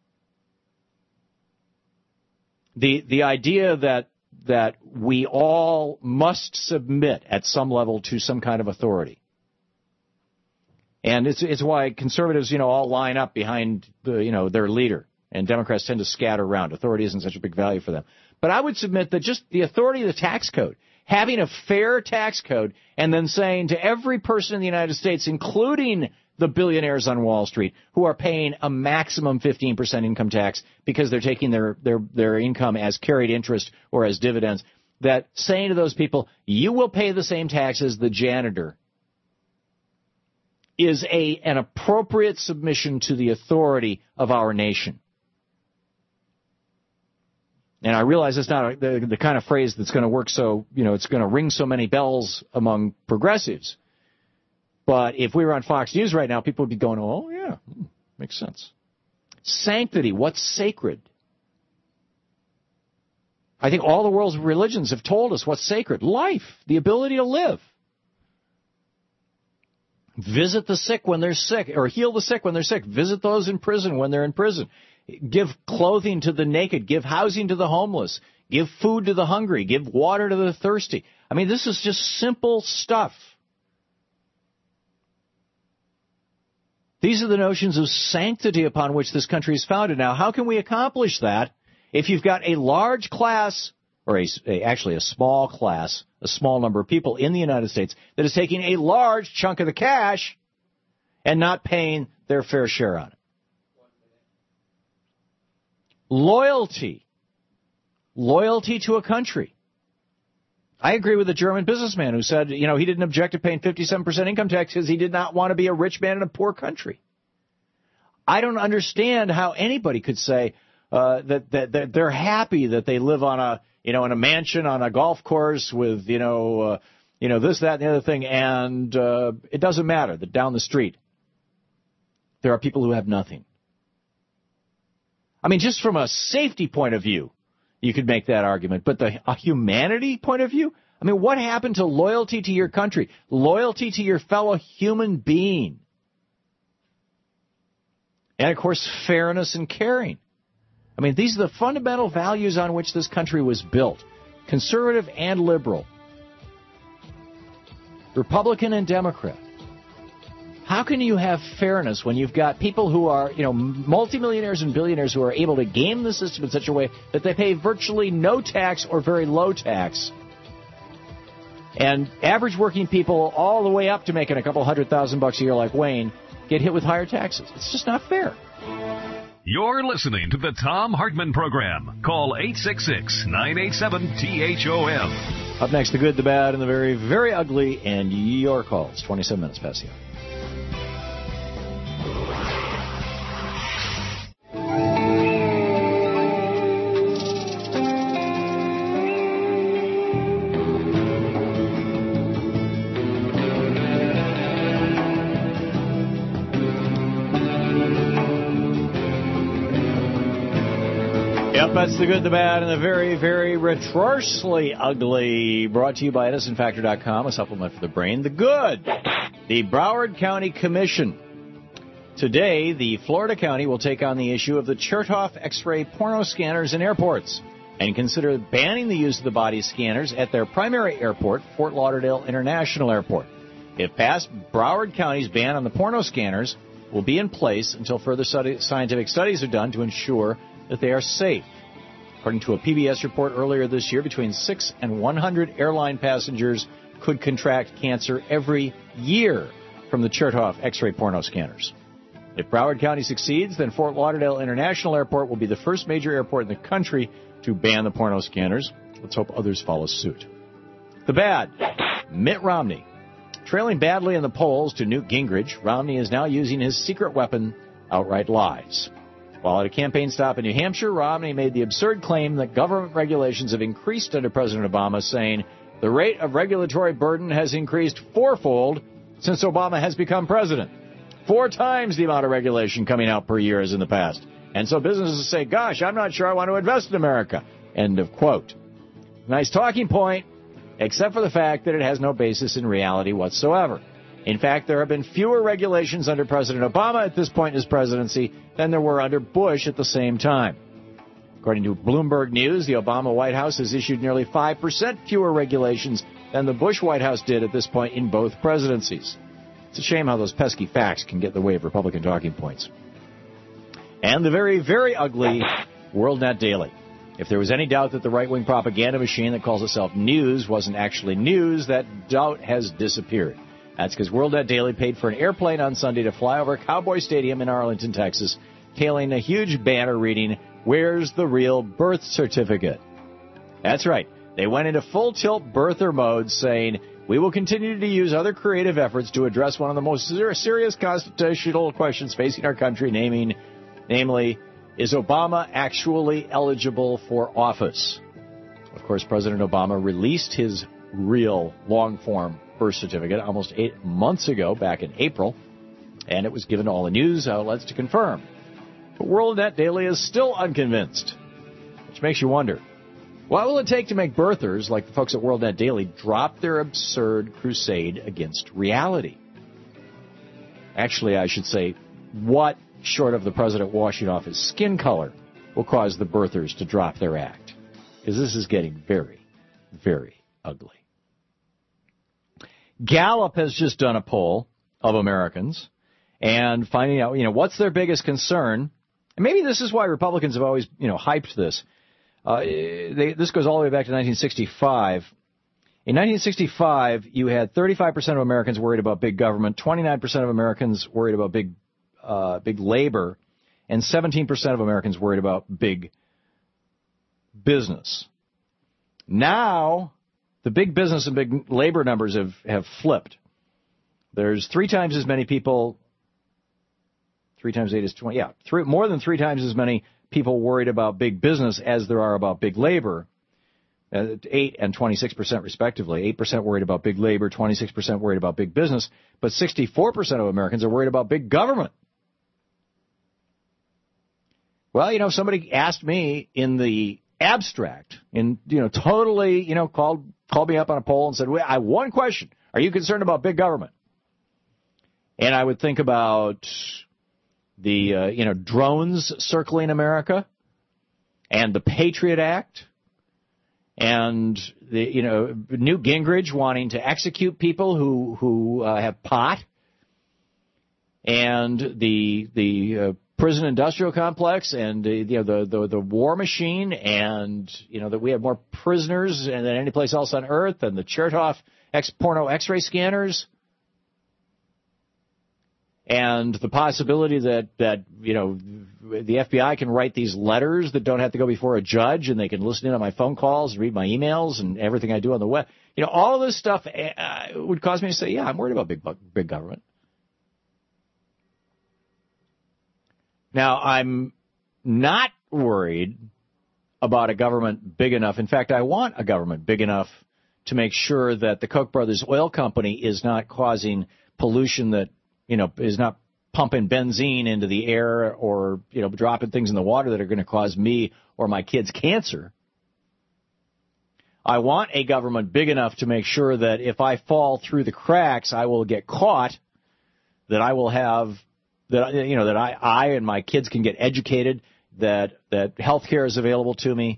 Speaker 2: The the idea that that we all must submit at some level to some kind of authority. And it's it's why conservatives, you know, all line up behind the, you know, their leader, and Democrats tend to scatter around. Authority isn't such a big value for them. But I would submit that just the authority of the tax code, having a fair tax code, and then saying to every person in the United States, including the billionaires on Wall Street, who are paying a maximum fifteen percent income tax because they're taking their, their, their income as carried interest or as dividends, that saying to those people, you will pay the same tax as the janitor, is a an appropriate submission to the authority of our nation. And I realize it's not a, the, the kind of phrase that's going to work so, you know, it's going to ring so many bells among progressives. But if we were on Fox News right now, people would be going, oh, yeah, makes sense. Sanctity, what's sacred? I think all the world's religions have told us what's sacred. Life, the ability to live. Visit the sick when they're sick, or heal the sick when they're sick. Visit those in prison when they're in prison. Give clothing to the naked. Give housing to the homeless. Give food to the hungry. Give water to the thirsty. I mean, this is just simple stuff. These are the notions of sanctity upon which this country is founded. Now, how can we accomplish that if you've got a large class, or a, a, actually a small class, a small number of people in the United States that is taking a large chunk of the cash and not paying their fair share on it? Loyalty. Loyalty to a country. I agree with the German businessman who said, you know, he didn't object to paying fifty-seven percent income tax because he did not want to be a rich man in a poor country. I don't understand how anybody could say uh, that, that that they're happy that they live on a, you know, in a mansion on a golf course with, you know, uh, you know, this, that, and the other thing, and uh, it doesn't matter that down the street there are people who have nothing. I mean, just from a safety point of view, you could make that argument. But the a humanity point of view, I mean, what happened to loyalty to your country, loyalty to your fellow human being? And, of course, fairness and caring. I mean, these are the fundamental values on which this country was built, conservative and liberal, Republican and Democrat. How can you have fairness when you've got people who are, you know, multimillionaires and billionaires who are able to game the system in such a way that they pay virtually no tax or very low tax, and average working people all the way up to making a couple hundred thousand bucks a year like Wayne get hit with higher taxes? It's just not fair.
Speaker 1: You're listening to the Thom Hartmann Program. Call eight six six, nine eight seven, T H O M.
Speaker 2: Up next, the good, the bad, and the very, very ugly, and your calls. twenty-seven minutes past the hour. Yep, that's the good, the bad, and the very, very retrorsely ugly. Brought to you by Edison Factor dot com, a supplement for the brain. The good, the Broward County Commission. Today, the Florida County will take on the issue of the Chertoff X-ray porno scanners in airports and consider banning the use of the body scanners at their primary airport, Fort Lauderdale International Airport. If passed, Broward County's ban on the porno scanners will be in place until further study, scientific studies are done to ensure that they are safe. According to a P B S report earlier this year, between six and one hundred airline passengers could contract cancer every year from the Chertoff X-ray porno scanners. If Broward County succeeds, then Fort Lauderdale International Airport will be the first major airport in the country to ban the porno scanners. Let's hope others follow suit. The bad, Mitt Romney. Trailing badly in the polls to Newt Gingrich, Romney is now using his secret weapon, outright lies. While at a campaign stop in New Hampshire, Romney made the absurd claim that government regulations have increased under President Obama, saying the rate of regulatory burden has increased fourfold since Obama has become president. Four times the amount of regulation coming out per year as in the past. And so businesses say, gosh, I'm not sure I want to invest in America. End of quote. Nice talking point, except for the fact that it has no basis in reality whatsoever. In fact, there have been fewer regulations under President Obama at this point in his presidency than there were under Bush at the same time. According to Bloomberg News, the Obama White House has issued nearly five percent fewer regulations than the Bush White House did at this point in both presidencies. It's a shame how those pesky facts can get in the way of Republican talking points. And the very, very ugly WorldNet Daily. If there was any doubt that the right-wing propaganda machine that calls itself news wasn't actually news, that doubt has disappeared. That's because WorldNet Daily paid for an airplane on Sunday to fly over Cowboy Stadium in Arlington, Texas, tailing a huge banner reading, "Where's the real birth certificate?" That's right. They went into full-tilt birther mode, saying, we will continue to use other creative efforts to address one of the most serious constitutional questions facing our country, naming, namely, is Obama actually eligible for office? Of course, President Obama released his real long-form birth certificate almost eight months ago, back in April, and it was given to all the news outlets to confirm. But WorldNet Daily is still unconvinced, which makes you wonder, what will it take to make birthers, like the folks at WorldNet Daily, drop their absurd crusade against reality? Actually, I should say, what, short of the president washing off his skin color, will cause the birthers to drop their act? Because this is getting very, very ugly. Gallup has just done a poll of Americans and finding out, you know, what's their biggest concern. And maybe this is why Republicans have always, you know, hyped this. Uh, they, this goes all the way back to nineteen sixty-five. In nineteen sixty-five, you had thirty-five percent of Americans worried about big government, twenty-nine percent of Americans worried about big, uh, big labor, and seventeen percent of Americans worried about big business. Now, the big business and big labor numbers have, have flipped. There's three times as many people, three times eight is twenty, yeah, three, more than three times as many people worried about big business as there are about big labor, uh, eight and twenty-six percent respectively. eight percent worried about big labor, twenty-six percent worried about big business, but sixty-four percent of Americans are worried about big government. Well, you know, somebody asked me in the abstract, in, you know, totally, you know, called called me up on a poll and said, well, I have one question. Are you concerned about big government? And I would think about the, uh, you know, drones circling America and the Patriot Act and the, you know, Newt Gingrich wanting to execute people who, who uh, have pot and the, the, uh, prison industrial complex and, uh, you know, the, the, the war machine and, you know, that we have more prisoners than any place else on earth and the Chertoff X porno X-ray scanners. And the possibility that, that, you know, the F B I can write these letters that don't have to go before a judge and they can listen in on my phone calls and read my emails and everything I do on the web. You know, all of this stuff uh, would cause me to say, yeah, I'm worried about big, big government. Now, I'm not worried about a government big enough. In fact, I want a government big enough to make sure that the Koch brothers oil company is not causing pollution that, you know, is not pumping benzene into the air or, you know, dropping things in the water that are going to cause me or my kids cancer. I want a government big enough to make sure that if I fall through the cracks, I will get caught, that I will have, that, you know, that I, I and my kids can get educated, that, that health care is available to me,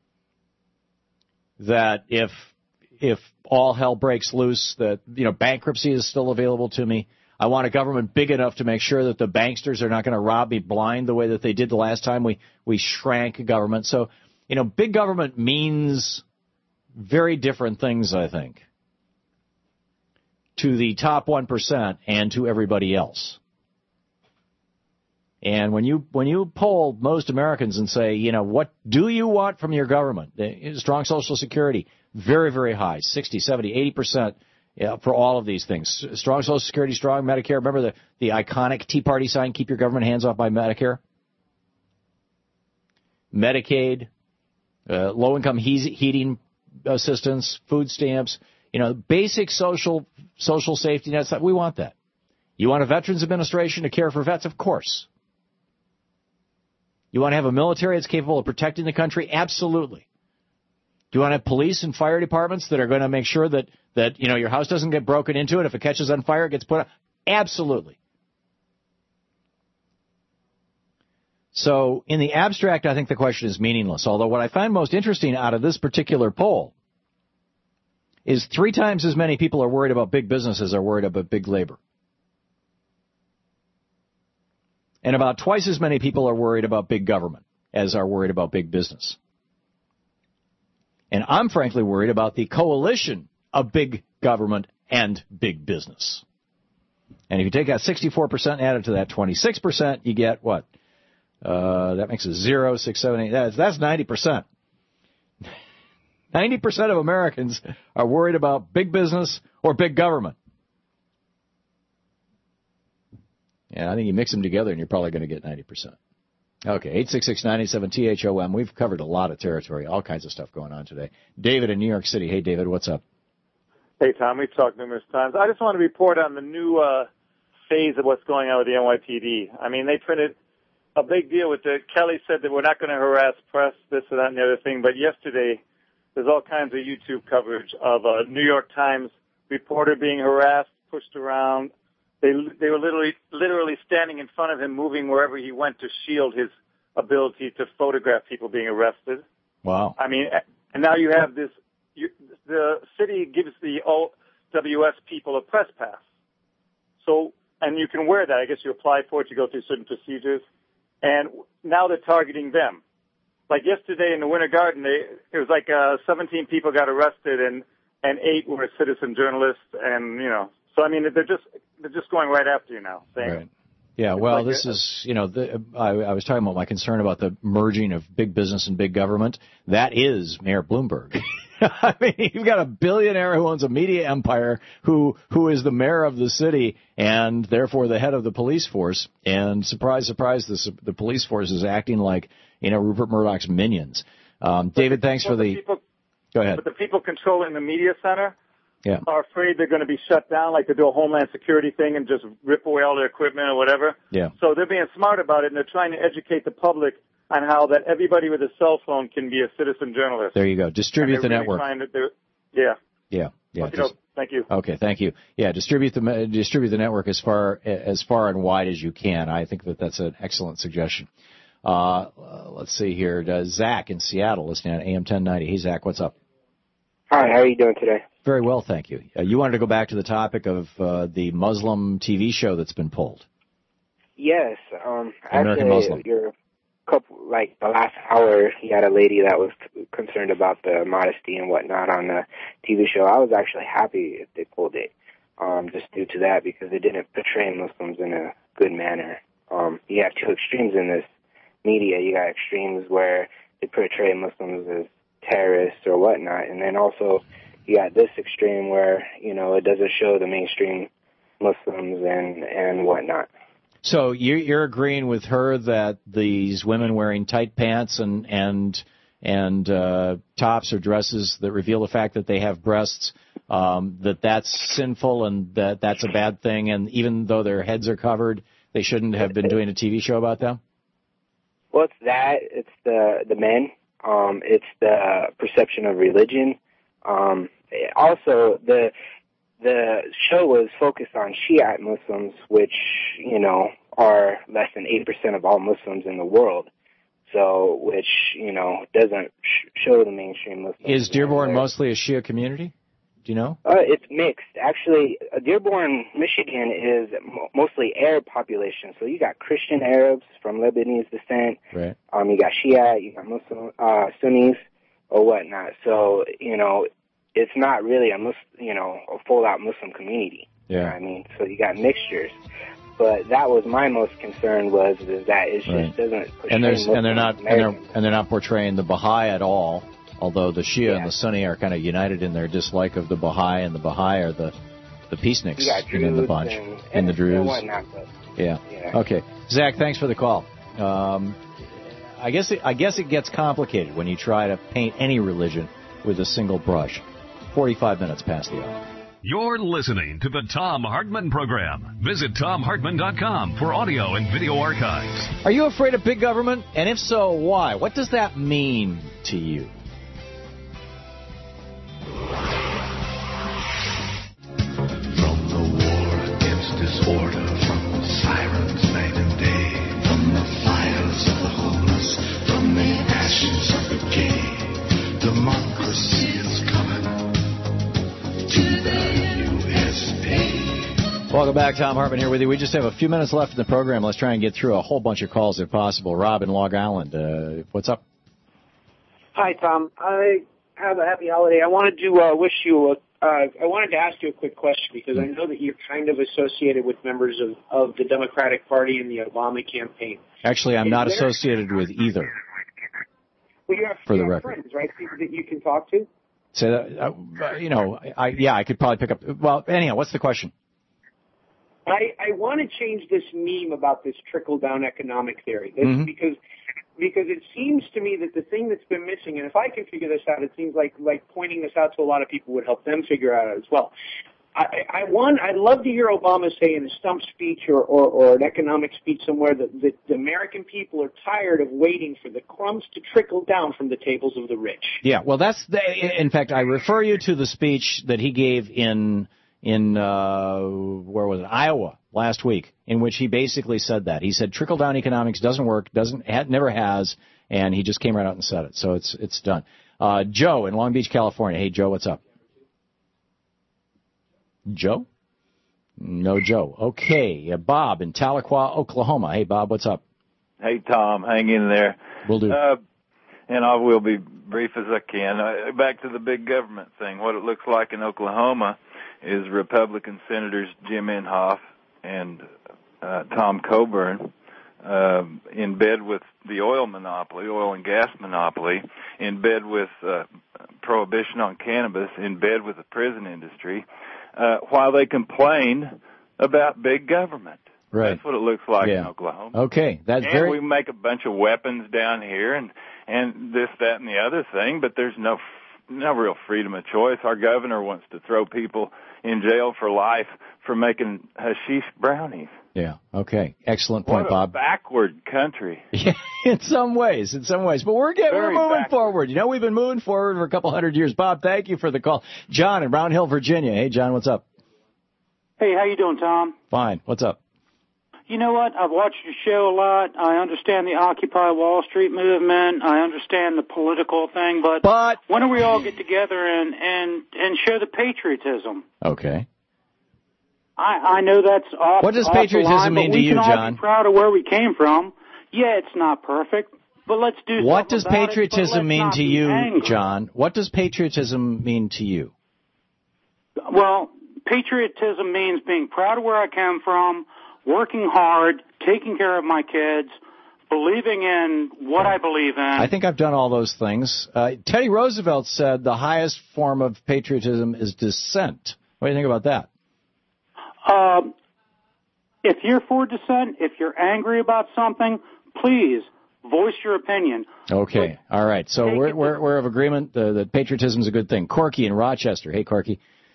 Speaker 2: that if, if all hell breaks loose, that, you know, bankruptcy is still available to me. I want a government big enough to make sure that the banksters are not going to rob me blind the way that they did the last time we, we shrank government. So, you know, big government means very different things, I think, to the top one percent and to everybody else. And when you when you poll most Americans and say, you know, what do you want from your government? Strong Social Security, very, very high, sixty, seventy, eighty percent for all of these things. Strong Social Security, strong Medicare. Remember the, the iconic Tea Party sign, keep your government hands off my Medicare? Medicaid, uh, low-income he- heating assistance, food stamps, you know, basic social social safety nets. We want that. You want a Veterans Administration to care for vets? Of course. You want to have a military that's capable of protecting the country? Absolutely. Do you want to have police and fire departments that are going to make sure that, that you know, your house doesn't get broken into, and if it catches on fire, it gets put out? Absolutely. So in the abstract, I think the question is meaningless, although what I find most interesting out of this particular poll is three times as many people are worried about big business as are worried about big labor. And about twice as many people are worried about big government as are worried about big business. And I'm frankly worried about the coalition of big government and big business. And if you take that sixty-four percent and add it to that twenty-six percent, you get what? Uh, that makes it zero, six, seven, eight. That's, that's ninety percent. ninety percent of Americans are worried about big business or big government. And I think you mix them together and you're probably going to get ninety percent. Okay, eight six six, nine eight seven, T H O M. We've covered a lot of territory, all kinds of stuff going on today. David in New York City. Hey, David, what's up?
Speaker 3: Hey, Tom, we've talked numerous times. I just want to report on the new uh, phase of what's going on with the N Y P D. I mean, they printed a big deal with the, Kelly said that we're not going to harass press, this or that and the other thing, but yesterday there's all kinds of YouTube coverage of a New York Times reporter being harassed, pushed around. They they were literally literally standing in front of him, moving wherever he went to shield his ability to photograph people being arrested.
Speaker 2: Wow.
Speaker 3: I mean, and now you have this, you, the city gives the O W S people a press pass. So, and you can wear that. I guess you apply for it, you go through certain procedures. And now they're targeting them. Like yesterday in the Winter Garden, they, it was like uh, seventeen people got arrested and, and eight were citizen journalists. And, you know, so I mean, they're just, they're just going right after you now. Saying,
Speaker 2: right. Yeah, well, this is, you know, the, I, I was talking about my concern about the merging of big business and big government. That is Mayor Bloomberg. I mean, you've got a billionaire who owns a media empire who who is the mayor of the city and therefore the head of the police force. And surprise, surprise, the, the police force is acting like, you know, Rupert Murdoch's minions. Um, David, thanks for the...
Speaker 3: People,
Speaker 2: go ahead.
Speaker 3: But the people controlling the media center
Speaker 2: yeah.
Speaker 3: are afraid they're going to be shut down, like to do a Homeland Security thing and just rip away all their equipment or whatever.
Speaker 2: Yeah.
Speaker 3: So they're being smart about it, and they're trying to educate the public on how that everybody with a cell phone can be a citizen journalist.
Speaker 2: There you go. Distribute the
Speaker 3: really
Speaker 2: network.
Speaker 3: Trying to do, yeah.
Speaker 2: Yeah. Yeah.
Speaker 3: Okay, no, thank you.
Speaker 2: Okay, thank you. Yeah, distribute the distribute the network as far as far and wide as you can. I think that that's an excellent suggestion. Uh, let's see here. Uh, Zach in Seattle, listening on A M ten ninety. Hey, Zach, what's up?
Speaker 22: Hi, how are you doing today?
Speaker 2: Very well, thank you. Uh, you wanted to go back to the topic of uh, the Muslim T V show that's been pulled.
Speaker 22: Yes. Um,
Speaker 2: American
Speaker 22: actually,
Speaker 2: Muslim.
Speaker 22: Your couple, like the last hour, you had a lady that was concerned about the modesty and whatnot on the T V show. I was actually happy if they pulled it, um, just due to that, because it didn't portray Muslims in a good manner. Um, you have two extremes in this media. You got extremes where they portray Muslims as terrorists or whatnot, and then also you got this extreme where, you know, it doesn't show the mainstream Muslims and, and whatnot.
Speaker 2: So you're, you're agreeing with her that these women wearing tight pants and and and uh, tops or dresses that reveal the fact that they have breasts, um, that that's sinful and that that's a bad thing, and even though their heads are covered, They shouldn't have been doing a T V show about them?
Speaker 22: Well, it's that. It's the the men. Um, it's the perception of religion. Um, also, the the show was focused on Shiite Muslims, which, you know, are less than eight percent of all Muslims in the world. So, which, you know, doesn't sh- show the mainstream Muslims.
Speaker 2: Is Dearborn mostly a Shia community? Do you know?
Speaker 22: Uh, it's mixed. Actually, uh, Dearborn, Michigan is mo- mostly Arab population. So you got Christian Arabs from Lebanese descent.
Speaker 2: Right.
Speaker 22: Um, you got Shia, you got Muslim, uh, Sunnis or whatnot. So, you know, it's not really a Mus- you know, a full-out Muslim community.
Speaker 2: Yeah.
Speaker 22: You know what I mean? So you got mixtures. But that was my most concern was is that it just
Speaker 2: Right.
Speaker 22: doesn't portray
Speaker 2: And there's
Speaker 22: Muslims
Speaker 2: and they're not and
Speaker 22: Americans.
Speaker 2: they're and they're not portraying the Baha'i at all. Although the Shia and the Sunni are kind of united in their dislike of the Baha'i, and the Baha'i are the the peaceniks
Speaker 22: You got
Speaker 2: in, in the
Speaker 22: Druze
Speaker 2: bunch,
Speaker 22: and,
Speaker 2: and the Druze.
Speaker 22: and whatnot, but,
Speaker 2: Yeah.
Speaker 22: yeah.
Speaker 2: Okay, Zach, thanks for the call. Um, I guess it, I guess it gets complicated when you try to paint any religion with a single brush. Forty-five minutes past the hour.
Speaker 1: You're listening to the Tom Hartman Program. Visit tom hartman dot com for audio and video archives.
Speaker 2: Are you afraid of big government? And if so, why? What does that mean to you?
Speaker 11: From the war against disorder, from the sirens night and day, from the fires of the homeless, from the ashes of the gay, democracy is coming to the U S A.
Speaker 2: Welcome back. Tom Hartman here with you. We just have a few minutes left in the program. Let's try and get through a whole bunch of calls if possible. Rob in Long Island, uh, what's up?
Speaker 4: Hi, Tom. I have a happy holiday. I wanted to uh, wish you a Uh, I wanted to ask you a quick question because I know that you're kind of associated with members of, of the Democratic Party and the Obama campaign.
Speaker 2: Actually, I'm
Speaker 4: Is
Speaker 2: not
Speaker 4: there-
Speaker 2: associated with either.
Speaker 4: Well, you have,
Speaker 2: For
Speaker 4: you
Speaker 2: the
Speaker 4: have
Speaker 2: record.
Speaker 4: friends, right? People that you can talk to.
Speaker 2: So, that, uh, you know, I, yeah, I could probably pick up. Well, anyhow, what's the question?
Speaker 4: I, I want to change this meme about this trickle-down economic theory this,
Speaker 2: Mhm.
Speaker 4: because because it seems to me that the thing that's been missing, and if I can figure this out, it seems like like pointing this out to a lot of people would help them figure out as well. I, I want, I'd love to hear Obama say in a stump speech or, or, or an economic speech somewhere that, that the American people are tired of waiting for the crumbs to trickle down from the tables of the rich.
Speaker 2: Yeah, well, that's the, in fact, I refer you to the speech that he gave in in uh, where was it, Iowa last week, in which he basically said that. He said trickle down economics doesn't work, doesn't had, never has, and he just came right out and said it. So it's it's done. Uh, Joe in Long Beach, California. Hey, Joe, what's up? Joe? No, Joe. Okay, uh, Bob in Tahlequah, Oklahoma. Hey, Bob, what's up?
Speaker 5: Hey, Tom, hang in there.
Speaker 2: Will do.
Speaker 5: Uh, and I will be brief as I can. Uh, back to the big government thing. What it looks like in Oklahoma is Republican Senators Jim Inhofe and uh, Tom Coburn uh, in bed with the oil monopoly, oil and gas monopoly, in bed with uh, prohibition on cannabis, in bed with the prison industry, uh, while they complain about big government.
Speaker 2: Right.
Speaker 5: That's what it looks like
Speaker 2: Yeah.
Speaker 5: in Oklahoma.
Speaker 2: Okay, that's
Speaker 5: and
Speaker 2: very.
Speaker 5: we make a bunch of weapons down here and and this, that, and the other thing, but there's no no real freedom of choice. Our governor wants to throw people in jail for life for making hashish brownies.
Speaker 2: Yeah. Okay. Excellent point,
Speaker 5: What a
Speaker 2: Bob.
Speaker 5: backward country.
Speaker 2: Yeah, in some ways, in some ways, but we're getting we're
Speaker 5: Very
Speaker 2: moving
Speaker 5: backward.
Speaker 2: forward. You know, we've been moving forward for a couple hundred years. Bob, thank you for the call. John in Round Hill, Virginia. Hey, John, what's up?
Speaker 23: Hey, how you doing, Tom?
Speaker 2: Fine. What's up?
Speaker 23: You know what? I've watched your show a lot. I understand the Occupy Wall Street movement. I understand the political thing, but,
Speaker 2: but
Speaker 23: when do we all get together and and and show the patriotism?
Speaker 2: Okay.
Speaker 23: I I know that's off.
Speaker 2: What does
Speaker 23: off the
Speaker 2: patriotism
Speaker 23: line,
Speaker 2: mean
Speaker 23: but
Speaker 2: to
Speaker 23: we
Speaker 2: you,
Speaker 23: can all
Speaker 2: John?
Speaker 23: Be proud of where we came from. Yeah, it's not perfect, but let's do.
Speaker 2: What
Speaker 23: something
Speaker 2: does
Speaker 23: about it, but
Speaker 2: patriotism
Speaker 23: let's
Speaker 2: mean
Speaker 23: not
Speaker 2: to
Speaker 23: be
Speaker 2: you,
Speaker 23: angry.
Speaker 2: John? What does patriotism mean to you?
Speaker 23: Well, patriotism means being proud of where I come from, working hard, taking care of my kids, believing in what I believe in.
Speaker 2: I think I've done all those things. Uh, Teddy Roosevelt said the highest form of patriotism is dissent. What do you think about that?
Speaker 23: Um, if you're for dissent, if you're angry about something, please voice your opinion.
Speaker 2: Okay. All right. So we're we're we're of agreement uh, that patriotism is a good thing. Corky in Rochester. Hey, Corky.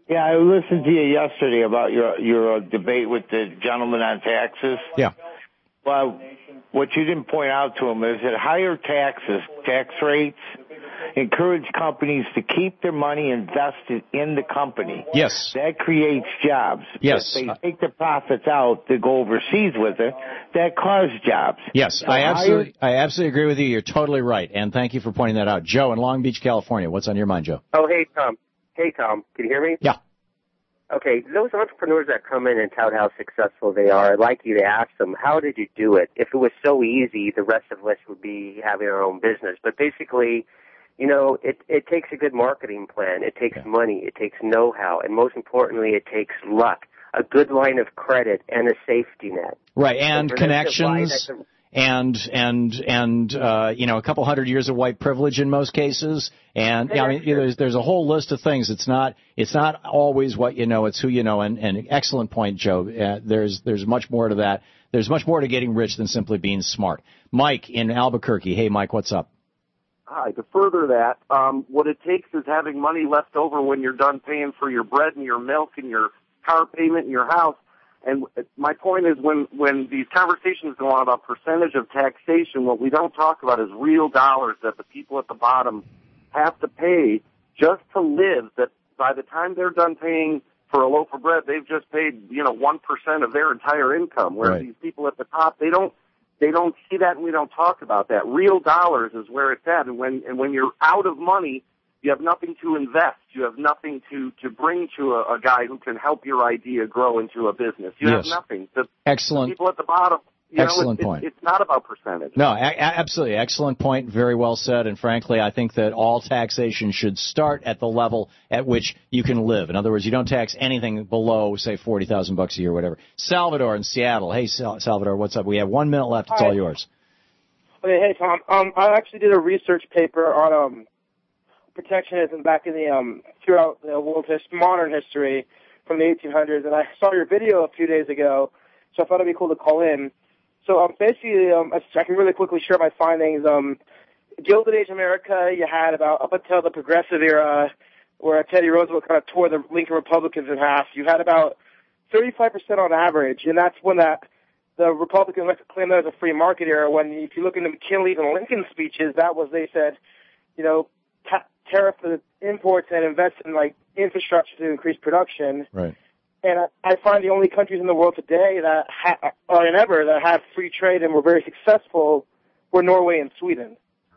Speaker 6: Yeah, I listened to you yesterday about your your uh, debate with the gentleman on taxes.
Speaker 2: Yeah.
Speaker 6: Well, what you didn't point out to him is that higher taxes, tax rates, encourage companies to keep their money invested in the company.
Speaker 2: Yes.
Speaker 6: That creates jobs.
Speaker 2: Yes.
Speaker 6: If they take the profits out to go overseas with it, that causes jobs.
Speaker 2: Yes,
Speaker 6: So
Speaker 2: I absolutely,
Speaker 6: higher-
Speaker 2: I absolutely agree with you. You're totally right, and thank you for pointing that out. Joe in Long Beach, California. What's on your mind, Joe?
Speaker 7: Oh, hey, Tom. Hey, Tom. Can you hear me?
Speaker 2: Yeah.
Speaker 7: Okay, those entrepreneurs that come in and tout how successful they are, I'd like you to ask them, how did you do it? If it was so easy, the rest of us would be having our own business. But basically, you know, it, it takes a good marketing plan. It takes yeah. money. It takes know-how. And most importantly, it takes luck, a good line of credit, and a safety net.
Speaker 2: Right, and
Speaker 7: So for them to buy
Speaker 2: connections.
Speaker 7: that-
Speaker 2: And and and uh, you know, a couple hundred years of white privilege in most cases, and yeah, I mean, there's there's a whole list of things. It's not it's not always what you know; it's who you know. And, and excellent point, Joe. Uh, there's there's much more to that. There's much more to getting rich than simply being smart. Mike in Albuquerque. Hey, Mike, what's up?
Speaker 8: Hi. To further that, um, what it takes is having money left over when you're done paying for your bread and your milk and your car payment and your house. And my point is when, when these conversations go on about percentage of taxation, what we don't talk about is real dollars that the people at the bottom have to pay just to live, that by the time they're done paying for a loaf of bread, they've just paid, you know, one percent of their entire income. Whereas
Speaker 2: Right.
Speaker 8: these people at the top, they don't, they don't see that and we don't talk about that. Real dollars is where it's at. And when, and when you're out of money, you have nothing to invest. You have nothing to, to bring to a, a guy who can help your idea grow into a business. You
Speaker 2: Yes.
Speaker 8: have nothing. The,
Speaker 2: Excellent.
Speaker 8: the people at the bottom, you
Speaker 2: Excellent
Speaker 8: know, it,
Speaker 2: point.
Speaker 8: it, it's not about percentage.
Speaker 2: No, a- a- absolutely. Excellent point. Very well said. And frankly, I think that all taxation should start at the level at which you can live. In other words, you don't tax anything below, say, forty thousand bucks a year or whatever. Salvador in Seattle. Hey, Sal- Salvador, what's up? We have one minute left. It's
Speaker 24: Hi.
Speaker 2: all yours.
Speaker 24: Okay, hey Tom. Um, I actually did a research paper on um protectionism back in the um throughout the world his modern history from the eighteen hundreds, and I saw your video a few days ago, so I thought it'd be cool to call in. So um, basically, um, I I can really quickly share my findings. Um, Gilded Age America, you had about up until the Progressive era, where Teddy Roosevelt kind of tore the Lincoln Republicans in half. You had about thirty-five percent on average, and that's when that the Republicans like to claim that as a free market era. When if you look into McKinley's and Lincoln's speeches, that was they said, you know, ta- tariff the imports and invest in like infrastructure to increase production.
Speaker 2: Right.
Speaker 24: And I, I find the only countries in the world today that ha- or in ever that have free trade and were very successful were Norway and Sweden,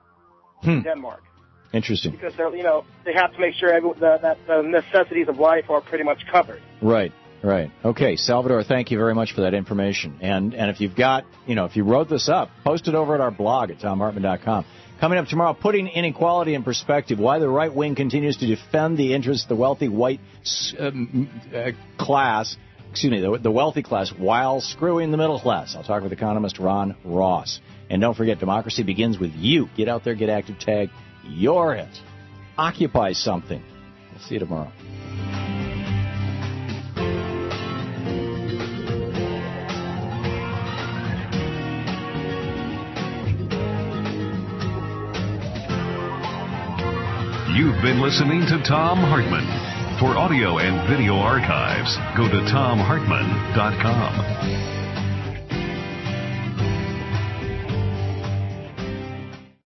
Speaker 2: Hmm.
Speaker 24: Denmark,
Speaker 2: Interesting.
Speaker 24: because they're you know they have to make sure every, that, that the necessities of life are pretty much covered.
Speaker 2: Right. Right. Okay, Salvador, thank you very much for that information. And and if you've got, you know, if you wrote this up, post it over at our blog at tom hartman dot com. Coming up tomorrow, putting inequality in perspective, why the right wing continues to defend the interests of the wealthy white um, uh, class, excuse me, the, the wealthy class, while screwing the middle class. I'll talk with economist Ron Ross. And don't forget, democracy begins with you. Get out there, get active, tag your it. Occupy something. We'll see you tomorrow.
Speaker 1: You've been listening to Tom Hartman. For audio and video archives, go to tom hartman dot com.